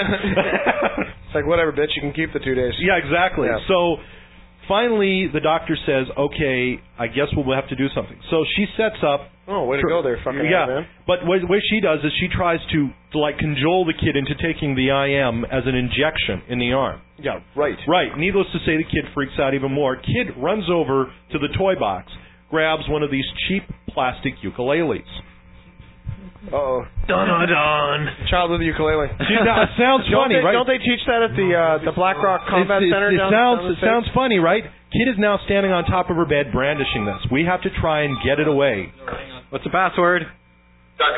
it's like, whatever, bitch. You can keep the 2 days. Yeah, exactly. Yeah. So finally, the doctor says, okay, I guess we'll have to do something. So she sets up. Oh, way to go there, fucking man. But what she does is she tries to cajole the kid into taking the IM as an injection in the arm. Yeah, right. Right. Needless to say, the kid freaks out even more. Kid runs over to the toy box, grabs one of these cheap plastic ukuleles. Uh-oh. Dun-dun-dun. Child with a ukulele. It sounds funny, right? Don't they teach that at the Black Rock Combat Center? It sounds funny, right? Kid is now standing on top of her bed brandishing this. We have to try and get it away. What's the password? Dr.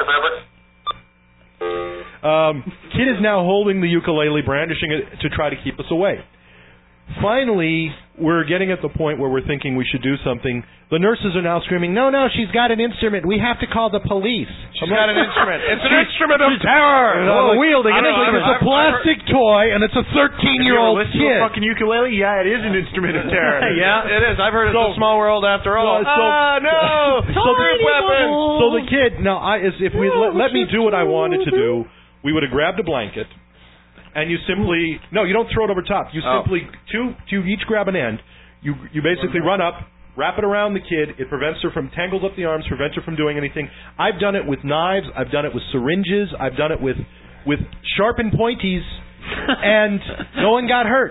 Pepper. Kid is now holding the ukulele, brandishing it to try to keep us away. Finally, we're getting at the point where we're thinking we should do something. The nurses are now screaming, no, she's got an instrument. We have to call the police. She's got an instrument. It's an instrument of terror. Wielding it. It's a plastic toy, and it's a 13-year-old kid. To a fucking ukulele? Yeah, it is an instrument of terror. Yeah, it is. I've heard it's a small world after all. No! Tiny weapon! So the kid, now, if we let me do what I wanted to do, we would have grabbed a blanket, and you simply, no, you don't throw it over top. You simply, you each grab an end. You basically run up, wrap it around the kid. It prevents her from, tangles up the arms, prevents her from doing anything. I've done it with knives. I've done it with syringes. I've done it with sharpened pointies, and no one got hurt.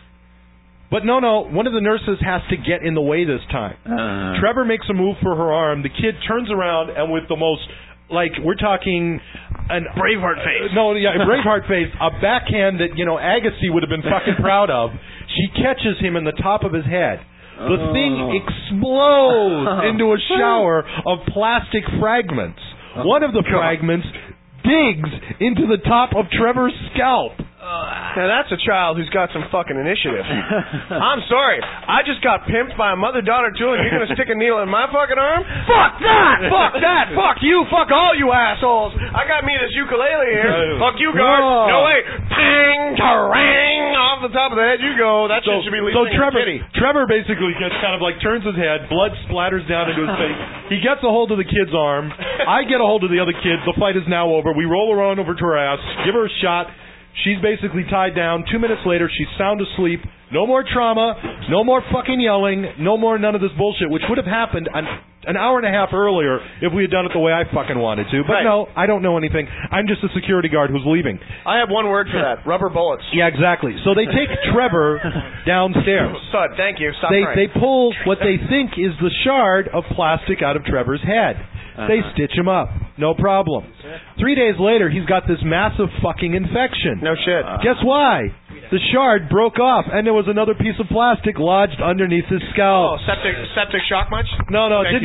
But no, one of the nurses has to get in the way this time. Trevor makes a move for her arm. The kid turns around, and with the most, we're talking an Braveheart face. Braveheart face. A backhand that, Agassi would have been fucking proud of. She catches him in the top of his head. The thing explodes into a shower of plastic fragments. One of the fragments digs into the top of Trevor's scalp. Now that's a child who's got some fucking initiative. I'm sorry. I just got pimped by a mother-daughter duel, and you're going to stick a needle in my fucking arm? Fuck that! Fuck that! Fuck you! Fuck all you assholes! I got me this ukulele here. Fuck you, guard. No way. Pang! Tarang! Off the top of the head you go. That shit should be leaving Trevor basically gets turns his head, blood splatters down into his face. He gets a hold of the kid's arm. I get a hold of the other kid. The fight is now over. We roll her on over to her ass, give her a shot. She's basically tied down. 2 minutes later, she's sound asleep. No more trauma. No more fucking yelling. No more none of this bullshit, which would have happened an hour and a half earlier if we had done it the way I fucking wanted to. But no, I don't know anything. I'm just a security guard who's leaving. I have one word for that. Rubber bullets. Yeah, exactly. So they take Trevor downstairs. Stud, thank you. Stop They pull what they think is the shard of plastic out of Trevor's head. They stitch him up. No problem. 3 days later, he's got this massive fucking infection. No shit. Guess why? The shard broke off, and there was another piece of plastic lodged underneath his scalp. Oh, septic shock much? No.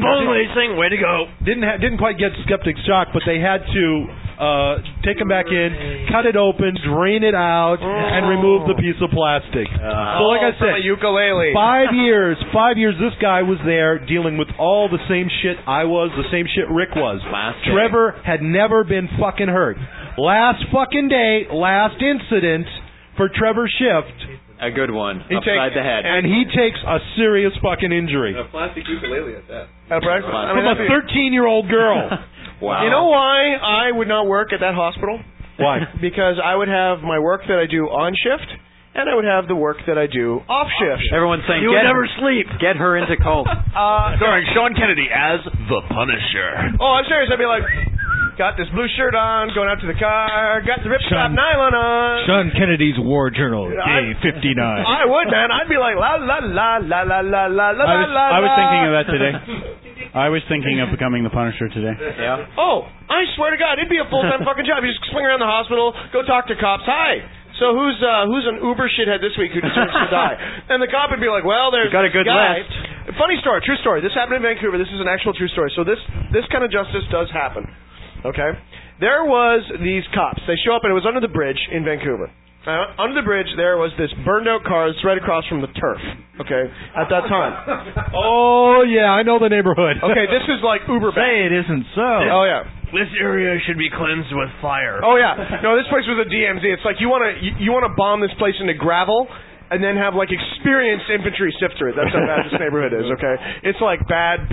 Way to go. Didn't quite get septic shock, but they had to take him back in, cut it open, drain it out, and remove the piece of plastic. So like I said, from a ukulele. 5 years, this guy was there dealing with all the same shit I was, the same shit Rick was. Trevor had never been fucking hurt. Last fucking day, last incident for Trevor's shift. A good one. Upside the head. And he takes a serious fucking injury. A plastic ukulele at that. From a 13-year-old girl. Wow. You know why I would not work at that hospital? Why? Because I would have my work that I do on shift, and I would have the work that I do off shift. Everyone's saying, you would never sleep. Get her into cult. Starring Sean Kennedy as the Punisher. Oh, I'm serious. I'd be like, got this blue shirt on, going out to the car, got the ripstop nylon on. Sean Kennedy's War Journal, day 59. I would, man. I'd be like, la la la la la la la la la. I was thinking of that today. I was thinking of becoming the Punisher today. Yeah. Oh, I swear to God, it'd be a full-time fucking job. You just swing around the hospital, go talk to cops. Hi. So who's an Uber shithead this week who deserves to die? And the cop would be like, well, there's got a good guy. list. Funny story, true story. This happened in Vancouver. This is an actual true story. So this kind of justice does happen. Okay? There was these cops. They show up, and it was under the bridge in Vancouver. Under the bridge, there was this burned-out car that's right across from the turf, okay, at that time. Oh, yeah, I know the neighborhood. Okay, this is like uber bad. Say it isn't so. Oh, yeah. This area should be cleansed with fire. Oh, yeah. No, this place was a DMZ. It's like you want to bomb this place into gravel and then have, like, experienced infantry sift through it. That's how bad this neighborhood is, okay? It's like bad.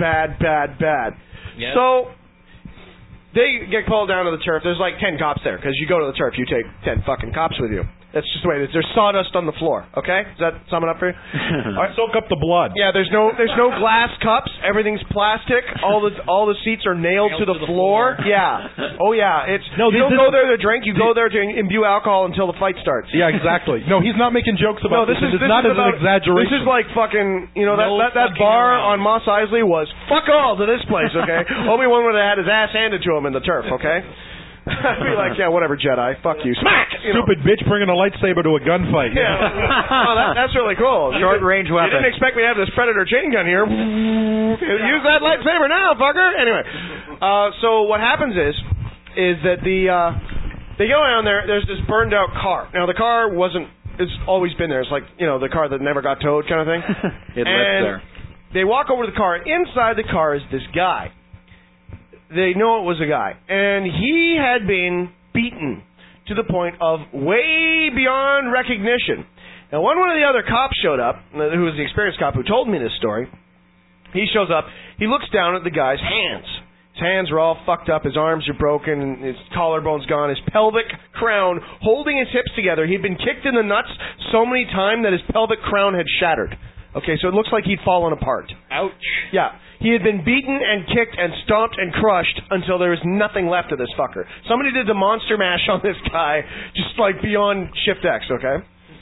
Yep. So they get called down to the turf. There's like 10 cops there, because you go to the turf, you take 10 fucking cops with you. That's just the way it is. There's sawdust on the floor, okay? Does that sum it up for you? Soak up the blood. Yeah, there's no glass cups. Everything's plastic. All the seats are nailed to the floor. Yeah. Oh, yeah. You don't go there to drink. You go there to imbue alcohol until the fight starts. Yeah, exactly. No, he's not making jokes about this. It's not an exaggeration. This is like fucking, that bar on Moss Isley was fuck all to this place, okay? Obi-Wan would have had his ass handed to him in the turf, okay? I'd be like, yeah, whatever, Jedi. Fuck you. Smack! Stupid bitch bringing a lightsaber to a gunfight. Yeah. Oh, that's really cool. Short-range weapon. You didn't expect me to have this Predator chain gun here. Use that lightsaber now, fucker. Anyway, so what happens is that they go down there. There's this burned-out car. Now, the car wasn't it's always been there. It's like, the car that never got towed kind of thing. It lives there. They walk over to the car. Inside the car is this guy. They know it was a guy. And he had been beaten to the point of way beyond recognition. Now, when one of the other cops showed up, who was the experienced cop who told me this story, he shows up, he looks down at the guy's hands. His hands are all fucked up, his arms are broken, his collarbone's gone, his pelvic crown holding his hips together. He'd been kicked in the nuts so many times that his pelvic crown had shattered. Okay, so it looks like he'd fallen apart. Ouch. Yeah. He had been beaten and kicked and stomped and crushed until there was nothing left of this fucker. Somebody did the monster mash on this guy, just like beyond Shift X, okay?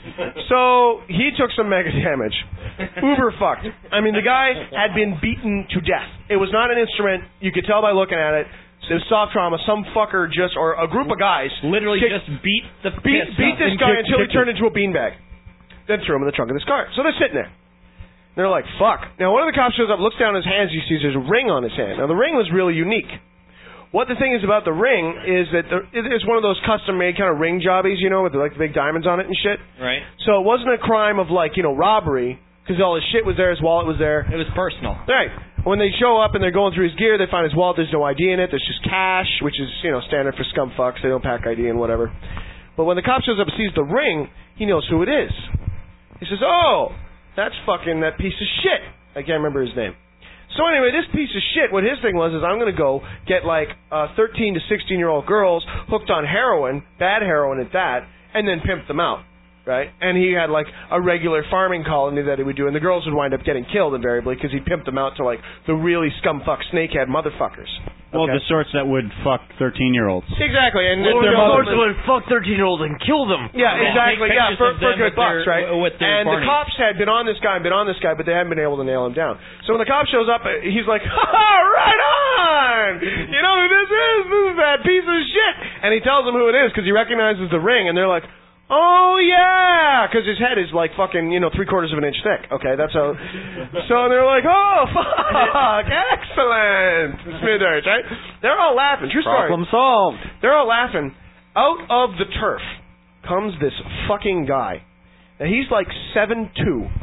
So he took some mega damage. Uber fucked. I mean, the guy had been beaten to death. It was not an instrument. You could tell by looking at it. It was soft trauma. Some fucker just, or a group of guys, literally just beat this guy until he turned into a beanbag. Then threw him in the trunk of this car. So they're sitting there. They're like, fuck. Now, one of the cops shows up, looks down at his hands, he sees there's a ring on his hand. Now, the ring was really unique. What the thing is about the ring is that it's one of those custom-made kind of ring jobbies, with like big diamonds on it and shit. Right. So it wasn't a crime of robbery, because all his shit was there, his wallet was there. It was personal. Right. When they show up and they're going through his gear, they find his wallet, there's no ID in it, there's just cash, which is, standard for scum fucks, they don't pack ID and whatever. But when the cop shows up and sees the ring, he knows who it is. He says, oh, that's fucking that piece of shit. I can't remember his name. So anyway, this piece of shit, what his thing was is I'm going to go get 13 to 16-year-old girls hooked on heroin, bad heroin at that, and then pimp them out, right? And he had a regular farming colony that he would do, and the girls would wind up getting killed invariably because he pimped them out to the really scumfuck snakehead motherfuckers. Well, the sorts that would fuck 13-year-olds. Exactly. And the sorts that would fuck 13-year-olds and kill them. Yeah, exactly. Yeah, for good bucks, right? And the cops had been on this guy, but they hadn't been able to nail him down. So when the cop shows up, he's like, ha, right on! You know who this is? This is that piece of shit. And he tells them who it is because he recognizes the ring, and they're like, oh, yeah! Because his head is fucking, 3/4 of an inch thick. Okay, that's how... So they're like, oh, fuck! Excellent! Smithers, right? They're all laughing. True story. Problem solved. They're all laughing. Out of the turf comes this fucking guy. Now, he's 7'2".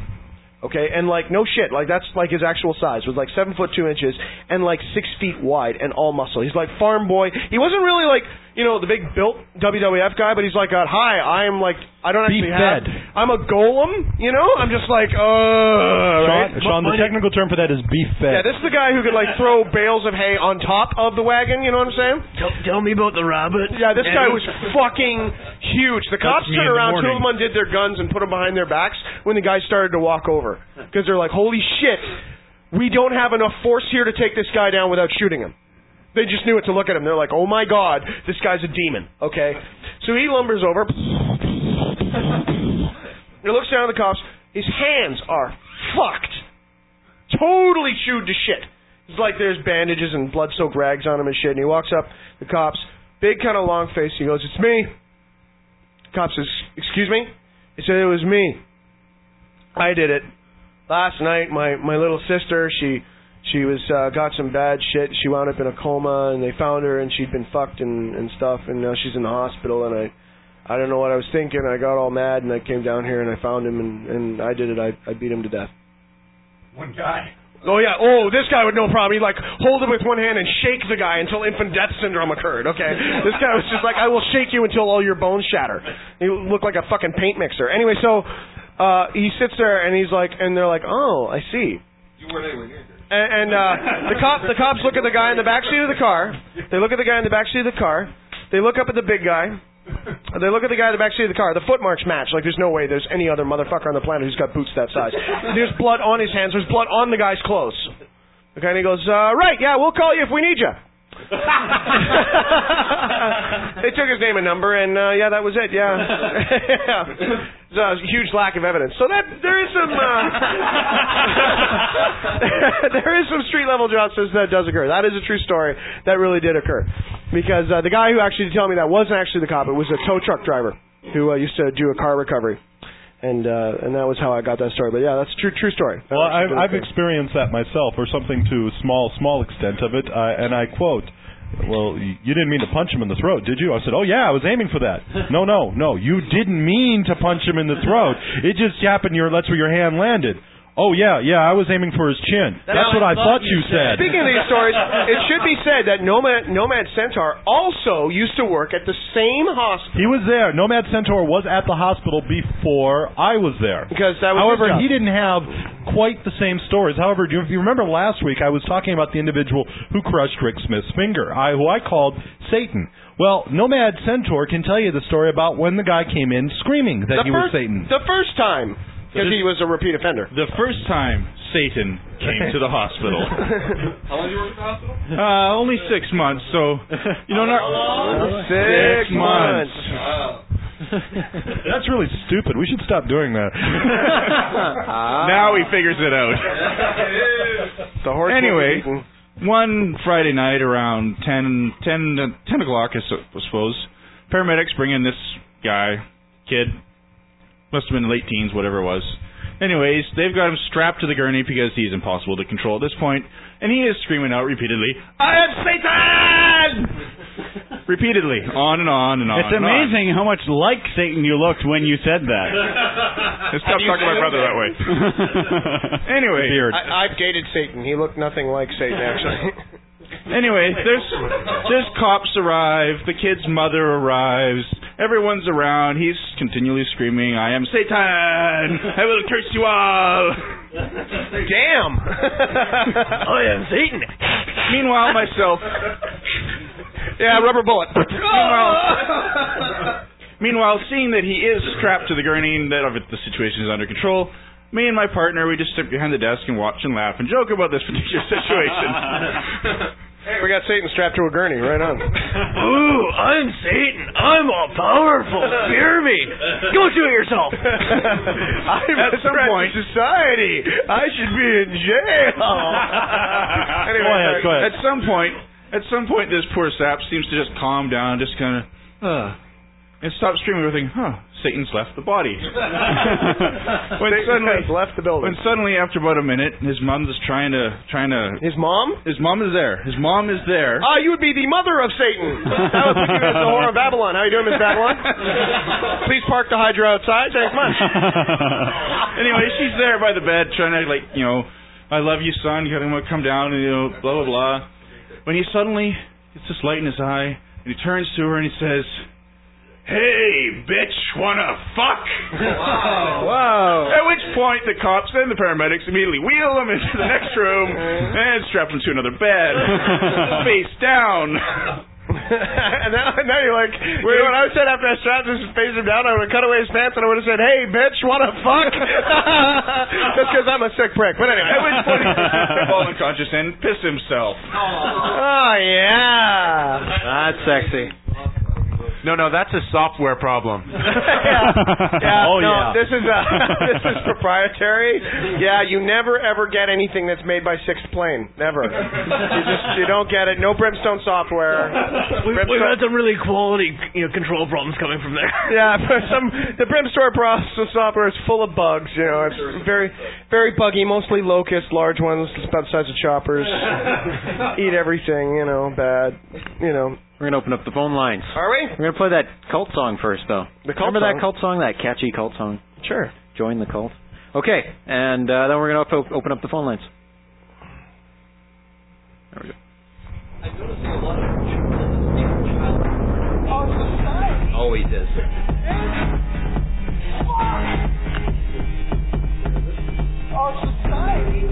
Okay, and no shit, that's his actual size. It was 7 foot 2 inches and 6 feet wide and all muscle. He's farm boy. He wasn't really the big built WWF guy, but he's hi, I'm I don't actually have. I'm a golem, I'm just right? Sean, the technical term for that is beef fed. Yeah, this is the guy who could throw bales of hay on top of the wagon, you know what I'm saying? Tell me about the rabbit. Yeah, this guy was fucking huge. The cops turned around, 2 of them undid their guns and put them behind their backs when the guy started to walk over. Because they're like, holy shit, we don't have enough force here to take this guy down without shooting him. They just knew it to look at him. They're like, oh my god, this guy's a demon. Okay? So he lumbers over. He looks down at the cops. His hands are fucked. Totally chewed to shit. It's there's bandages and blood-soaked rags on him and shit. And he walks up, the cops, big kind of long face. He goes, it's me. The cop says, excuse me? He said, it was me. I did it. Last night, my little sister, she was got some bad shit. She wound up in a coma, and they found her, and she'd been fucked and stuff, and now she's in the hospital. And I don't know what I was thinking. I got all mad, and I came down here, and I found him, and I did it. I beat him to death. One guy. Oh yeah. Oh, this guy with no problem. He'd hold it with one hand and shake the guy until infant death syndrome occurred. Okay. This guy was just I will shake you until all your bones shatter. He looked like a fucking paint mixer. Anyway, so. He sits there and he's and they're like, oh, I see. You weren't anywhere near here. And the cops look at the guy in the backseat of the car. They look at the guy in the backseat of the car. They look up at the big guy. They look at the guy in the backseat of the car. The footmarks match. There's no way there's any other motherfucker on the planet who's got boots that size. There's blood on his hands. There's blood on the guy's clothes. Okay, and he goes, right, yeah, we'll call you if we need you. They took his name and number, and yeah, that was it. Yeah, yeah. There's a huge lack of evidence. So that there is some there is some street level justice that does occur. That is a true story. That really did occur, because the guy who actually told me that wasn't actually the cop. It was a tow truck driver who used to do a car recovery. And that was how I got that story. But yeah, that's a true story. Well, I've experienced that myself, or something to a small extent of it. And I quote, Well, you didn't mean to punch him in the throat, did you? I said, oh, yeah, I was aiming for that. No, you didn't mean to punch him in the throat. It just happened that's where your hand landed. Oh, yeah, I was aiming for his chin. That's what I thought you said. Speaking of these stories, it should be said that Nomad Centaur also used to work at the same hospital. He was there. Nomad Centaur was at the hospital before I was there. Because that was However, his job. he didn't have quite the same stories. However, if you remember last week, I was talking about the individual who crushed Rick Smith's finger, who I called Satan. Well, Nomad Centaur can tell you the story about when the guy came in screaming that he was Satan. The first time. Because he was a repeat offender. The first time Satan came to the hospital. How long did you work at the hospital? Only 6 months, so... How long? 6 months. That's really stupid. We should stop doing that. Now he figures it out. Anyway, one Friday night around 10 o'clock, I suppose, paramedics bring in this kid, must have been late teens, whatever it was. Anyways, they've got him strapped to the gurney because he's impossible to control at this point, and he is screaming out repeatedly, I am Satan! Repeatedly, on and on and on. It's amazing how much like Satan you looked when you said that. Stop talking to my brother that way. Anyway. I've dated Satan. He looked nothing like Satan, actually. Anyway, there's cops arrive, the kid's mother arrives, everyone's around, he's continually screaming, I am Satan, I will curse you all. Damn. I am Satan. Meanwhile, myself... Yeah, rubber bullet. Meanwhile, seeing that he is strapped to the gurney and that the situation is under control, me and my partner, we just sit behind the desk and watch and laugh and joke about this particular situation. Hey, we got Satan strapped to a gurney. Right on. Ooh, I'm Satan. I'm all powerful. Fear me. Go do it yourself. I'm a threat to society. I should be in jail. Anyway, go ahead. At some point, this poor sap seems to just calm down, just kind of, and stop screaming. We're thinking, Satan's left the body. Satan has left the building. When suddenly, after about a minute, his mom's just trying to. His mom? His mom is there. His mom is there. Ah, you would be the mother of Satan. That would put you as the whore of Babylon. How you doing, Miss Babylon? Please park the Hydra outside. Thanks much. Anyway, she's there by the bed, trying to I love you, son. You gotta come down, and blah blah blah. When he suddenly gets this light in his eye, and he turns to her and he says, hey, bitch, wanna fuck? Wow. At which point the cops and the paramedics immediately wheel him into the next room and strap him to another bed, face down. and now you're like, you know what I said after I strapped his face him down? I would have cut away his pants and I would have said, hey, bitch, wanna fuck? Just because I'm a sick prick. But anyway. At which point he fall unconscious and piss himself. Oh, yeah. That's sexy. No, that's a software problem. Yeah. This is proprietary. Yeah, you never ever get anything that's made by Sixth Plane. Never. You don't get it. No Brimstone software. We've had some really quality control problems coming from there. Yeah, the Brimstone software is full of bugs. It's very, very buggy. Mostly locusts, large ones, about the size of choppers. Eat everything. Bad. We're going to open up the phone lines. Are we? We're going to play that cult song first, though. Remember that cult song, that catchy cult song? Sure. Join the cult. Okay, and then we're going to open up the phone lines. There we go. Always is. Our society.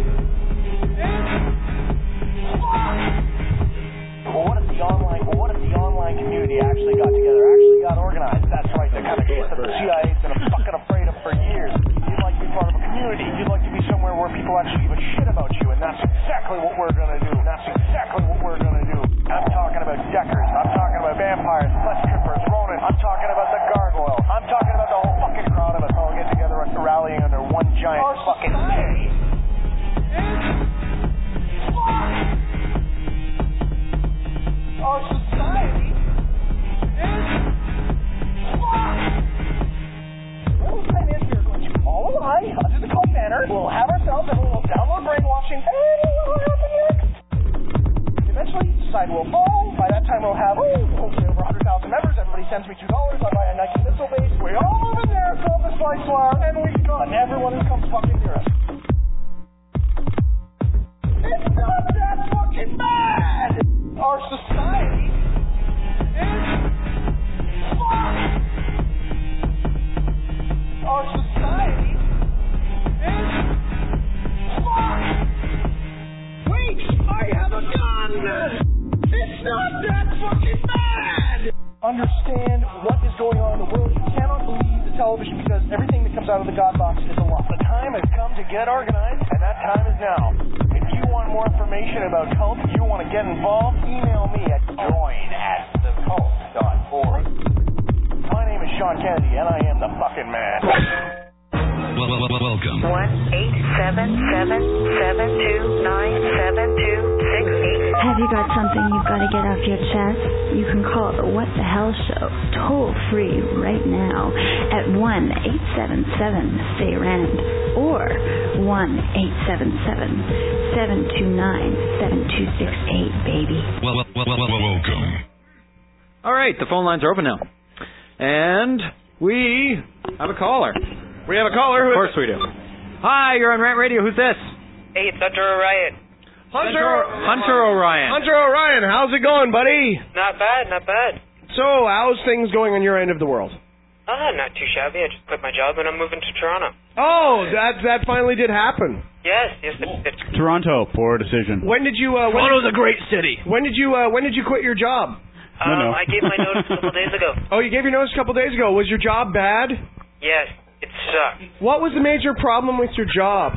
What if the online community actually got together, actually got organized? That's right, the kind of shit that the CIA's been fucking afraid of for years. You'd like to be part of a community. You'd like to be somewhere where people actually give a shit about you, and that's exactly what we're gonna do. I'm talking about Deckers. I'm talking about vampires, flesh trippers, Ronin. I'm talking about the gargoyle. I'm talking about the whole fucking crowd of us all get together and rallying under one giant fucking city. Our society is what we'll say is we're going to all align under the cult banner. We'll have ourselves and we'll download brainwashing and we'll happen next. Eventually, society will fall. By time we'll have, hopefully over 100,000 members. Everybody sends me $2. I buy a Nike missile base. We all over there, throw up a slice flower, and we gun everyone who comes fucking near us. It's not that fucking bad! Our society is fucked! Our society is fucked! Wait, I have a gun! It's not that fucking bad! Understand what is going on in the world. You cannot believe the television because everything that comes out of the God box is a lie. The time has come to get organized, and that time is now. If you want more information about cult, if you want to get involved, email me at join@thecult.org. My name is Sean Kennedy, and I am the fucking man. Welcome. 1-877-729-7268. Have you got something you've got to get off your chest? You can call the What the Hell Show toll free right now at 1-877-SAY-RAND or 1-877-729-7268, baby. Welcome. All right, the phone lines are open now. And we have a caller. We have a caller. Of course we do. Hi, you're on Rant Radio. Who's this? Hey, it's Hunter Orion. Hunter Orion. Hunter Orion, how's it going, buddy? Not bad, not bad. So, how's things going on your end of the world? Not too shabby. I just quit my job and I'm moving to Toronto. Oh, that finally did happen. Yes, it did. Toronto, poor decision. When did you? Toronto's a great city. When did you quit your job? No. I gave my notice a couple days ago. Oh, you gave your notice a couple days ago. Was your job bad? Yes, it sucked. What was the major problem with your job?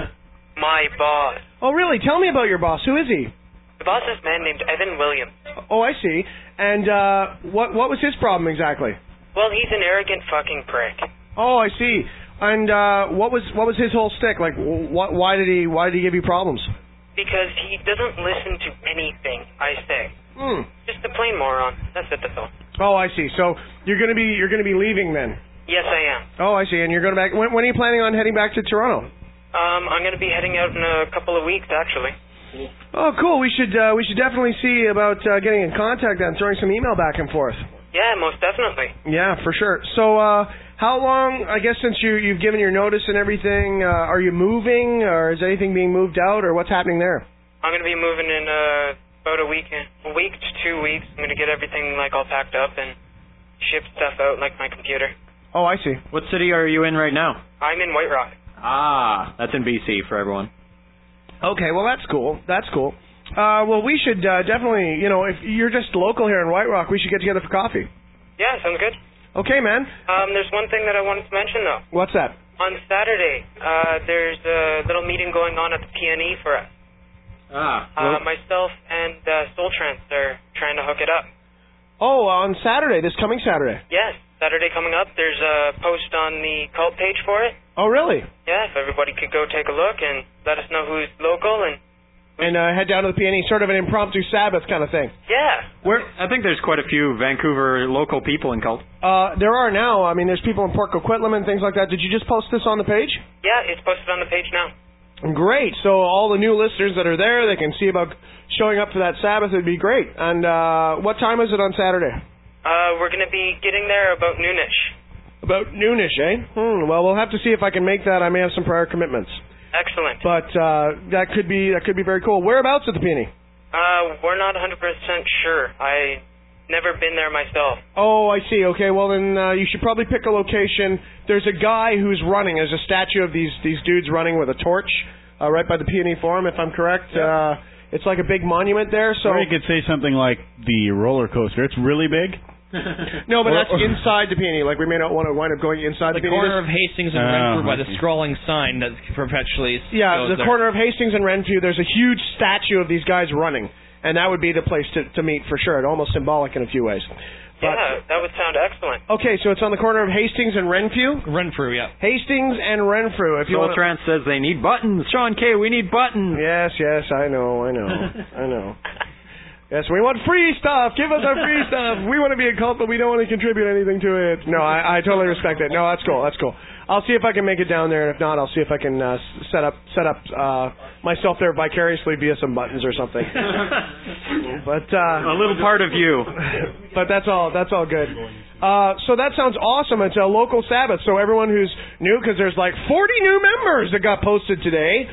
My boss. Oh, really? Tell me about your boss. Who is he? The boss is a man named Evan Williams. Oh, I see. And what was his problem exactly? Well, he's an arrogant fucking prick. Oh, I see. And what was his whole stick? Like, why did he give you problems? Because he doesn't listen to anything I say. Just a plain moron. That's all. Oh, I see. So you're gonna be leaving then? Yes, I am. Oh, I see. And you're going back. When are you planning on heading back to Toronto? I'm going to be heading out in a couple of weeks, actually. Oh, cool. We should definitely see about getting in contact and throwing some email back and forth. Yeah, most definitely. Yeah, for sure. So, how long? I guess since you've given your notice and everything, are you moving, or is anything being moved out, or what's happening there? I'm going to be moving in about a week to 2 weeks. I'm going to get everything all packed up and ship stuff out like my computer. Oh, I see. What city are you in right now? I'm in White Rock. Ah, that's in BC for everyone. Okay, well, that's cool. Well, we should definitely, if you're just local here in White Rock, we should get together for coffee. Yeah, sounds good. Okay, man. There's one thing that I wanted to mention, though. What's that? On Saturday, there's a little meeting going on at the PNE for us. Myself and Soul Trance are trying to hook it up. Oh, on Saturday, this coming Saturday? Yes, Saturday coming up. There's a post on the cult page for it. Oh, really? Yeah, if everybody could go take a look and let us know who's local and head down to the PNE, sort of an impromptu Sabbath kind of thing. Yeah. I think there's quite a few Vancouver local people in cult. There are now. I mean, there's people in Port Coquitlam and things like that. Did you just post this on the page? Yeah, it's posted on the page now. Great. So all the new listeners that are there, they can see about showing up for that Sabbath. It'd be great. And what time is it on Saturday? We're going to be getting there about noonish. About noonish, eh? Well, we'll have to see if I can make that. I may have some prior commitments. Excellent. But that could be very cool. Whereabouts at the PNE? We're not 100% sure. I never been there myself. Oh, I see. Okay, well then you should probably pick a location. There's a guy who's running. There's a statue of these dudes running with a torch right by the PNE Forum, if I'm correct. Yeah. It's like a big monument there. So or you could say something like the roller coaster. It's really big. No, but that's inside the PNE. Like, we may not want to wind up going inside the PNE. The corner of Hastings and Renfrew by the scrolling sign that perpetually goes there. Corner of Hastings and Renfrew, there's a huge statue of these guys running, and that would be the place to meet for sure. It's almost symbolic in a few ways. But, yeah, that would sound excellent. Okay, so it's on the corner of Hastings and Renfrew? Renfrew, yeah. Hastings and Renfrew. If you Soul Trance says they need buttons. Sean K., we need buttons. Yes, I know. Yes, we want free stuff. Give us our free stuff. We want to be a cult, but we don't want to contribute anything to it. No, I totally respect it. No, that's cool. I'll see if I can make it down there, and if not, I'll see if I can set up myself there vicariously via some buttons or something. But a little part of you. But that's all good. So that sounds awesome. It's a local Sabbath, so everyone who's new, because there's like 40 new members that got posted today.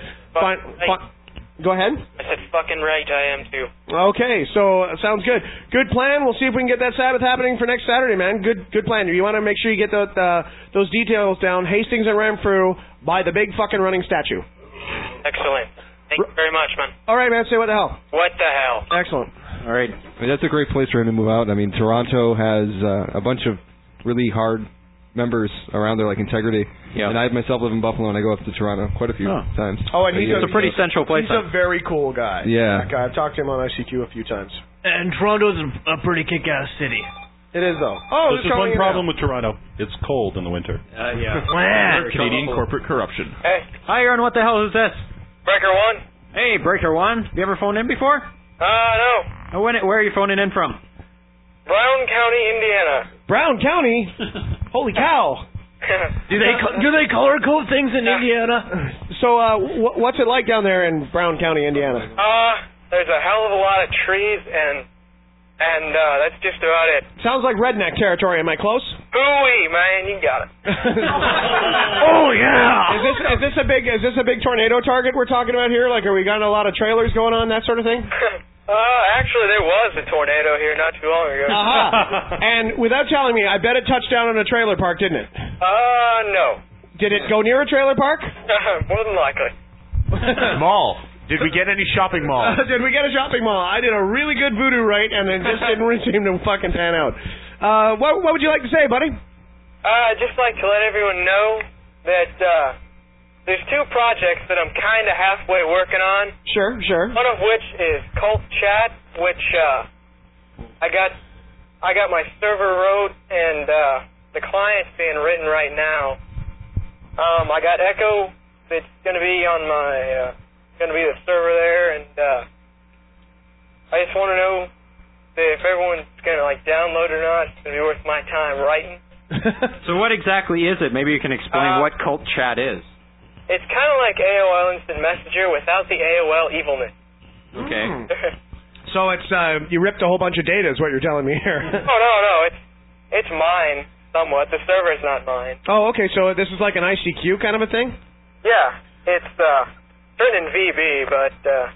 Go ahead. I said fucking right, I am too. Okay, so sounds good. Good plan. We'll see if we can get that Sabbath happening for next Saturday, man. Good plan. You want to make sure you get those details down. Hastings and Renfrew by the big fucking running statue. Excellent. Thank you very much, man. All right, man. Say what the hell. What the hell? Excellent. All right. I mean, that's a great place for him to move out. I mean, Toronto has a bunch of really hard members around there, like Integrity. Yeah. And I myself live in Buffalo, and I go up to Toronto quite a few times. Oh, and he's a pretty central place. He's a very cool guy. Yeah. That guy. I've talked to him on ICQ a few times. And Toronto's a pretty kick-ass city. It is, though. Oh, there's just one problem with Toronto. It's cold in the winter. Yeah. Canadian corporate corruption. Hey. Hi, Aaron. What the hell is this? Breaker 1? Hey, Breaker 1. You ever phoned in before? No. Where are you phoning in from? Brown County, Indiana. Brown County? Holy cow. Do they color code things in Indiana? So, what's it like down there in Brown County, Indiana? There's a hell of a lot of trees, and that's just about it. Sounds like redneck territory. Am I close? Hooey, man, you got it. Oh yeah. Is this a big tornado target we're talking about here? Like, are we got a lot of trailers going on, that sort of thing? Actually, there was a tornado here not too long ago. And without telling me, I bet it touched down on a trailer park, didn't it? No. Did it go near a trailer park? More than likely. Mall. Did we get any shopping mall? Did we get a shopping mall? I did a really good voodoo right, and it just didn't seem to fucking pan out. What would you like to say, buddy? I'd just like to let everyone know that there's two projects that I'm kind of halfway working on. Sure. One of which is Cult Chat, which I got my server wrote, and the client's being written right now. I got Echo that's going to be on my... going to be the server there, and I just want to know if everyone's going to download or not. It's going to be worth my time writing. So what exactly is it? Maybe you can explain what Cult Chat is. It's kind of like AOL Instant Messenger without the AOL evilness. Okay. So it's you ripped a whole bunch of data is what you're telling me here. Oh, no, it's mine somewhat. The server's not mine. Oh, okay, so this is like an ICQ kind of a thing? Yeah, it's written in VB, but,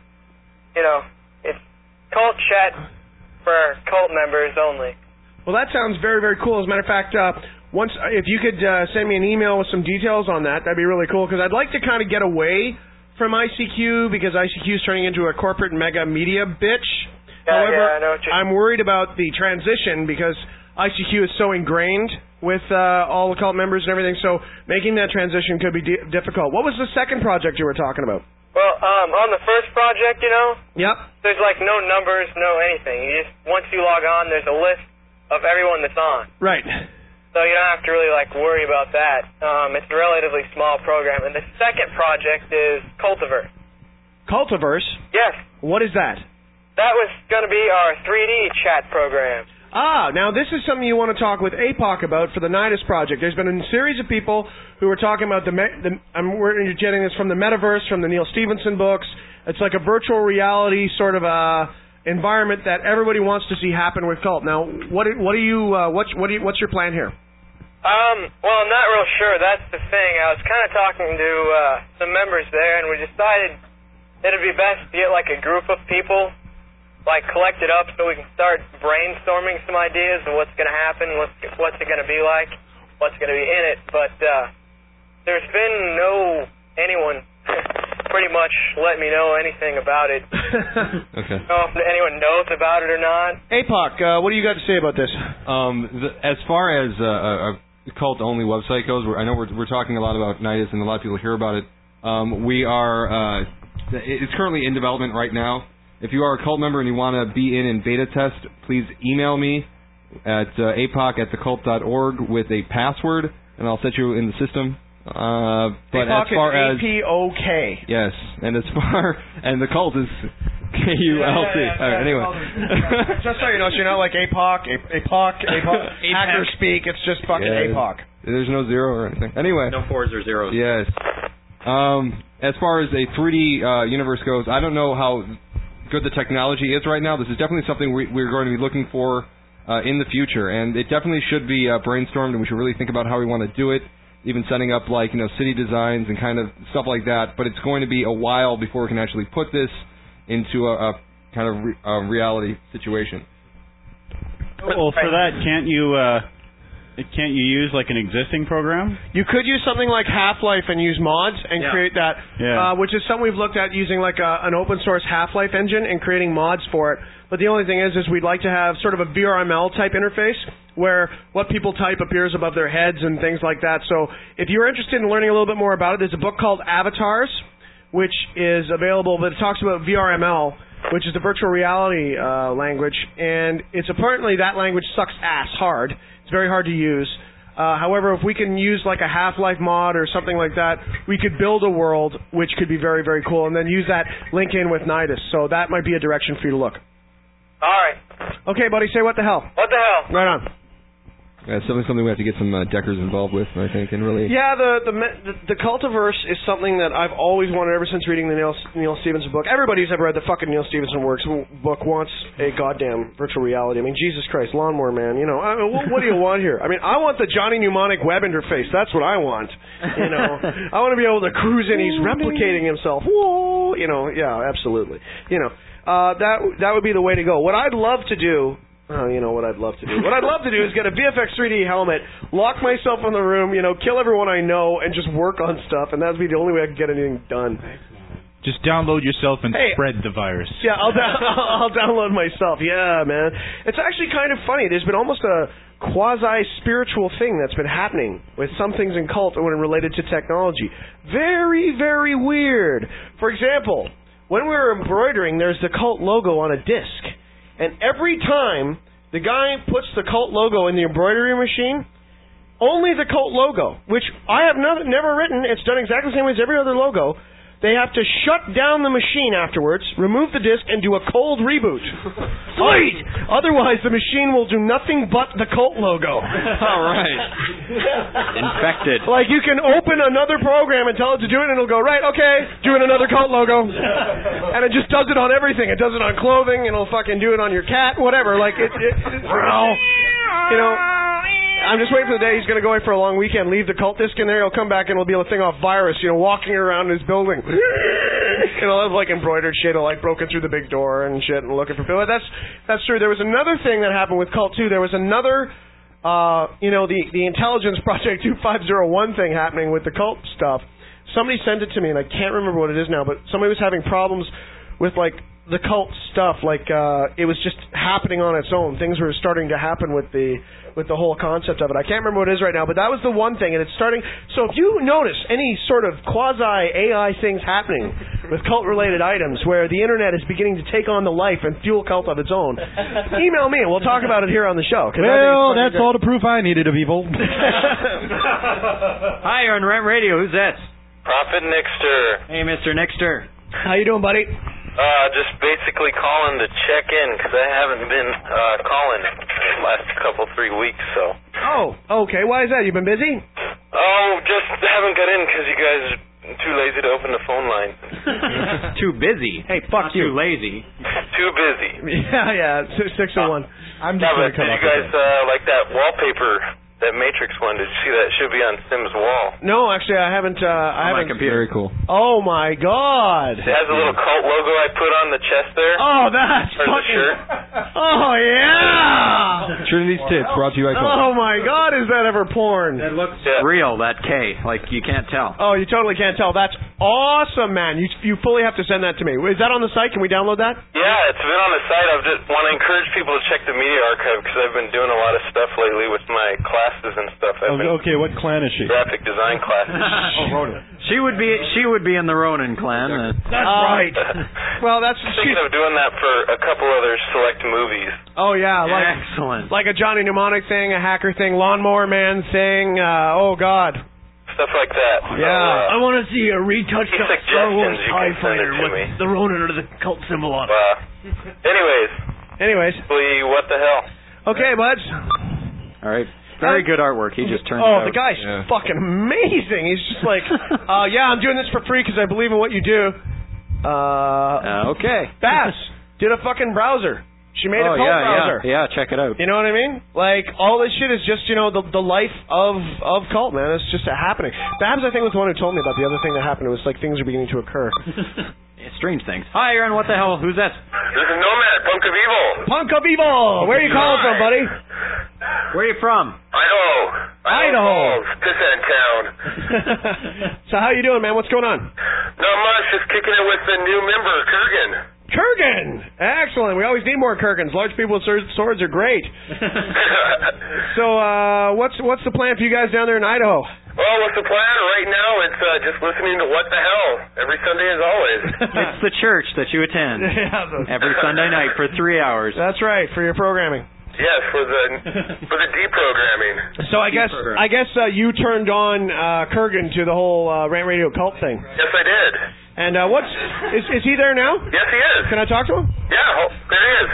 it's Cult Chat for cult members only. Well, that sounds very, very cool. As a matter of fact, if you could send me an email with some details on that, that'd be really cool, because I'd like to kind of get away from ICQ, because ICQ is turning into a corporate mega media bitch. However, I know what you're... I'm worried about the transition, because ICQ is so ingrained with all the cult members and everything, so making that transition could be difficult. What was the second project you were talking about? Well, on the first project, Yep. There's no numbers, no anything. You just, once you log on, there's a list of everyone that's on. Right. So you don't have to really worry about that. It's a relatively small program. And the second project is Cultiverse. Cultiverse? Yes. What is that? That was going to be our 3D chat program. Now this is something you want to talk with APOC about for the Nidus project. There's been a series of people who are talking about we're getting this from the Metaverse, from the Neil Stephenson books. It's like a virtual reality sort of environment that everybody wants to see happen with cult. Now, what's your plan here? Well, I'm not real sure. That's the thing. I was kind of talking to some members there, and we decided that it'd be best to get a group of people. Collect it up so we can start brainstorming some ideas of what's going to happen, what's it going to be like, what's going to be in it. But there's been anyone pretty much let me know anything about it. Okay. I don't know if anyone knows about it or not. APOC, what do you got to say about this? As far as a cult-only website goes, I know we're talking a lot about Nidus, and a lot of people hear about it. It's currently in development right now. If you are a cult member and you want to be in beta test, please email me at apoc@thecult.org with a password, and I'll set you in the system. But APOC as far is as APOK. Yes, and the cult is KULT. All right, anyway. Just so you know, like APOC, hacker speak. It's just fucking APOC. There's no zero or anything. Anyway. No fours or zeros. Yes. As far as a 3D universe goes, I don't know how good the technology is right now. This is definitely something we're going to be looking for in the future, and it definitely should be brainstormed, and we should really think about how we want to do it, even setting up like city designs and kind of stuff like that. But it's going to be a while before we can actually put this into a kind of reality situation. Well, for that, can't you use like an existing program? You could use something like Half-Life and use mods and create that, which is something we've looked at using like an open source Half-Life engine and creating mods for it. But the only thing is we'd like to have sort of a VRML type interface where what people type appears above their heads and things like that. So if you're interested in learning a little bit more about it, there's a book called Avatars, which is available, but it talks about VRML, which is the virtual reality language, and it's apparently that language sucks ass hard. It's very hard to use. However, if we can use like a Half-Life mod or something like that, we could build a world which could be very, very cool, and then use that link in with Nidus. So that might be a direction for you to look. All right. Okay, buddy, say what the hell. What the hell? Right on. Yeah, it's something we have to get some Deckers involved with, I think, and really. Yeah, the Cultiverse is something that I've always wanted ever since reading the Neil Stephenson book. Everybody who's ever read the fucking Neil Stephenson book wants a goddamn virtual reality. I mean, Jesus Christ, Lawnmower Man. What do you want here? I mean, I want the Johnny Mnemonic web interface. That's what I want. I want to be able to cruise in. He's replicating himself. Whoa, yeah, absolutely. That would be the way to go. What I'd love to do. Oh, what I'd love to do. What I'd love to do is get a VFX 3D helmet, lock myself in the room, kill everyone I know, and just work on stuff, and that'd be the only way I could get anything done. Just download yourself and spread the virus. Yeah, I'll download myself. Yeah, man. It's actually kind of funny. There's been almost a quasi-spiritual thing that's been happening with some things in cult when related to technology. Very, very weird. For example, when we were embroidering, there's the cult logo on a disc. And every time the guy puts the cult logo in the embroidery machine, only the cult logo, which I have never written, it's done exactly the same way as every other logo, they have to shut down the machine afterwards, remove the disc, and do a cold reboot. Sweet! Otherwise, the machine will do nothing but the cult logo. All right. Infected. Like, you can open another program and tell it to do it, and it'll go, right, okay, doing another cult logo. And it just does it on everything. It does it on clothing, and it'll fucking do it on your cat, whatever. Like, I'm just waiting for the day he's going to go away for a long weekend, leave the cult disc in there, he'll come back and it'll be a thing off virus, walking around his building. It'll have like embroidered shit, or like broken through the big door and shit and looking for people. That's true. There was another thing that happened with Cult 2. There was another, the Intelligence Project 2501 thing happening with the cult stuff. Somebody sent it to me and I can't remember what it is now, but somebody was having problems with like the cult stuff, like it was just happening on its own. Things were starting to happen with the whole concept of it. I can't remember what it is right now, but that was the one thing, and it's starting. So if you notice any sort of quasi-AI things happening with cult-related items where the internet is beginning to take on the life and fuel cult of its own, email me and we'll talk about it here on the show. Well, that's all the proof I needed of evil. Hi, you're on Rent Radio. Who's that? Prophet Nixter. Hey, Mr. Nixter. How you doing, buddy? Just basically calling to check in because I haven't been calling the last 3 weeks. So. Oh, okay. Why is that? You been busy? Oh, just haven't got in because you guys are too lazy to open the phone line. Too busy. Hey, fuck Not you. Too lazy. Too busy. Yeah. 601. I'm just going to come up with it. Did you guys like that wallpaper? That Matrix one, did you see that? It should be on Sim's wall. No, actually, I haven't. My computer. Very cool. Oh my God! It has a little cult logo I put on the chest there. Oh, that's fucking. The shirt. Oh yeah! Trinity's Tits, brought to you by Cult. Oh my God, is that ever porn? That looks real. That K, like you can't tell. Oh, you totally can't tell. That's awesome, man. You fully have to send that to me. Is that on the site? Can we download that? Yeah, it's been on the site. I just want to encourage people to check the media archive because I've been doing a lot of stuff lately with my classes and stuff. Okay, what clan is she? Graphic design classes. Ronan. She would be in the Ronin clan. That's right. Well, that's thinking of doing that for a couple other select movies. Oh yeah, excellent. Like a Johnny Mnemonic thing, a hacker thing, Lawnmower Man thing. Oh God. Stuff like that. Yeah. I want to see a retouched up Star Wars TIE fighter with me. the Ronin or the cult symbol on it. Anyways. What the hell? Okay, buds. All right. Very good artwork. He just turned Oh, out. the guy's fucking amazing. He's just like, yeah, I'm doing this for free because I believe in what you do. Okay. Babs did a fucking browser. She made a cult browser. Yeah, check it out. You know what I mean? Like, all this shit is just, the life of cult, man. It's just happening. Babs, I think, was the one who told me about the other thing that happened. It was like things are beginning to occur. Strange things. Hi, Aaron. What the hell? Who's that? This is Nomad, Punk of Evil. Punk of Evil! Where are you calling from, buddy? Where are you from? Idaho. Pissant town. So how you doing, man? What's going on? Not much, just kicking it with the new member, Kurgan. Kurgan! Excellent. We always need more Kurgans. Large people with swords are great. So, what's the plan for you guys down there in Idaho? Well, what's the plan? Right now, it's just listening to What the Hell every Sunday as always. It's the church that you attend every Sunday night for 3 hours. That's right, for your programming. Yes, for the deprogramming. So I guess you turned on Kurgan to the whole Rant Radio cult thing. Yes, I did. And is he there now? Yes, he is. Can I talk to him? Yeah, there he is.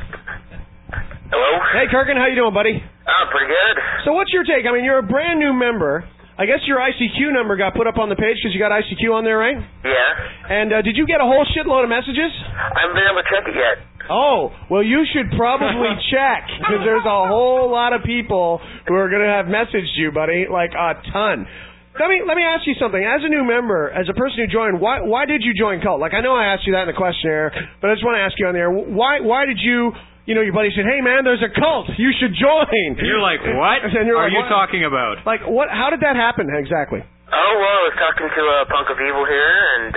Hello? Hey, Kurgan, how you doing, buddy? Pretty good. So what's your take? I mean, you're a brand new member. I guess your ICQ number got put up on the page because you got ICQ on there, right? Yeah. And did you get a whole shitload of messages? I haven't been able to check it yet. Oh, well, you should probably check because there's a whole lot of people who are going to have messaged you, buddy, like a ton. Let me ask you something. As a new member, as a person who joined, why did you join cult? Like, I know I asked you that in the questionnaire, but I just want to ask you on there. Why did you? Your buddy said, "Hey man, there's a cult. You should join." And you're like, "What are you talking about?" Like, what? How did that happen exactly? Oh well, I was talking to Punk of Evil here, and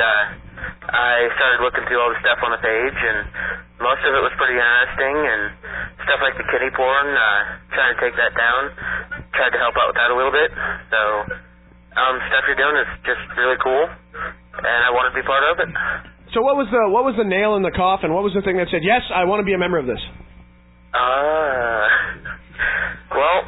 I started looking through all the stuff on the page, and most of it was pretty interesting, and stuff like the kiddie porn. Trying to take that down. Tried to help out with that a little bit. So, stuff you're doing is just really cool, and I wanted to be part of it. So what was the nail in the coffin? What was the thing that said, "Yes, I want to be a member of this"? Well,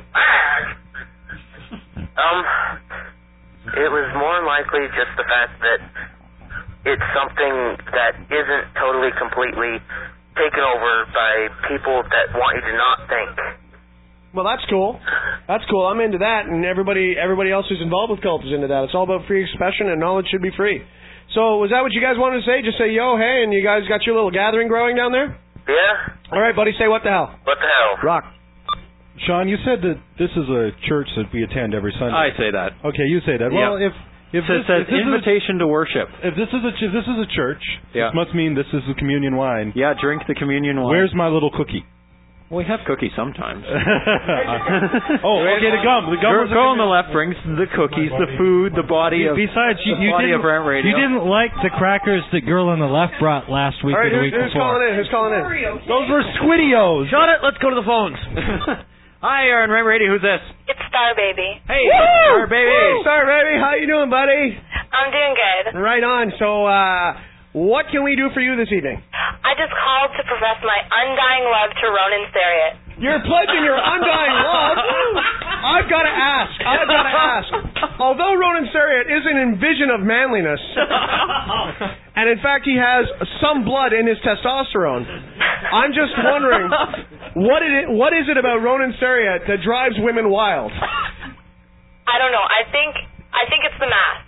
it was more than likely just the fact that it's something that isn't totally completely taken over by people that want you to not think. Well, that's cool. That's cool. I'm into that, and everybody else who's involved with cult is into that. It's all about free expression, and knowledge should be free. So was that what you guys wanted to say? Just say, yo, hey, and you guys got your little gathering growing down there? Yeah. All right, buddy, say what the hell. What the hell? Rock. Sean, you said that this is a church that we attend every Sunday. I say that. Okay, you say that. Well, if it says invitation to worship. If this is a church, this must mean this is the communion wine. Yeah, drink the communion wine. Where's my little cookie? We have cookies sometimes. Okay, the gum. The gum. Girl on the left brings the cookies, the food, the body of. Besides, you body didn't. Of Rant Radio. You didn't like the crackers that girl on the left brought last week or the week before. Who's calling in? Those were Squiddios. Shut it. Let's go to the phones. Hi, you're on Rant Radio. Who's this? It's Star Baby. Hey, Woo! Star Baby. Woo! Star Baby, how you doing, buddy? I'm doing good. Right on. So, what can we do for you this evening? I just called to profess my undying love to Ronan Sariat. You're pledging your undying love? I've got to ask. Although Ronan Sariat is an envision of manliness, and in fact he has some blood in his testosterone, I'm just wondering, what is it about Ronan Sariat that drives women wild? I don't know. I think it's the mask.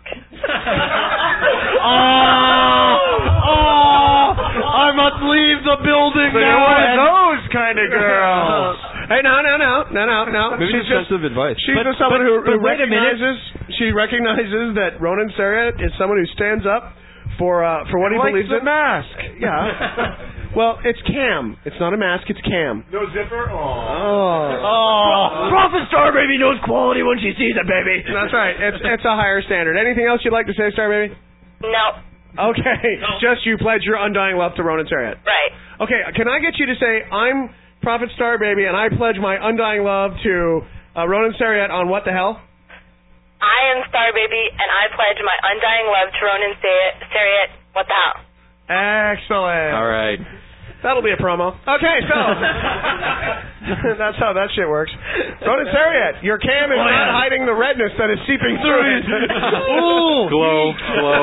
I must leave the building now. One of those kind of girls. Hey, no. Maybe She's just some advice. She's just someone who recognizes. She recognizes that Ronan Sariat is someone who stands up for what he believes in. Mask. Yeah. Well, it's Cam. It's not a mask. It's Cam. No zipper. Oh. Prophet Star Baby knows quality when she sees it, baby. That's right. It's a higher standard. Anything else you'd like to say, Star Baby? No. Okay. Just you pledge your undying love to Ronan Sariat. Right. Okay. Can I get you to say, I'm Prophet Star Baby, and I pledge my undying love to Ronan Sariat on what the hell? I am Star Baby, and I pledge my undying love to Ronan Sariat. What the hell? Excellent. All right. That'll be a promo. Okay, so that's how that shit works. Ronan Sariat, your cam is not hiding the redness that is seeping through it. Ooh. Glow.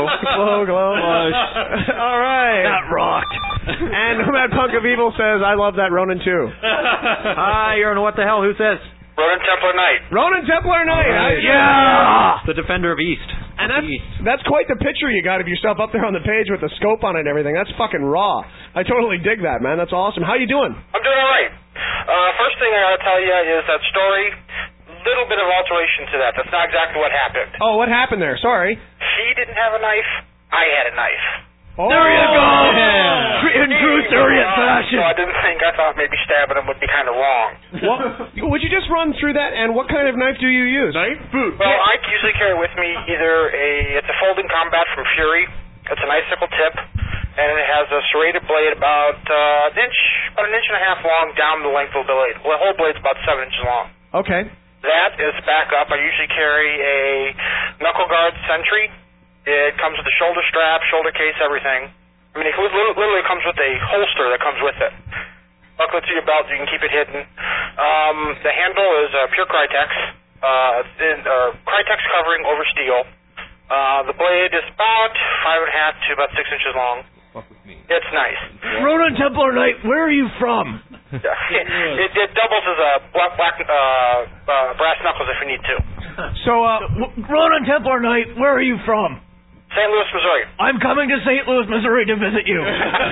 All right. That rocked. And Nomad Punk of Evil says, I love that Ronan too. Hi, you're on What the Hell? Who says? Ronan Templar Knight. Ronan Templar Knight. Yeah! The Defender of East. And that's quite the picture you got of yourself up there on the page with the scope on it and everything. That's fucking raw. I totally dig that, man. That's awesome. How you doing? I'm doing all right. First thing I gotta tell you is that story. Little bit of alteration to that. That's not exactly what happened. Oh, what happened there? Sorry. She didn't have a knife. I had a knife. Oh, there you go! Yeah. In true Aryan fashion. So I thought maybe stabbing him would be kind of wrong. Well, would you just run through that, and what kind of knife do you use? Knife? Boot. Well, I usually carry with me it's a folding combat from Fury. It's an icicle tip, and it has a serrated blade about an inch and a half long down the length of the blade. Well, the whole blade's about 7 inches long. Okay. That is back up. I usually carry a knuckle guard Sentry. It comes with a shoulder strap, shoulder case, everything. I mean, it literally comes with a holster that comes with it. Buckle it to your belt so you can keep it hidden. The handle is pure Krytex. Krytex covering over steel. The blade is about 5.5 to about 6 inches long. It's nice. Ronan Templar Knight, where are you from? It doubles as a black brass knuckles if you need to. So, Ronan Templar Knight, where are you from? St. Louis, Missouri. I'm coming to St. Louis, Missouri to visit you.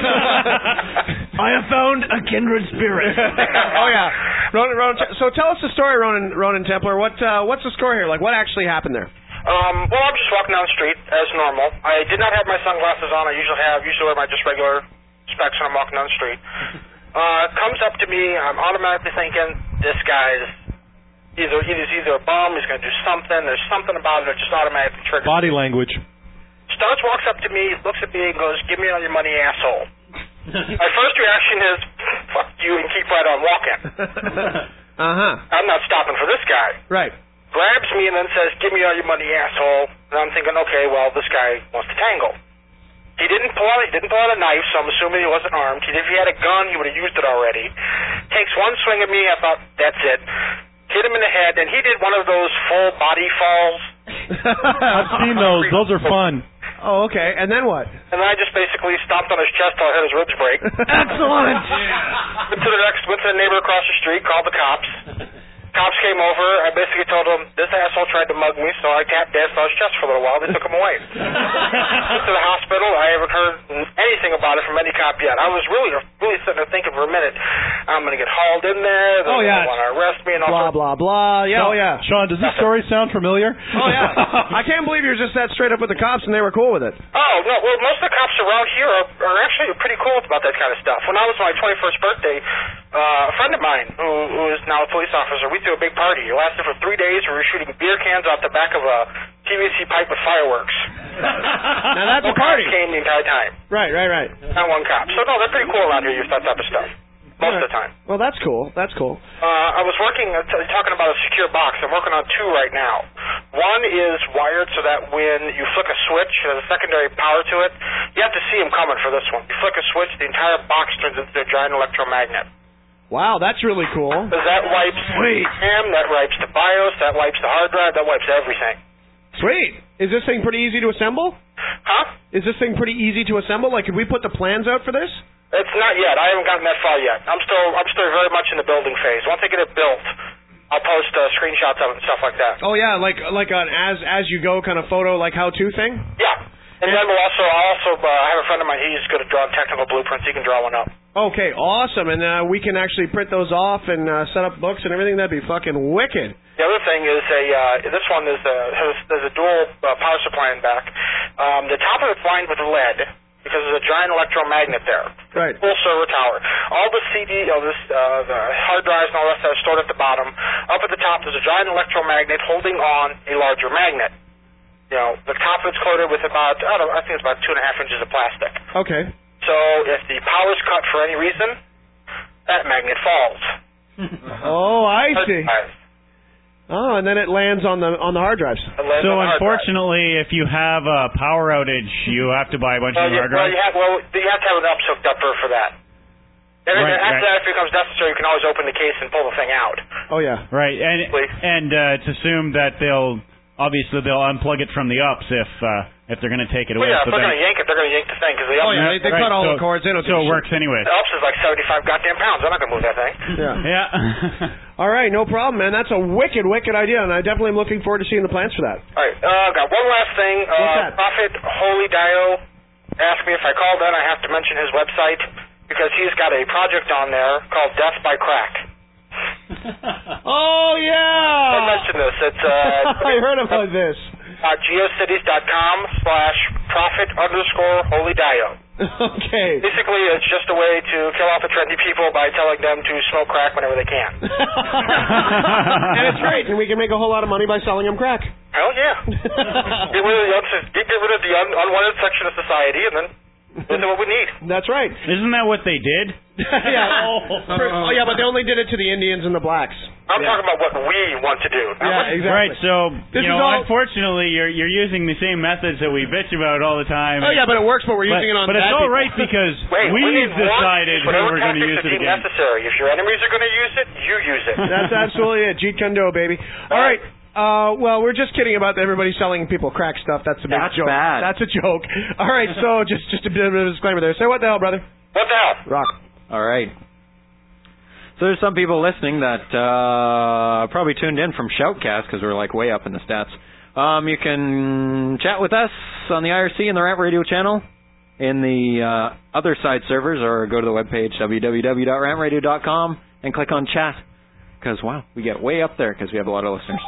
I have found a kindred spirit. Oh yeah, Ronan. So tell us the story, Ronan Templar. What's the story here? Like, what actually happened there? Well, I'm just walking down the street as normal. I did not have my sunglasses on. I usually wear my just regular specs when I'm walking down the street. Comes up to me. I'm automatically thinking this guy's either a bum. He's going to do something. There's something about it that just automatically triggers. Body language. Walks up to me, looks at me, and goes, "Give me all your money, asshole." My first reaction is, "Fuck you," and keep right on walking. I'm not stopping for this guy. Right. Grabs me and then says, "Give me all your money, asshole." And I'm thinking, okay, well, this guy wants to tangle. He didn't pull out a knife, so I'm assuming he wasn't armed. If he had a gun, he would have used it already. Takes one swing at me. I thought, that's it. Hit him in the head, and he did one of those full body falls. I've seen those. Those are fun. Oh, okay. And then what? And then I just basically stomped on his chest till I heard his ribs break. Excellent. Went to the neighbor across the street, called the cops. Cops came over. I basically told them, this asshole tried to mug me, so I tapped danced on his chest for a little while. They took him away. Went to the hospital. I haven't heard anything about it from any cop yet. I was really sitting there thinking for a minute, I'm going to get hauled in there. They're going to want to arrest me and all blah, blah. Yeah, Sean, does this story sound familiar? Oh, yeah. I can't believe you're just that straight up with the cops and they were cool with it. Oh, no. Well, most of the cops around here are actually pretty cool about that kind of stuff. When I was on my 21st birthday, a friend of mine who is now a police officer, we threw a big party. It lasted for 3 days. We were shooting beer cans out the back of a PVC pipe with fireworks. Now that's no a party. Cops came the entire time. Right. Not one cop. So no, they're pretty cool around here. That type of stuff. Most of the time. Well, that's cool. I was working, talking about a secure box. I'm working on 2 right now. One is wired so that when you flick a switch, it has a secondary power to it. You have to see them coming for this one. You flick a switch, the entire box turns into a giant electromagnet. Wow, that's really cool. Because that wipes RAM, that wipes the BIOS, that wipes the hard drive, that wipes everything. Sweet. Is this thing pretty easy to assemble? Huh? Is this thing pretty easy to assemble? Like, could we put the plans out for this? It's not yet. I haven't gotten that far yet. I'm still very much in the building phase. Once I get it built, I'll post screenshots of it and stuff like that. Oh yeah, like an as you go kind of photo, like how-to thing. Yeah, and then I'll also I have a friend of mine. He's good at drawing technical blueprints. He can draw one up. Okay, awesome, and we can actually print those off and set up books and everything. That'd be fucking wicked. The other thing is this one is there's a dual power supply in back. The top of it's lined with lead. Because there's a giant electromagnet there. Right. Full server tower. All the the hard drives and all that stuff are stored at the bottom. Up at the top, there's a giant electromagnet holding on a larger magnet. You know, the top of it's coated with about, I think it's about 2.5 inches of plastic. Okay. So if the power's cut for any reason, that magnet falls. Oh, I see. Oh, and then it lands on the hard drives. So unfortunately, if you have a power outage, you have to buy a bunch of hard drives. You have to have an hooked up for that. After that, if it becomes necessary, you can always open the case and pull the thing out. Oh yeah. Right, and it's assumed that they'll unplug it from the ups if if they're going to take it Well, away. yeah, if So they're then- going to yank it, they're going to yank the thing. Cause they cut all the cords. They don't so it give a works anyway. The Alps is like 75 goddamn pounds. They're not going to move that thing. Yeah. All right, no problem, man. That's a wicked idea, and I definitely am looking forward to seeing the plans for that. All right, got one last thing. What's that? Prophet Holy Dio asked me if I called in, I have to mention his website because he's got a project on there called Death by Crack. Oh yeah! I mentioned this. It's I heard about this. geocities.com/prophet_Holy Dio. Okay. Basically, it's just a way to kill off the trendy people by telling them to smoke crack whenever they can. And it's great, and we can make a whole lot of money by selling them crack. Hell yeah. Get rid of the unwanted section of society, and then this is what we need. That's right. Isn't that what they did? Oh yeah, but they only did it to the Indians and the blacks. I'm talking about what we want to do. Yeah, exactly. Right, so, This you is know, all- unfortunately, you're using the same methods that we bitch about all the time. Oh yeah, but it works. But we're using it on. But it's bad all people. right because Wait, we we've need more. decided who Whatever we're going to use tactics it are deemed against. necessary. If your enemies are going to use it, you use it. That's absolutely it. Jeet Kune Do, baby. All right. Well, we're just kidding about everybody selling people crack stuff. That's a big That's joke. bad. That's a joke. All right, so just a bit of a disclaimer there. Say what the hell, brother? What the hell? Rock. All right. So there's some people listening that probably tuned in from Shoutcast because we're like way up in the stats. You can chat with us on the IRC and the Rant Radio channel in the other side servers, or go to the webpage www.rantradio.com and click on chat. Because, wow, we get way up there because we have a lot of listeners.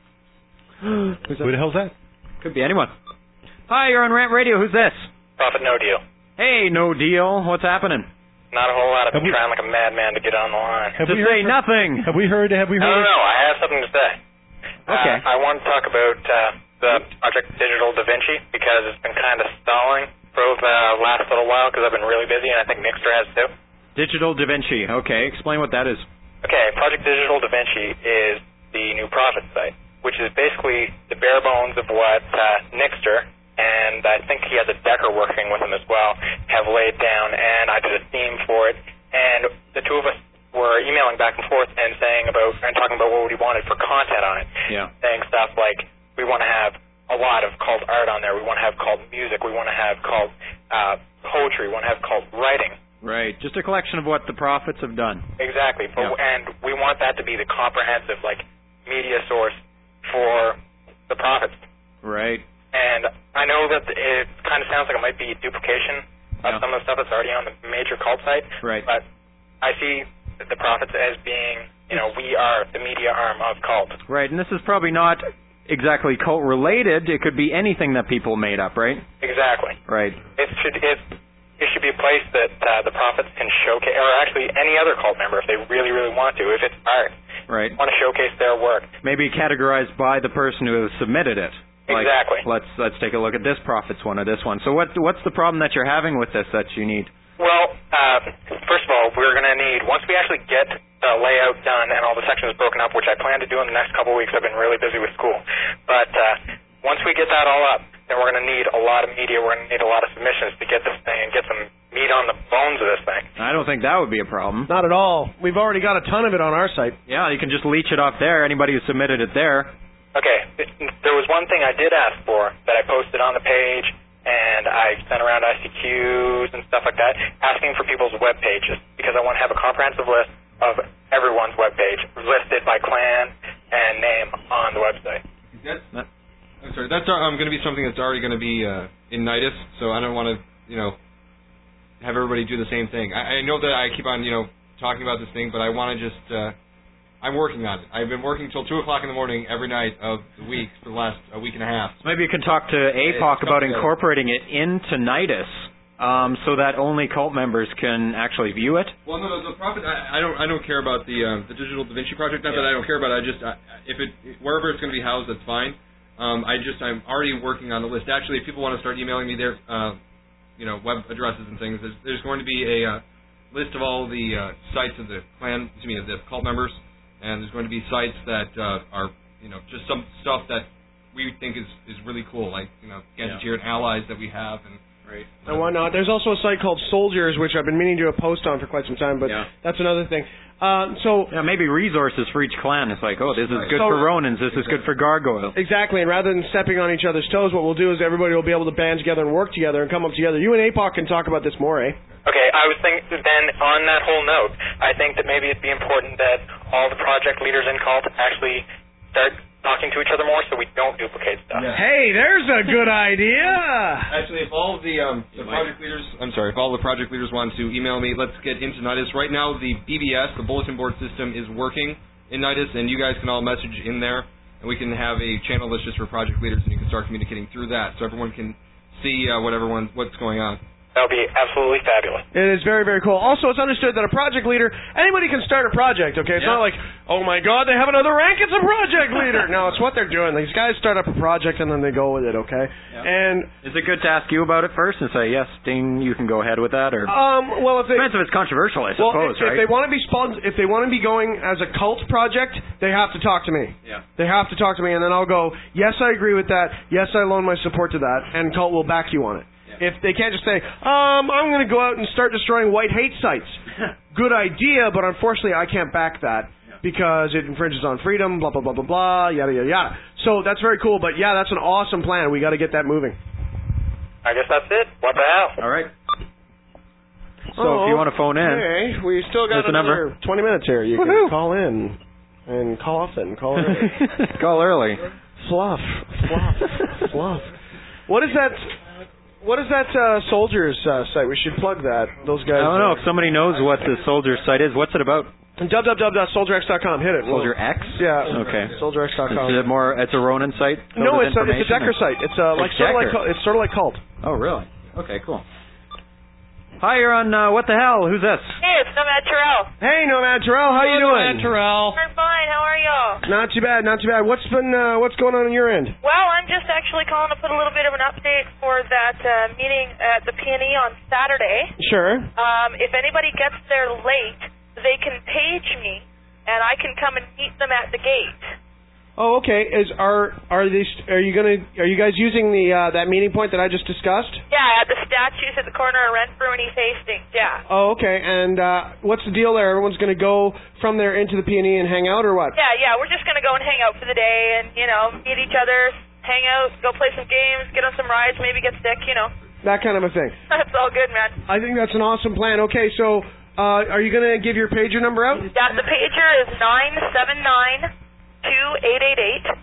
Who the hell's that? Could be anyone. Hi, you're on Rant Radio. Who's this? Prophet No Deal. Hey, no deal. What's happening? Not a whole lot. I've been trying like a madman to get on the line. To say nothing. Have we heard? I don't know. I have something to say. Okay. I want to talk about the Project Digital Da Vinci because it's been kind of stalling for the last little while because I've been really busy, and I think Nixter has too. Digital Da Vinci. Okay, explain what that is. Okay, Project Digital Da Vinci is the new Prophet site, which is basically the bare bones of what Nixter, and I think he has a Decker working with him as well, have laid down, and I did a theme for it, and the two of us were emailing back and forth and talking about what we wanted for content on it. Yeah. Saying stuff like, we want to have a lot of cult art on there, we want to have cult music, we want to have cult poetry, we want to have cult writing. Right, just a collection of what the prophets have done. Exactly, and we want that to be the comprehensive, media source for the prophets. Right. And I know that it kind of sounds like it might be duplication of some of the stuff that's already on the major cult site. Right. But I see the prophets as being, we are the media arm of cult. Right, and this is probably not exactly cult related. It could be anything that people made up, right? Exactly. Right. It should be a place that the prophets can showcase, or actually any other cult member if they really, really want to, if it's art. Right. Want to showcase their work. Maybe categorized by the person who has submitted it. Exactly. Let's take a look at this prophet's one or this one. So what's the problem that you're having with this that you need? Well, first of all, we're going to need, once we actually get the layout done and all the sections broken up, which I plan to do in the next couple of weeks, I've been really busy with school, but once we get that all up, then we're going to need a lot of media, we're going to need a lot of submissions to get this thing and get some meat on the bones of this thing. I don't think that would be a problem. Not at all. We've already got a ton of it on our site. Yeah, you can just leech it off there. Anybody who submitted it there. Okay, there was one thing I did ask for that I posted on the page, and I sent around ICQs and stuff like that, asking for people's web pages, because I want to have a comprehensive list of everyone's web page, listed by clan and name on the website. I'm sorry, that's going to be something that's already going to be in Nidus, so I don't want to, have everybody do the same thing. I know that I keep on, talking about this thing, but I want to just... I'm working on it. I've been working till 2 o'clock in the morning every night of the week for the last week and a half. Maybe you can talk to APOC about incorporating it into Nidus, so that only cult members can actually view it. Well, no, the Prophet. I don't care about the Digital Da Vinci project. Not that I don't care about it. Wherever it's going to be housed, that's fine. I'm already working on the list. Actually, if people want to start emailing me their web addresses and things, there's going to be a list of all the sites of the clan, of the cult members. And there's going to be sites that are, just some stuff that we think is really cool, like, Gadgeteer and allies that we have, and Right. And whatnot. There's also a site called Soldiers, which I've been meaning to do a post on for quite some time, but that's another thing. Maybe resources for each clan. It's like, this is good for Ronins, this is good for Gargoyle. Exactly, and rather than stepping on each other's toes, what we'll do is everybody will be able to band together and work together and come up together. You and APOC can talk about this more, eh? Okay, I was thinking then on that whole note, I think that maybe it'd be important that all the project leaders in Cult actually start talking to each other more so we don't duplicate stuff. Hey, there's a good idea. Actually, if all of the project leaders, if all the project leaders want to email me, let's get into Nidus. Right now, the BBS, the bulletin board system, is working in Nidus, and you guys can all message in there, and we can have a channel that's just for project leaders, and you can start communicating through that, so everyone can see what's going on. That would be absolutely fabulous. It is very, very cool. Also, it's understood that a project leader, anybody can start a project, okay? It's not like, oh my god, they have another rank, it's a project leader. No, it's what they're doing. These guys start up a project and then they go with it, okay? And is it good to ask you about it first and say, yes, Ding, you can go ahead with that? Or depends if it's controversial, I suppose, right? If they want to be going as a cult project, they have to talk to me. Yeah. They have to talk to me, and then I'll go, yes, I agree with that. Yes, I loan my support to that, and Cult will back you on it. If they can't just say, I'm going to go out and start destroying white hate sites. Good idea, but unfortunately I can't back that because it infringes on freedom, blah, blah, blah, blah, blah, yada, yada, yada. So that's very cool, but that's an awesome plan. We got to get that moving. I guess that's it. What the hell? All right. So if you want to phone in. Okay, we still got another 20 minutes here. You can call in and call often. Call early. Call early. Fluff. What is that Soldiers site? We should plug that. Those guys. I don't know if somebody knows what the Soldiers site is. What's it about? www.soldierx.com. Hit it. Soldier X? Yeah. Okay. SoldierX.com. Is it more? It's a Ronin site. No, it's a Decker site. It's sort of like Cult. Oh, really? Okay, cool. Hi, you're on What the Hell? Who's this? Hey, it's Nomad Terrell. Hey, Nomad Terrell, how you doing? Nomad Terrell. I'm fine. How are y'all? Not too bad. What's going on your end? Well, I'm just actually calling to put a little bit of an update for that meeting at the PNE on Saturday. Sure. If anybody gets there late, they can page me, and I can come and meet them at the gate. Oh, okay. Are you guys using that meeting point that I just discussed? Yeah, at the statues at the corner of Renfrew and East Hastings. Yeah. Oh, okay. And what's the deal there? Everyone's going to go from there into the PNE and hang out, or what? Yeah. We're just going to go and hang out for the day, and meet each other, hang out, go play some games, get on some rides, maybe get sick, That kind of a thing. That's all good, man. I think that's an awesome plan. Okay, so are you going to give your pager number out? Yeah, the pager is 979-2888.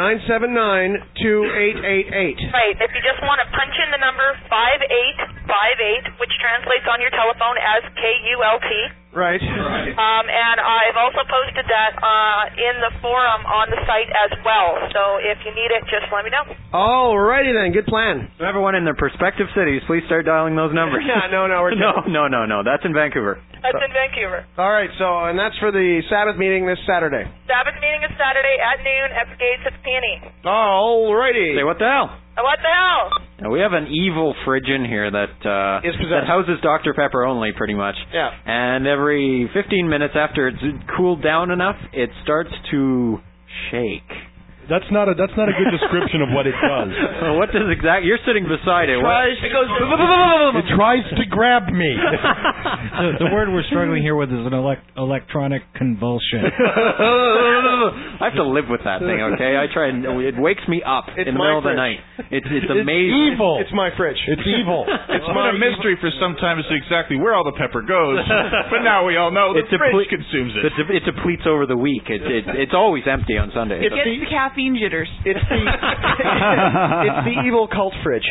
979-2888. Right. If you just want to punch in the number 5858, which translates on your telephone as KULT. Right. And I've also posted that in the forum on the site as well. So if you need it, just let me know. Alrighty then. Good plan. So everyone in their prospective cities, please start dialing those numbers. No. No. That's in Vancouver. That's in Vancouver. All right. So, and that's for the Sabbath meeting this Saturday. Sabbath meeting is Saturday at noon at the gates at the PNE. Alrighty. Say what the hell? What the hell? Now, we have an evil fridge in here that houses Dr. Pepper only, pretty much. Yeah. And every 15 minutes after it's cooled down enough, it starts to shake. That's not a good description of what it does. What does exactly? You're sitting beside it. It goes. It tries to grab me. The word we're struggling here with is an electronic convulsion. I have to live with that thing. Okay, I try and it wakes me up in the middle of the night. It's amazing. Evil. It's my fridge. It's evil. It's been a mystery for some time as to exactly where all the pepper goes, but now we all know the fridge consumes it. It depletes over the week. It's always empty on Sunday. It gets the caffeine jitters. It's the evil cult fridge.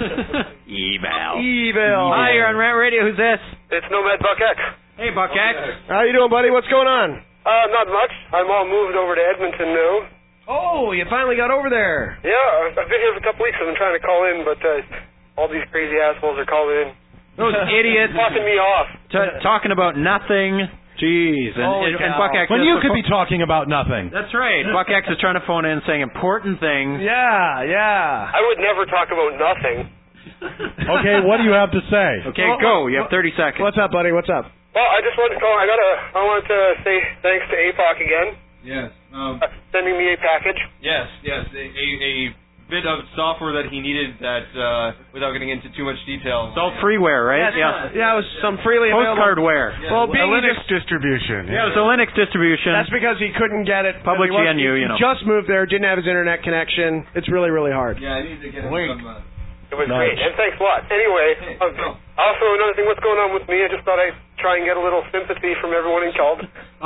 Evil. Hi, you're on Rant Radio. Who's this? It's Nomad Buck X. Hey, Buck X. How you doing, buddy? What's going on? Not much. I'm all moved over to Edmonton now. Oh, you finally got over there. Yeah, I've been here for a couple weeks. I've been trying to call in, but all these crazy assholes are calling in. Those idiots. Fucking me off. Talking about nothing. Jeez. And Buck X. When you could be talking about nothing. That's right. Buck X is trying to phone in saying important things. Yeah. I would never talk about nothing. Okay, what do you have to say? Okay, go. You have 30 seconds. What's up, buddy? What's up? Well, I just wanted to call. I want to say thanks to APOC again. Yes. Sending me a package. Yes. A bit of software that he needed that, without getting into too much detail. It's all freeware, right? Yeah, it was some freely available. Postcardware. Well, a Linux distribution. Yeah, it was a Linux distribution. That's because he couldn't get it. Public he was- GNU, he you know. just moved there, didn't have his internet connection. It's really, really hard. Yeah, I need to get Link. some... It was great, and thanks a lot. Anyway, also another thing, what's going on with me? I just thought I'd try and get a little sympathy from everyone in Cult.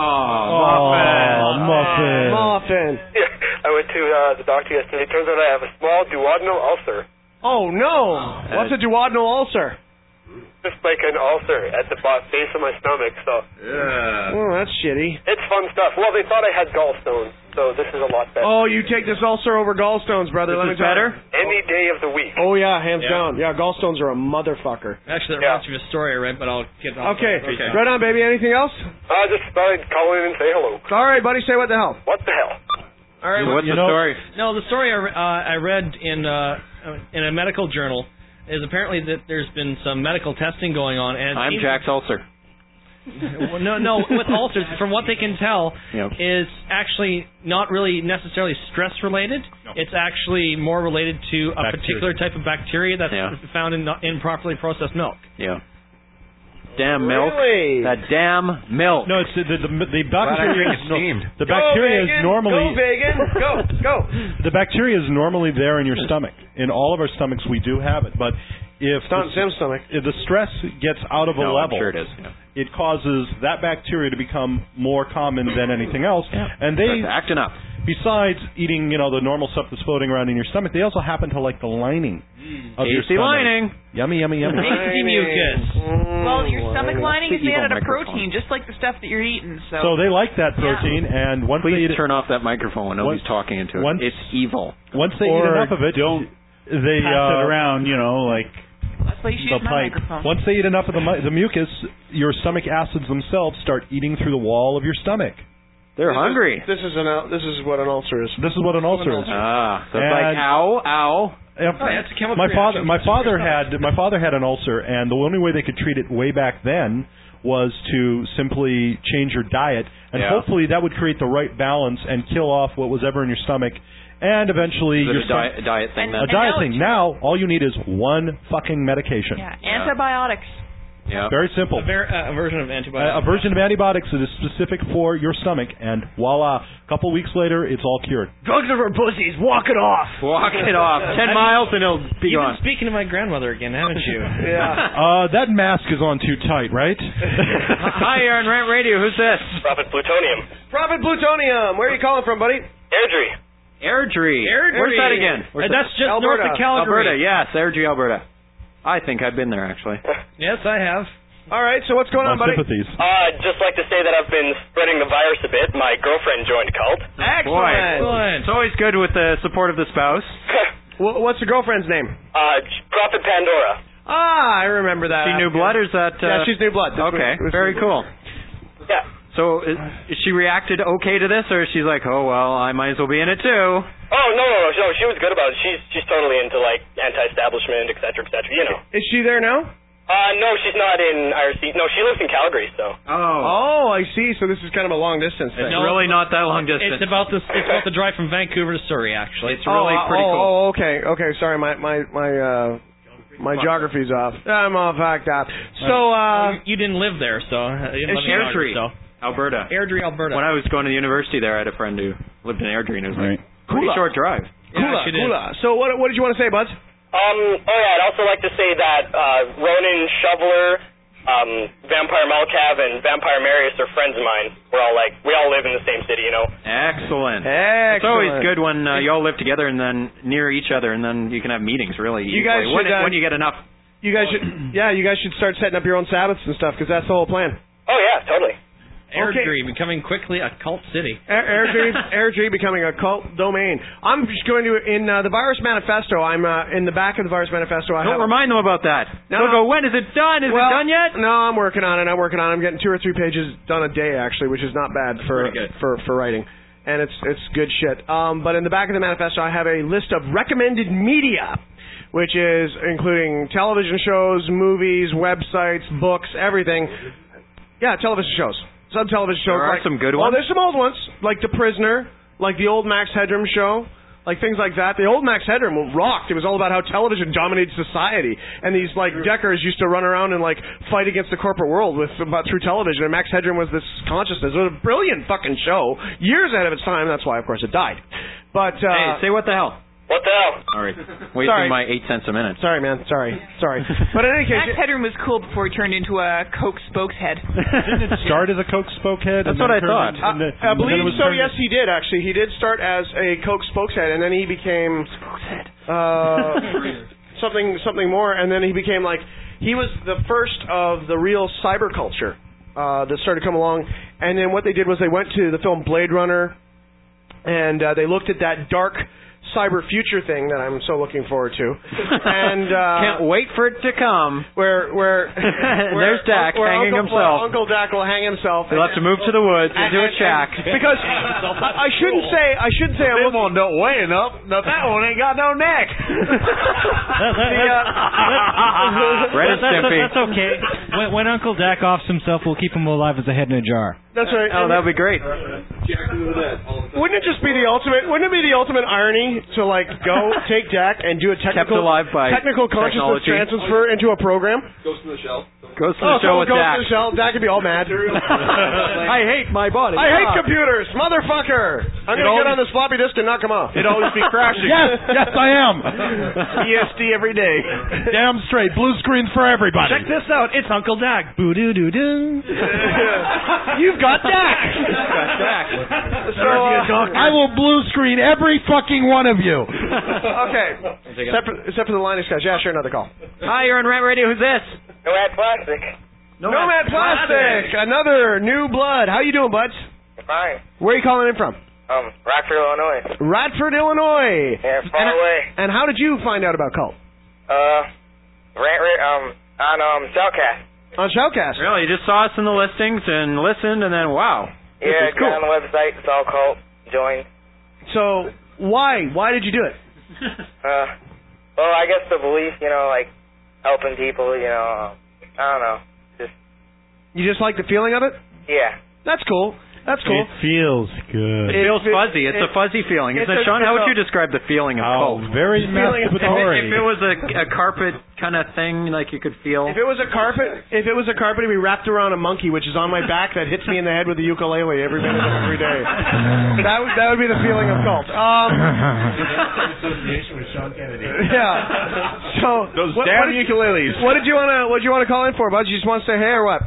Muffin. Yeah, I went to the doctor yesterday. Turns out I have a small duodenal ulcer. Oh no! What's a duodenal ulcer? Just like an ulcer at the base of my stomach, so... Yeah. Oh, that's shitty. It's fun stuff. Well, they thought I had gallstones, so this is a lot better. Oh, you take this ulcer over gallstones, brother. Let me tell you. Any day of the week. Oh, yeah, hands down. Yeah, gallstones are a motherfucker. Actually, that reminds me of a story I read, but I'll get off. Okay. Right on, baby. Anything else? Just thought I'd call in and say hello. All right, buddy. Say what the hell. What the hell? All right. What's the story? No, the story I read in a medical journal is apparently that there's been some medical testing going on, and I'm Jack's ulcer. no, with ulcers, from what they can tell, is actually not really necessarily stress related. No. It's actually more related to a particular type of bacteria that's found in improperly processed milk. Yeah. Damn milk. Really? That damn milk. No, it's the bacteria. The Go, bacteria vegan. is normally Go, vegan. Go. The bacteria is normally there in your stomach. In all of our stomachs, we do have it. But if Sam's stomach, if the stress gets out of a level, I'm sure it is. Yeah. It causes that bacteria to become more common than anything else. Yeah. And they acting up. Besides eating, the normal stuff that's floating around in your stomach, they also happen to like the lining of your Tasty stomach. lining. Yummy, yummy, yummy. Tasty mucus. Well, your stomach lining is made out of microphone. protein, just like the stuff that you're eating. So they like that protein, and once Please they eat turn off that microphone when nobody's talking into it. It's evil. Once they eat enough of it, they pass it around, like That's why you should use my microphone. Once they eat enough of the mucus, your stomach acids themselves start eating through the wall of your stomach. They're hungry. This is what an ulcer is. This is what an ulcer is. So it's like ow. That's a chemical my reaction. father had an ulcer, and the only way they could treat it way back then was to simply change your diet, and hopefully that would create the right balance and kill off what was ever in your stomach. And eventually, a diet thing. A diet thing. Now, all you need is one fucking medication. Yeah, antibiotics. Yeah. Very simple. A version of antibiotics. A version of antibiotics that is specific for your stomach, and voila, a couple weeks later, it's all cured. Drugs are for pussies. Walk it off. Walk it off. 10 miles and it'll be You've gone. been speaking to my grandmother again, haven't you? Yeah. That mask is on too tight, right? Hi, you're on Rant Radio. Who's this? Prophet Plutonium. Prophet Plutonium. Where are you calling from, buddy? Airdrie. Where's that again? That's just Alberta. north of Calgary. Alberta, yes. Airdrie, Alberta. I think I've been there, actually. Yes, I have. All right, so what's going on, buddy? Sympathies. I'd just like to say that I've been spreading the virus a bit. My girlfriend joined Cult. Excellent. It's always good with the support of the spouse. What's the girlfriend's name? Prophet Pandora. I remember that. She New Blood, or is that... Yeah, she's New Blood. Okay, very cool. Yeah. So, she reacted okay to this, or she's like, oh, well, I might as well be in it, too? Oh, no, she was good about it. She's totally into, anti-establishment, et cetera, you know. Is she there now? No, she's not in IRC. No, she lives in Calgary, so. Oh, I see. So this is kind of a long distance thing. It's really not that long distance. It's about the drive from Vancouver to Surrey, actually. It's really pretty Oh, cool. okay. Sorry, my geography's off. I'm all fucked up. So, you didn't live there, so. Airdrie, Alberta. Airdrie, Alberta. When I was going to the university there, I had a friend who lived in Airdrie, and it was like pretty short drive. Cool. So what did you want to say, Buds? I'd also like to say that Ronan Shoveler, Vampire Malcav, and Vampire Marius are friends of mine. We all live in the same city, you know. Excellent. It's always good when you all live together and then near each other, and then you can have meetings really easily. You guys should, when you get enough. You guys should start setting up your own Sabbaths and stuff, because that's the whole plan. Oh yeah, totally. Airdrie becoming quickly a cult city. Airdrie becoming a cult domain. I'm just going to, in the Virus Manifesto, I'm in the back of the Virus Manifesto. Don't remind them about that. They'll go, when is it done? Is it done yet? No, I'm working on it. I'm getting 2 or 3 pages done a day, actually, which is not bad for writing. And it's good shit. But in the back of the manifesto, I have a list of recommended media, which is including television shows, movies, websites, books, everything. Yeah, television shows. Some television shows. There are some good ones. Well, there's some old ones, like The Prisoner, like the old Max Headroom show, like things like that. The old Max Headroom rocked. It was all about how television dominated society, and these like Deckers used to run around and like fight against the corporate world through television. And Max Headroom was this consciousness. It was a brilliant fucking show, years ahead of its time. That's why, of course, it died. But hey, say what the hell. What the hell? All right. Wasting my 8 cents a minute. Sorry, man. Sorry. But in any case... Max Headroom was cool before he turned into a Coke spokes head. Didn't it start as a Coke spoke head? That's what I thought. I believe so, yes, he did, actually. He did start as a Coke spokeshead, and then he became... something more, and then he became like... He was the first of the real cyber culture that started to come along, and then what they did was they went to the film Blade Runner, and they looked at that dark... cyber future thing that I'm so looking forward to, and can't wait for it to come. Where there's Dak hanging himself. Uncle Dak will hang himself. He'll have to move to the woods into a shack. Because I shouldn't say that one don't weigh enough. No, that one ain't got no neck. Red and Stimpy. That's okay. When Uncle Dak offs himself, we'll keep him alive as a head in a jar. That's right. Oh, that'd be great. Wouldn't it just be the ultimate? Wouldn't it be the ultimate irony to like go take Dak and do a technical consciousness transfer into a program? Ghost in the Shell. Ghost in the Shell with Dak. Ghost in the Shell. Dak could be all mad. I hate my body. I hate computers, motherfucker. I'm gonna get on this floppy disk and knock him off. It'd always be crashing. Yes, I am. ESD every day. Damn straight. Blue screens for everybody. Check this out. It's Uncle Dak. Boo doo doo doo. You've got Dak. So I will blue screen every fucking one of you. Okay. Except for the Linux guys. Yeah, sure, another call. Hi, you're on Rant Radio. Who's this? Nomad Plastic. Nomad Plastic. Another new blood. How you doing, buds? Fine. Where are you calling in from? Radford, Illinois. Radford, Illinois. Yeah, far away. And how did you find out about Cult? On Shoutcast. On Shoutcast. Really? You just saw us in the listings and listened, and then wow. Yeah, cool. got on the website. It's all Cult. Joined. So why? Why did you do it? Well, I guess the belief, like helping people, I don't know. You just like the feeling of it? Yeah. That's cool. That's cool. It feels good. It feels fuzzy. It's a fuzzy feeling. Isn't it, Sean? How would you describe the feeling of Cult? Very masturbatory. If it was a carpet kind of thing, like you could feel. If it was a carpet, it'd be wrapped around a monkey, which is on my back, that hits me in the head with a ukulele every minute of every day. That would be the feeling of Cult. Association with Sean Kennedy. Yeah. So those damn ukuleles. What did you want to call in for, bud? You just want to say hey or what?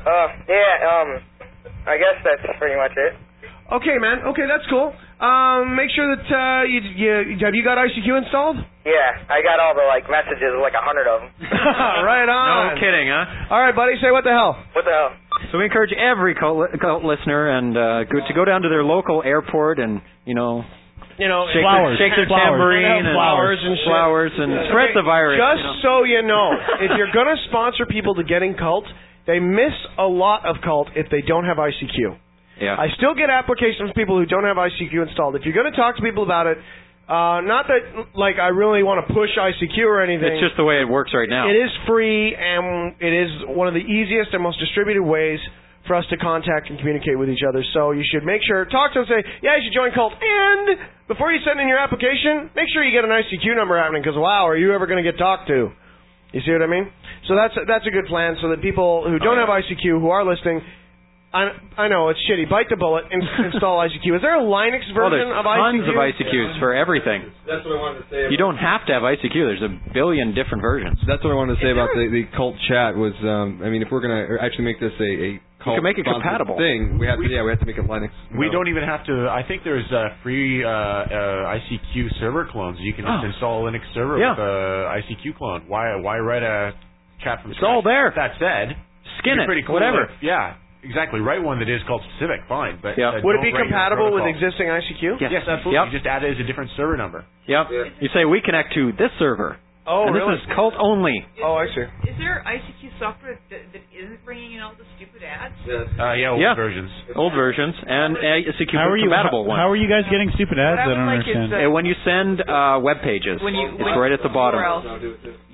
I guess that's pretty much it. Okay, man. Okay, that's cool. Make sure that have you got ICQ installed? Yeah, I got all the messages, 100 of them. Right on. No kidding, huh? All right, buddy. Say what the hell. What the hell? So we encourage every cult listener and to go down to their local airport and shake their tambourine and flowers and spread the virus. Just so you know, if you're gonna sponsor people to getting Cult, they miss a lot of Cult if they don't have ICQ. Yeah. I still get applications from people who don't have ICQ installed. If you're going to talk to people about it, not that I really want to push ICQ or anything. It's just the way it works right now. It is free, and it is one of the easiest and most distributed ways for us to contact and communicate with each other. So you should make sure, talk to them, say, yeah, you should join Cult. And before you send in your application, make sure you get an ICQ number happening, because wow, are you ever going to get talked to? You see what I mean? So that's a good plan, so that people who don't have ICQ, who are listening, I know, it's shitty. Bite the bullet and install ICQ. Is there a Linux version of ICQ? There's tons of ICQs for everything. That's what I wanted to say. You don't have to have ICQ. There's a billion different versions. That's what I wanted to say about the Cult chat was, if we're going to actually make this a Cult we can make it compatible thing, we have to make it Linux. We don't even have to. I think there's free ICQ server clones. You can just install a Linux server with ICQ clone. Why write a chat from scratch? All there. That said, skin it, pretty cool whatever. Exactly. Write one that is called specific, fine. But would it be compatible with existing ICQ? Yes, absolutely. You just add it as a different server number. Yep. You say we connect to this server. Oh, and really? This is Cult only. Oh, I see. Is there ICQ software that isn't bringing in all the stupid ads? Old versions. Old versions and ICQ compatible ones. How are you guys getting stupid ads? I don't understand. When you send web pages, it's right at the bottom.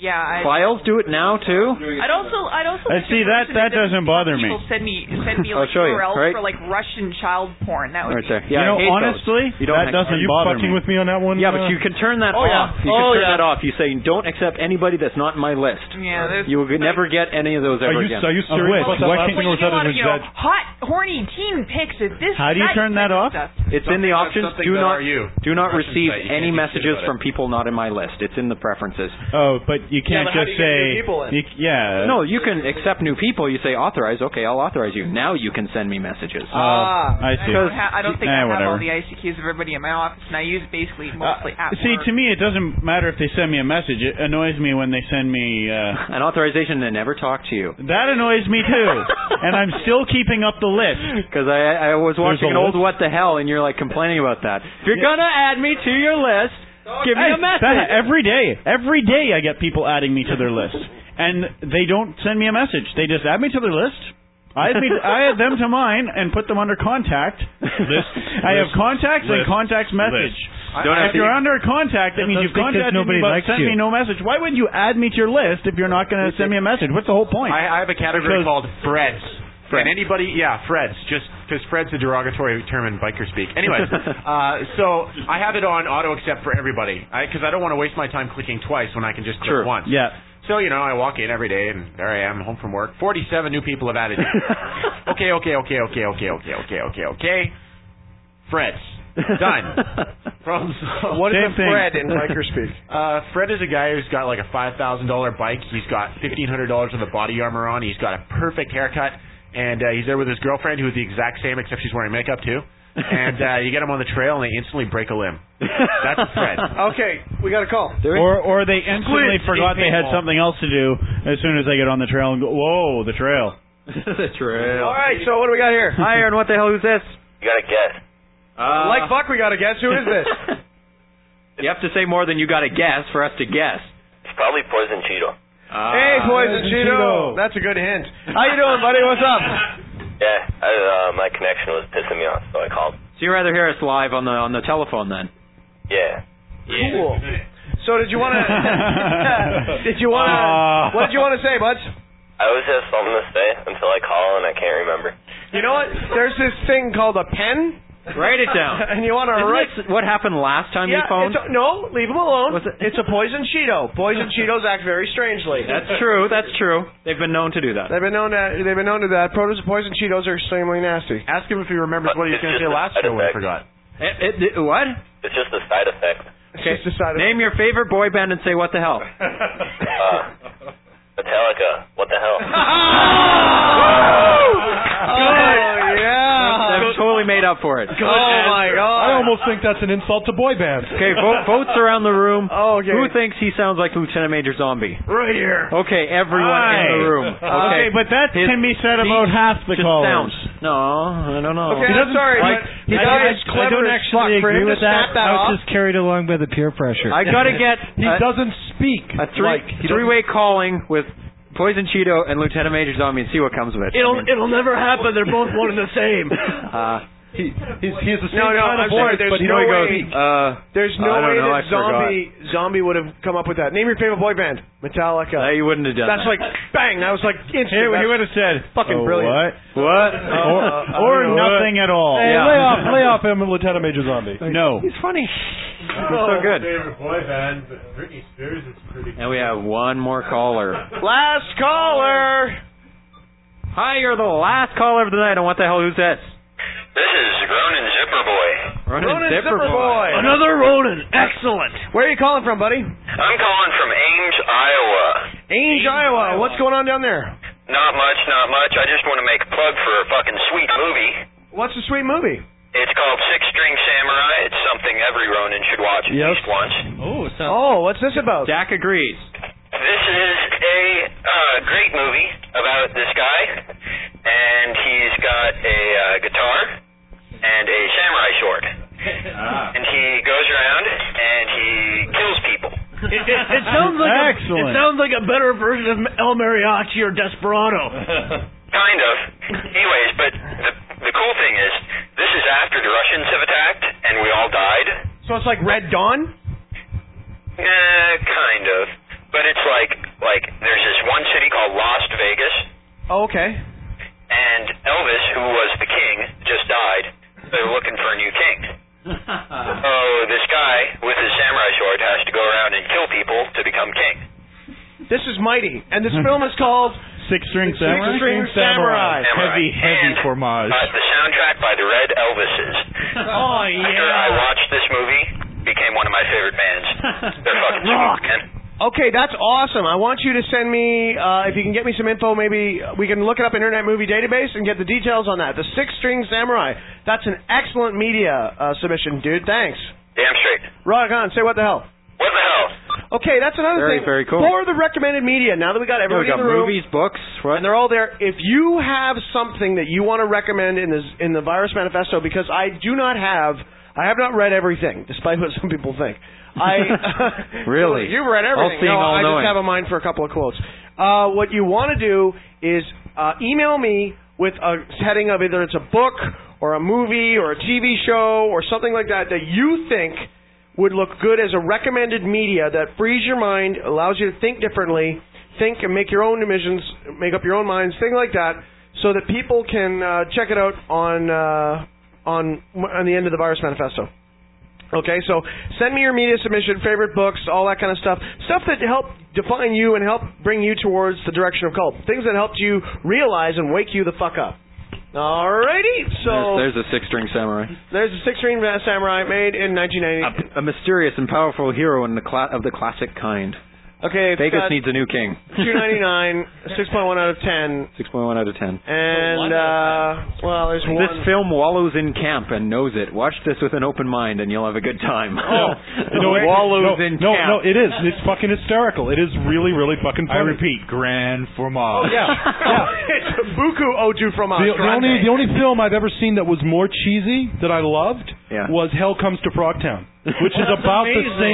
Yeah. Files do it now too. I'd also see that doesn't bother me. People send me I'll like show you, URLs right? for like Russian child porn. That would Right be there. Yeah, you know, honestly, that doesn't bother me. With me on that one? Yeah, but you can turn that off. You can turn that off. You say don't accept anybody that's not in my list. Yeah, you will never get any of those ever again. Are you serious? Why can't you know, hot, horny teen pics of this. How do you turn that off? It's in the options. Do not receive any messages from people not in my list. It's in the preferences. Oh, but you can't just say. No, you can accept new people. You say authorize. Okay, I'll authorize you. Now you can send me messages. I see. I don't think I have whatever. all the ICQs of everybody in my office, and I use basically mostly at See, work. to me, it doesn't matter if they send me a message. It annoys me when they send me an authorization to never talk to you. That annoys me too, and I'm still keeping up the list. Because I was watching an old What the Hell, and you're like complaining about that. If you're gonna add me to your list, give me a message. Every day I get people adding me to their list, and they don't send me a message. They just add me to their list. I add them to mine and put them under contact list. I have contacts and contacts message. If you're under contact, that means you've contacted me but sent me no message. Why would you add me to your list if you're not going to send me a message? What's the whole point? I have a category called Freds. And anybody, Freds, just because Fred's a derogatory term in biker speak. Anyways, so I have it on auto accept for everybody because I don't want to waste my time clicking twice when I can just click once. Yeah. So, you know, I walk in every day, and there I am, home from work. 47 new people have added me. Okay. Freds. Done. What is a Fred in biker speak? Fred is a guy who's got like a $5,000 bike. He's got $1,500 worth of body armor on. He's got a perfect haircut. And he's there with his girlfriend, who is the exact same, except she's wearing makeup, too. And you get them on the trail, and they instantly break a limb. That's a Fred. Okay, we got a call. Or they instantly forgot they had something else to do as soon as they get on the trail and go, whoa, the trail. The trail. All right, so what do we got here? Hi, Aaron. What the hell? Who's this? You gotta guess. Like fuck, we gotta guess. Who is this? You have to say more than you gotta guess for us to guess. It's probably Poison Cheeto. Hey, Poison Cheeto. That's a good hint. How you doing, buddy? What's up? Yeah, my connection was pissing me off, so I called. So you'd rather hear us live on the telephone then? Yeah. Cool. So did you want to? What did you want to say, buds? I always have something to say until I call and I can't remember. You know what? There's this thing called a pen. Write it down. And you want to write. What happened last time you phoned? No, leave him alone. It's a Poison Cheeto. Poison Cheetos act very strangely. That's true. They've been known to do that. They've been known to that. Poison Cheetos are extremely nasty. Ask him if he remembers what he was going to say last show when he forgot. What? It's just a side effect. Okay. Name your favorite boy band and say what the hell. Metallica. What the hell? Oh, yeah. They've totally made up for it. Oh, my God. I almost think that's an insult to boy bands. Okay, votes around the room. Oh, okay. Who thinks he sounds like Lieutenant Major Zombie? Right here. Okay, everyone in the room. Okay, but that can be said about half the callers. No, I don't know. Okay, I'm sorry, but he I is clever don't as fuck actually for agree him to with that. snap that I off. was just carried along by the peer pressure. I gotta get. He doesn't speak. A three-way calling with Poison Cheeto and Lieutenant Major Zombie and see what comes of it. It'll never happen. They're both one and the same. He's the same No, kind I'm of sorry. voice, There's but no way. There's no way I that Zombie would have come up with that. Name your favorite boy band. Metallica. No, you wouldn't have done That's that. like bang. That was like instant. He would have said, fucking brilliant. What? Or nothing at all. Hey, lay off him, Lieutenant Major Zombie. No. He's funny. He's so good. Favorite boy band, but Britney Spears is pretty. And we have one more caller. Last caller. Hi, you're the last caller of the night. And what the hell? Who's this? This is Ronan Zipper Boy. Ronan Zipper Boy. Another Ronan. Excellent. Where are you calling from, buddy? I'm calling from Ames, Iowa. Ames, Iowa. What's going on down there? Not much. I just want to make a plug for a fucking sweet movie. What's the sweet movie? It's called Six String Samurai. It's something every Ronin should watch at least once. What's this about? Dak agrees. This is a great movie about this guy, and he's got a guitar and a samurai sword. And he goes around and he kills people. It sounds like Excellent. It sounds like a better version of El Mariachi or Desperado. Kind of. Anyways, but the cool thing is, this is after the Russians have attacked and we all died. So it's like Red Dawn? Kind of. but it's like there's this one city called Las Vegas. Oh, okay. And Elvis, who was the king, just died. They're looking for a new king. So this guy with his samurai sword has to go around and kill people to become king. This is mighty, and this film is called Six String Samurai. Six String Samurai. Heavy fromage. The soundtrack by the Red Elvises. Oh yeah. After I watched this movie, became one of my favorite bands. They're fucking sweet, man. Okay, that's awesome. I want you to send me, if you can get me some info, maybe we can look it up Internet Movie Database and get the details on that. The Six String Samurai. That's an excellent media submission, dude. Thanks. Damn straight. Rock on. Say what the hell. What the hell? Okay, that's another thing. Very cool. For the recommended media, now that we got everybody we got in the room, movies, books, and they're all there. If you have something that you want to recommend in the Virus Manifesto, because I have not read everything, despite what some people think. Really? You've read everything. All-seeing, I all-knowing. just have a mind for a couple of quotes. What you want to do is email me with a heading of either it's a book or a movie or a TV show or something like that you think would look good as a recommended media that frees your mind, allows you to think differently, think and make your own decisions, make up your own minds, things like that, so that people can check it out on the end of the Virus Manifesto. Okay, so send me your media submission, favorite books, all that kind of stuff. Stuff that help define you and help bring you towards the direction of cult. Things that helped you realize and wake you the fuck up. Alrighty, so... There's a Six-String Samurai. There's a Six-String Samurai made in 1990. A mysterious and powerful hero of the classic kind. Okay, Vegas needs a new king. $2.99, 6.1 out of 10. 6.1 out of 10. And, well, there's one... This film wallows in camp and knows it. Watch this with an open mind and you'll have a good time. Wallows in camp. No, it is. It's fucking hysterical. It is really, really fucking funny. I repeat, grand fromage. It's buku oju fromage. The only film I've ever seen that was more cheesy that I loved was Hell Comes to Frogtown, which is about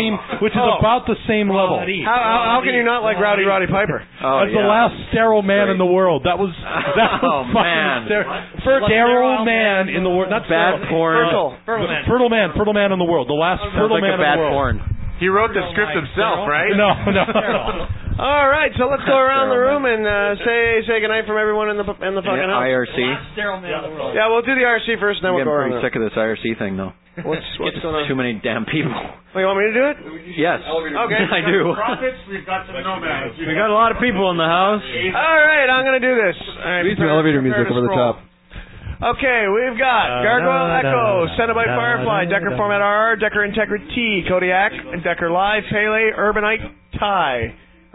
the same level. How can you not like Rowdy Piper? As the last sterile man in the world. That was fucking sterile man in the world. Not bad porn. Fertile man in the world. The last fertile man in the world. He wrote the script himself, right? No. All right, so let's go around the room and say goodnight from everyone in the fucking house. IRC. Yeah, we'll do the IRC first, and then we'll go around. I'm pretty sick of this IRC thing, though. What's going on? Too many damn people. Well, you want me to do it? Yes. Okay. I do. Profits, we've got some nomads. We got a lot of people in the house. All right, I'm going to do this. Need some elevator music over the top. Okay, we've got Gargoyle Echo, Cenobite Firefly, Decker Format R, Decker Integra T, Kodiak, Decker Live, Pele, Urbanite Tie.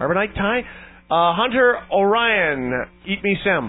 Hunter Orion, Eat Me Sim.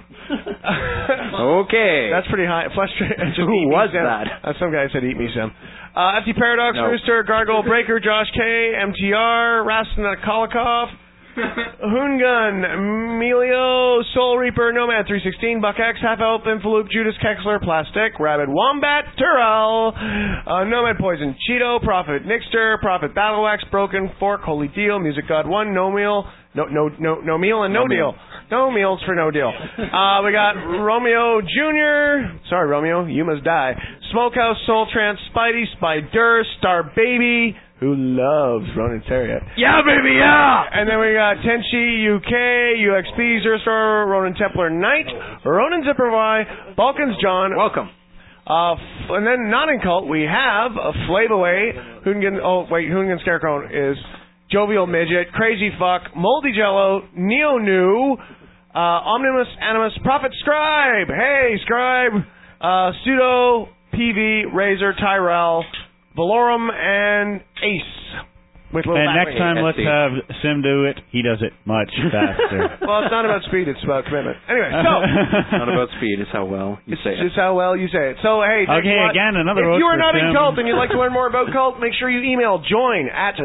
Okay. That's pretty high. Who was that? Some guy said Eat Me Sim. FT Paradox, Rooster, Gargoyle Breaker, Josh K, MTR, Rastin Kolikov, Hoongun, Melio, Soul Reaper, Nomad 316, Buck X, Half Elf, Infaloop, Judas Kexler, Plastic, Rabid Wombat, Turrell, Nomad Poison, Cheeto, Prophet Nixter, Prophet Battlewax, Broken Fork, Holy Deal, Music God 1, No Meal, No Meal and No Deal. No meals for no deal. We got Romeo Jr. Sorry, Romeo, you must die. Smokehouse, Soul Trance, Spidey, Spider, Star Baby, who loves Ronan Terrier. Yeah, baby, yeah! And then we got Tenchi, UK, UXP, Zerstar, Ronan Templar Knight, Ronan Zipperby, Balkans John. Welcome. And then not in cult, we have Flavaway, Hoonigan Scarecrow is Jovial Midget, Crazy Fuck, Moldy Jello, Neo New, Omnimus Animus, Prophet Scribe, hey Scribe, Pseudo, PV, Razor, Tyrell, Valorum, and Ace. And next time, let's have Sim do it. He does it much faster. Well, it's not about speed; it's about commitment. Anyway, so it's not about speed; it's how well you say it. It's just how well you say it. So, hey, okay, again, another. If you are not in cult and you'd like to learn more about cult, make sure you email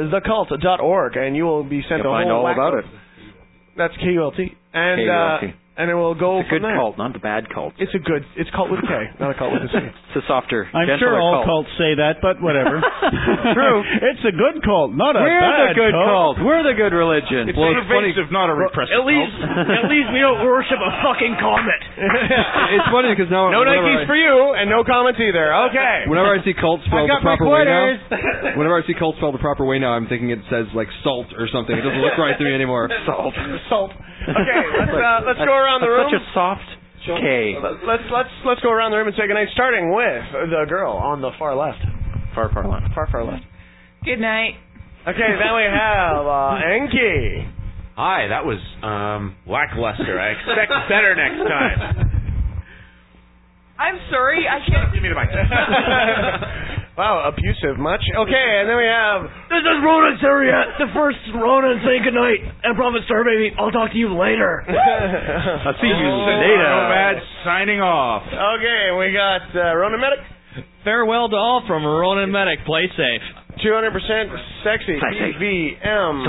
join@thecult.org, and you will be sent a whole find all about it. That's KULT. And KULT. and it will go It's a from good there. cult, not the bad cult. It's cult with a K, not a cult with a C. It's a softer, I'm gentler sure all cult. cults say that, but whatever. True. It's a good cult, not a We're bad the good cult. We're the good religion. It's pervasive, not a repressive At least we don't worship a fucking comet. It's funny because now No Nikes for you, and no comments either. Okay. Whenever I see cults spelled got the my proper way now, quarters. whenever I see cults spelled the proper way now, I'm thinking it says like salt or something. It doesn't look right to me anymore. Salt. Okay, let's go around the room. Such a soft K. Let's go around the room and say goodnight, starting with the girl on the far left. Far left. Far left. Good night. Okay, then we have Enki. Hi, that was lackluster. I expect better next time. I'm sorry, I can't. Give me the mic. Wow, abusive much? Okay, and then we have... This is Ronan Sariat, the first Ronan saying goodnight. And promise, Star Baby, I'll talk to you later. I'll see you later. Nomad signing off. Okay, we got Ronan Medic. Farewell to all from Ronan Medic. Play safe. 200% sexy. BVM.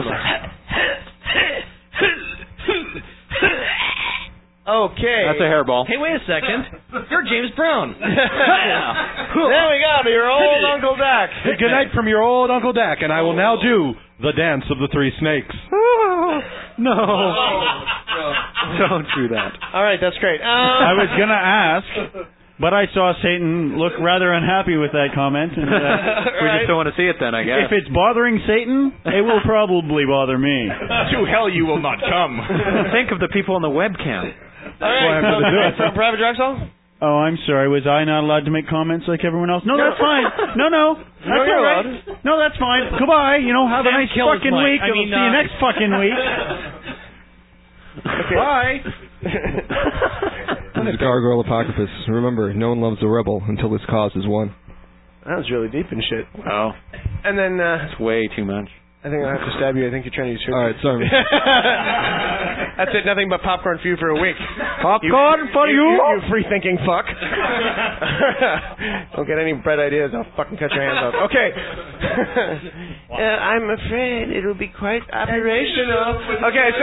Okay. That's a hairball. Hey, wait a second. You're James Brown. There we go, your old Uncle Dak. Good night from your old Uncle Dak, and I will now do the dance of the three snakes. No. Don't do that. All right, that's great. I was going to ask, but I saw Satan look rather unhappy with that comment. And, We just don't want to see it then, I guess. if it's bothering Satan, it will probably bother me. To hell you will not come. Think of the people on the webcam. All right, so Private Drexel? Oh, I'm sorry. Was I not allowed to make comments like everyone else? No, that's fine. No. That's you're all right. allowed. No, that's fine. Goodbye. Have a nice fucking week. I'll see you next fucking week. Bye. This is Gargoyle Apocryphus. Remember, no one loves a rebel until this cause is won. That was really deep and shit. Oh. And then... It's way too much. I think I'll have to stab you. I think you're trying to use surgery. All right, sorry. That's it. Nothing but popcorn for you for a week. Popcorn for you? You free-thinking fuck. Don't get any bread ideas. I'll fucking cut your hands off. Okay. I'm afraid it'll be quite operational. Okay, so...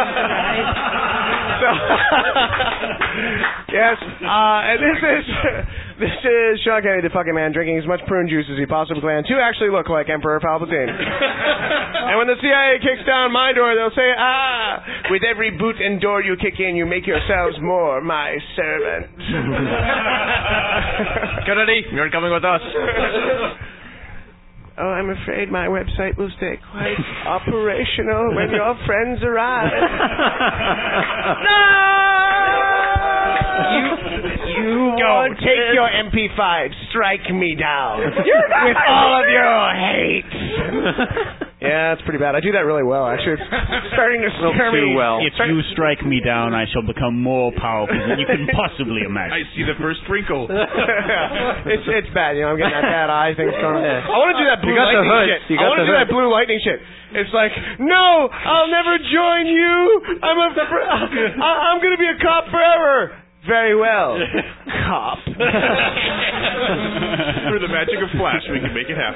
yes, and this is Sean Kennedy, the fucking man, drinking as much prune juice as he possibly can to actually look like Emperor Palpatine. And when the CIA kicks down my door, they'll say, with every boot and door you kick in, you make yourselves more my servants. Kennedy, you're coming with us. Oh, I'm afraid my website will stay quite operational when your friends arrive. You go take your MP5, strike me down with all of your hate. Yeah, that's pretty bad. I do that really well, actually. It's starting to scare me. If you strike me down, I shall become more powerful than you can possibly imagine. I see the first sprinkle. It's bad, I'm getting that bad eye thing going. I want to do that blue got the lightning hood. shit. You I got want to the do hood. that blue lightning shit. It's like, no, I'll never join you. I'm going to be a cop forever. Very well. Cop. Through the magic of Flash, we can make it happen.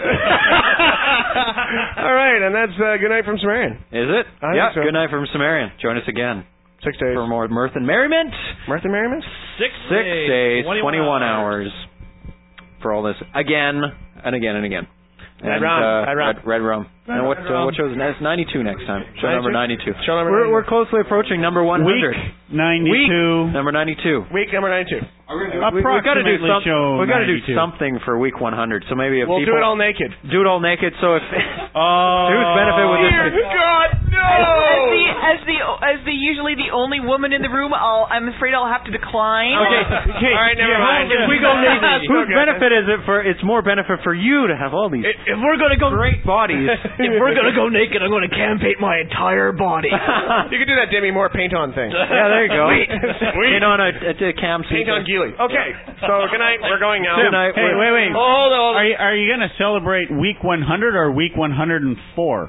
All right, and that's good night from Sumerian. Is it? I think so. Good night from Sumerian. Join us again. 6 days. For more mirth and merriment. Mirth and merriment? 6 days, 21 hours. For all this. Again, and again, and again. Red rum. Red rum. And what show is next? 92 next time. Show number 92. Show number 92. We're closely approaching number 100. Week 92. Number 92. Week number 92. We've got to do show We've got to do 92. something for week 100. So maybe if We'll people do it all naked. do it all naked. So if whose benefit would Dear this? God, no! As the usually the only woman in the room, I'm afraid I'll have to decline. Okay. All right, never mind. If we go naked, whose benefit is it for? It's more benefit for you to have all these If we're gonna go great bodies. if we're gonna go naked, I'm gonna cam paint my entire body. You can do that Demi Moore paint on thing. Yeah, there you go. Sweet. Paint on a cam. Paint on Geely. Okay, so good night. We're going now. Good night. Hey, wait. Hold on. Are you going to celebrate week 100 or week 104?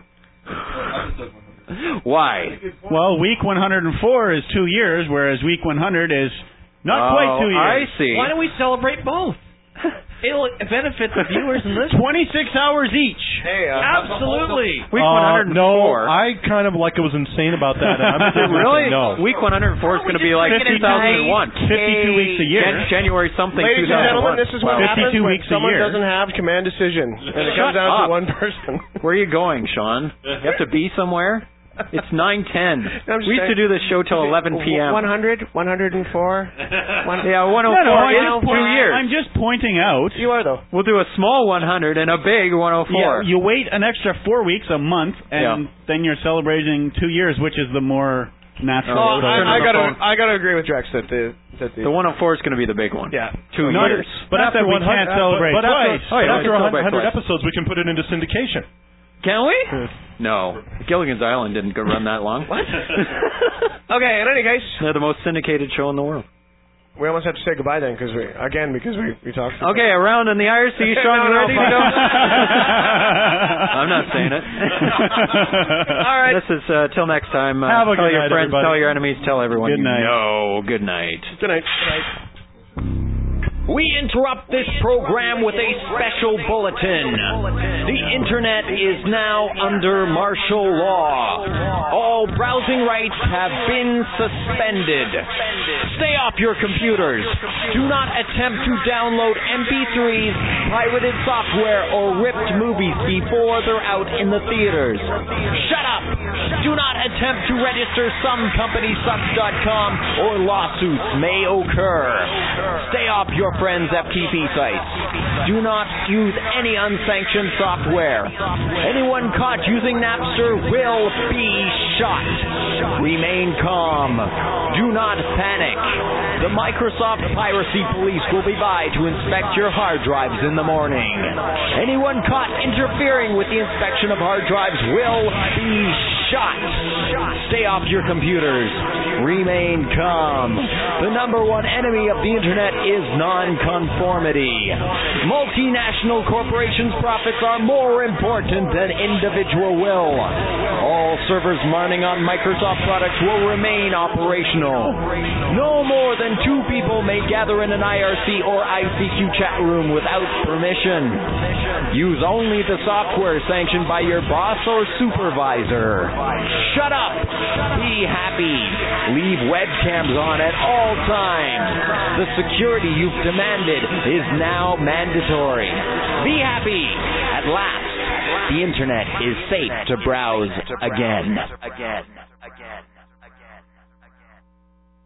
Why? Well, week 104 is 2 years, whereas week 100 is not quite 2 years. I see. Why don't we celebrate both? It'll benefit the viewers and listeners. 26 hours each. Hey, absolutely. Week 104. No, I kind of like was insane about that. And I'm really? No. Week 104 is going to be like 2001. 52 weeks a year. January something. Ladies and 2001. gentlemen, this is what happens 52 when weeks a someone year. doesn't have command decision, and it comes Shut down up. to one person. Where are you going, Sean? You have to be somewhere? It's 9:10. We used to do this show till 11 p.m. 100, 104. Yeah, 104 No, is 2 years. I'm just pointing out. You are, though. We'll do a small 100 and a big 104. Yeah, you wait an extra 4 weeks, a month, and then you're celebrating 2 years, which is the more natural. I gotta agree with Drex that the 104 is going to be the big one. Yeah. 2 years. But after we can't celebrate twice. After 100 episodes, we can put it into syndication. Can we? No. Gilligan's Island didn't go run that long. What? Okay, in any case. They're the most syndicated show in the world. We almost have to say goodbye then, because we talked. Okay, around in the IRC, Sean, you ready to go? I'm not saying it. All right. This is till next time. Have a tell good your night, friends, everybody. tell your enemies, tell everyone Good night. you know. Good night. Good night. We interrupt this program with a special bulletin. The Internet is now under martial law. All browsing rights have been suspended. Stay off your computers. Do not attempt to download MP3s, pirated software, or ripped movies before they're out in the theaters. Shut up! Do not attempt to register somecompanysucks.com or lawsuits may occur. Stay off your friends' FTP sites. Do not use any unsanctioned software. Anyone caught using Napster will be shot. Remain calm. Do not panic. The Microsoft Piracy Police will be by to inspect your hard drives in the morning. Anyone caught interfering with the inspection of hard drives will be shot. Stay off your computers. Remain calm. The number one enemy of the Internet is nonconformity. Multinational corporations' profits are more important than individual will. All servers running on Microsoft products will remain operational. No more than 2 people may gather in an IRC or ICQ chat room without permission. Use only the software sanctioned by your boss or supervisor. Shut up. Be happy. Leave webcams on at all times. The security you've demanded is now mandatory. Be happy. At last, the Internet is safe to browse again.